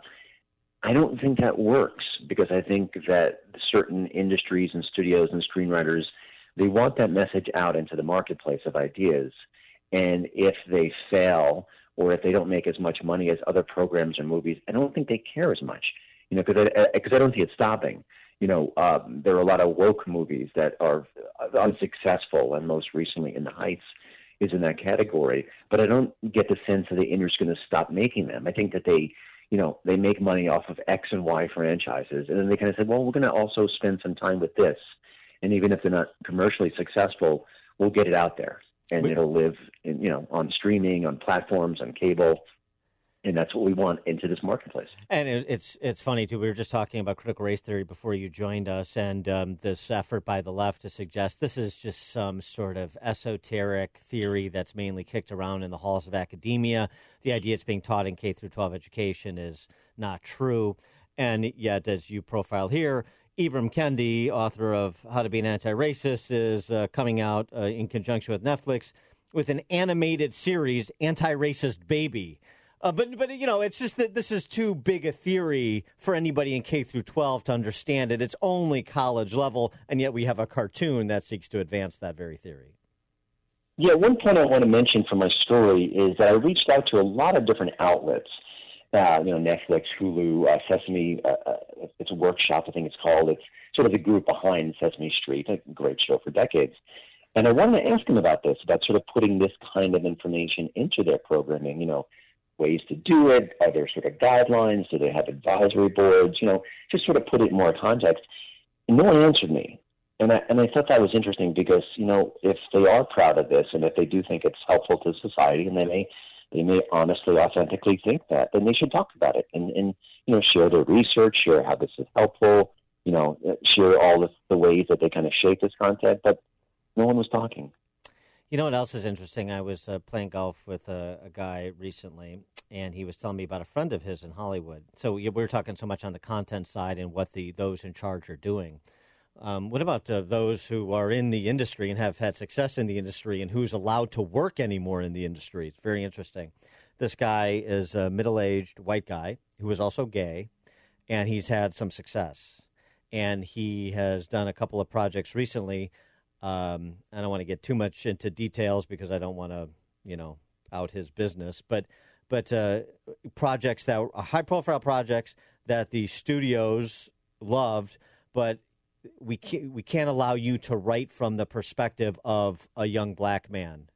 I don't think that works, because I think that certain industries and studios and screenwriters, they want that message out into the marketplace of ideas. And if they fail, or if they don't make as much money as other programs or movies, I don't think they care as much, you know, because I, I, I don't see it stopping. You know, um, there are a lot of woke movies that are unsuccessful, and most recently In the Heights is in that category. But I don't get the sense that the industry is going to stop making them. I think that they, you know, they make money off of X and Y franchises, and then they kind of say, well, we're going to also spend some time with this. And even if they're not commercially successful, we'll get it out there, and we- it'll live, in, you know, on streaming, on platforms, on cable. And that's what we want into this marketplace. And it, it's it's funny, too. We were just talking about critical race theory before you joined us, and um, this effort by the left to suggest this is just some sort of esoteric theory that's mainly kicked around in the halls of academia. The idea it's being taught in K through twelve education is not true. And yet, as you profile here, Ibram Kendi, author of How to Be an Anti-Racist, is uh, coming out uh, in conjunction with Netflix with an animated series, Anti-Racist Baby. Uh, but, but you know, it's just that this is too big a theory for anybody in K through twelve to understand it. It's only college level, and yet we have a cartoon that seeks to advance that very theory. Yeah, one point I want to mention from my story is that I reached out to a lot of different outlets, uh, you know, Netflix, Hulu, uh, Sesame, uh, uh, it's a workshop, I think it's called. It's sort of the group behind Sesame Street, a great show for decades. And I wanted to ask them about this, about sort of putting this kind of information into their programming, you know, ways to do it. Are there sort of guidelines? Do they have advisory boards? You know, just sort of put it in more context. And no one answered me. And I, and I thought that was interesting, because, you know, if they are proud of this, and if they do think it's helpful to society, and they may, they may honestly, authentically think that, then they should talk about it and, and, you know, share their research, share how this is helpful, you know, share all the, the ways that they kind of shape this content. But no one was talking. You know what else is interesting? I was uh, playing golf with a, a guy recently, and he was telling me about a friend of his in Hollywood. So we we're talking so much on the content side and what the those in charge are doing. Um, what about uh, those who are in the industry and have had success in the industry, and who's allowed to work anymore in the industry? It's very interesting. This guy is a middle-aged white guy who is also gay, and he's had some success. And he has done a couple of projects recently. Um, I don't want to get too much into details because I don't want to, you know, out his business. But but uh, projects that are high-profile projects that the studios loved, but we can't, we can't allow you to write from the perspective of a young black man.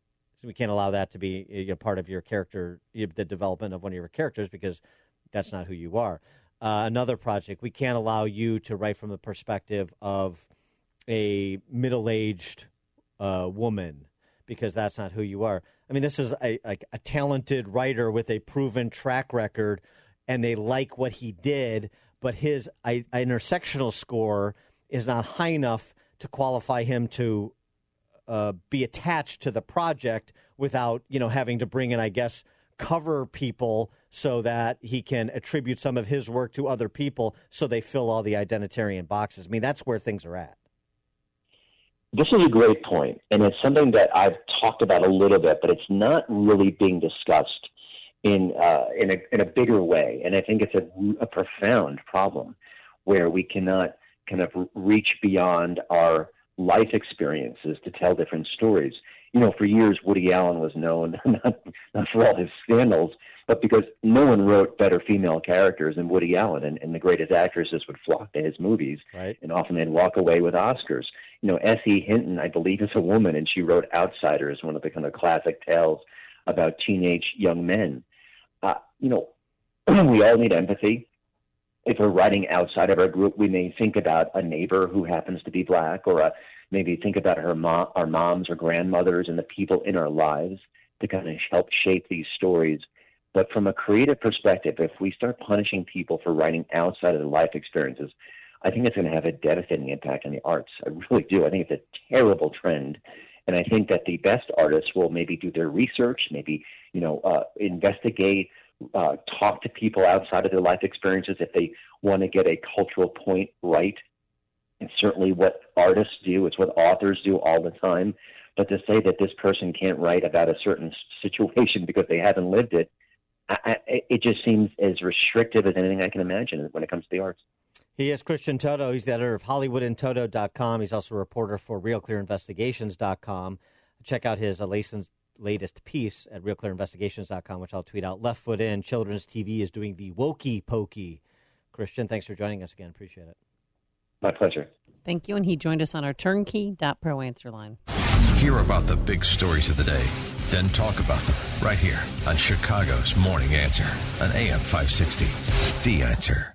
So we can't allow that to be a part of your character, the development of one of your characters, because that's not who you are. Uh, another project, we can't allow you to write from the perspective of a middle-aged uh, woman, because that's not who you are. I mean, this is a, like a talented writer with a proven track record, and they like what he did, but his I, intersectional score is not high enough to qualify him to uh, be attached to the project without, you know, having to bring in, I guess, cover people so that he can attribute some of his work to other people so they fill all the identitarian boxes. I mean, that's where things are at. This is a great point, and it's something that I've talked about a little bit, but it's not really being discussed in uh, in a in a bigger way. And I think it's a, a profound problem where we cannot kind of reach beyond our life experiences to tell different stories. You know, for years, Woody Allen was known not, not for all his scandals, but because no one wrote better female characters than Woody Allen, and, and the greatest actresses would flock to his movies, right. And often they'd walk away with Oscars. You know, S E. Hinton, I believe, is a woman, and she wrote Outsiders, one of the kind of classic tales about teenage young men. Uh, you know, we all need empathy. If we're writing outside of our group, we may think about a neighbor who happens to be black, or a, maybe think about her mom, our moms or grandmothers and the people in our lives to kind of help shape these stories. But from a creative perspective, if we start punishing people for writing outside of their life experiences, I think it's going to have a devastating impact on the arts. I really do. I think it's a terrible trend. And I think that the best artists will maybe do their research, maybe, you know, uh, investigate, uh, talk to people outside of their life experiences if they want to get a cultural point right. It's certainly what artists do. It's what authors do all the time. But to say that this person can't write about a certain situation because they haven't lived it, I, I, it just seems as restrictive as anything I can imagine when it comes to the arts. He is Christian Toto. He's the editor of Hollywood in Toto dot com. He's also a reporter for Real Clear Investigations dot com. Check out his uh, latest piece at Real Clear Investigations dot com, which I'll tweet out. Left Foot In, Children's T V is doing the wokey pokey. Christian, thanks for joining us again. Appreciate it. My pleasure. Thank you. And he joined us on our turnkey dot pro answer line. Hear about the big stories of the day, then talk about them right here on Chicago's Morning Answer on A M five sixty. The Answer.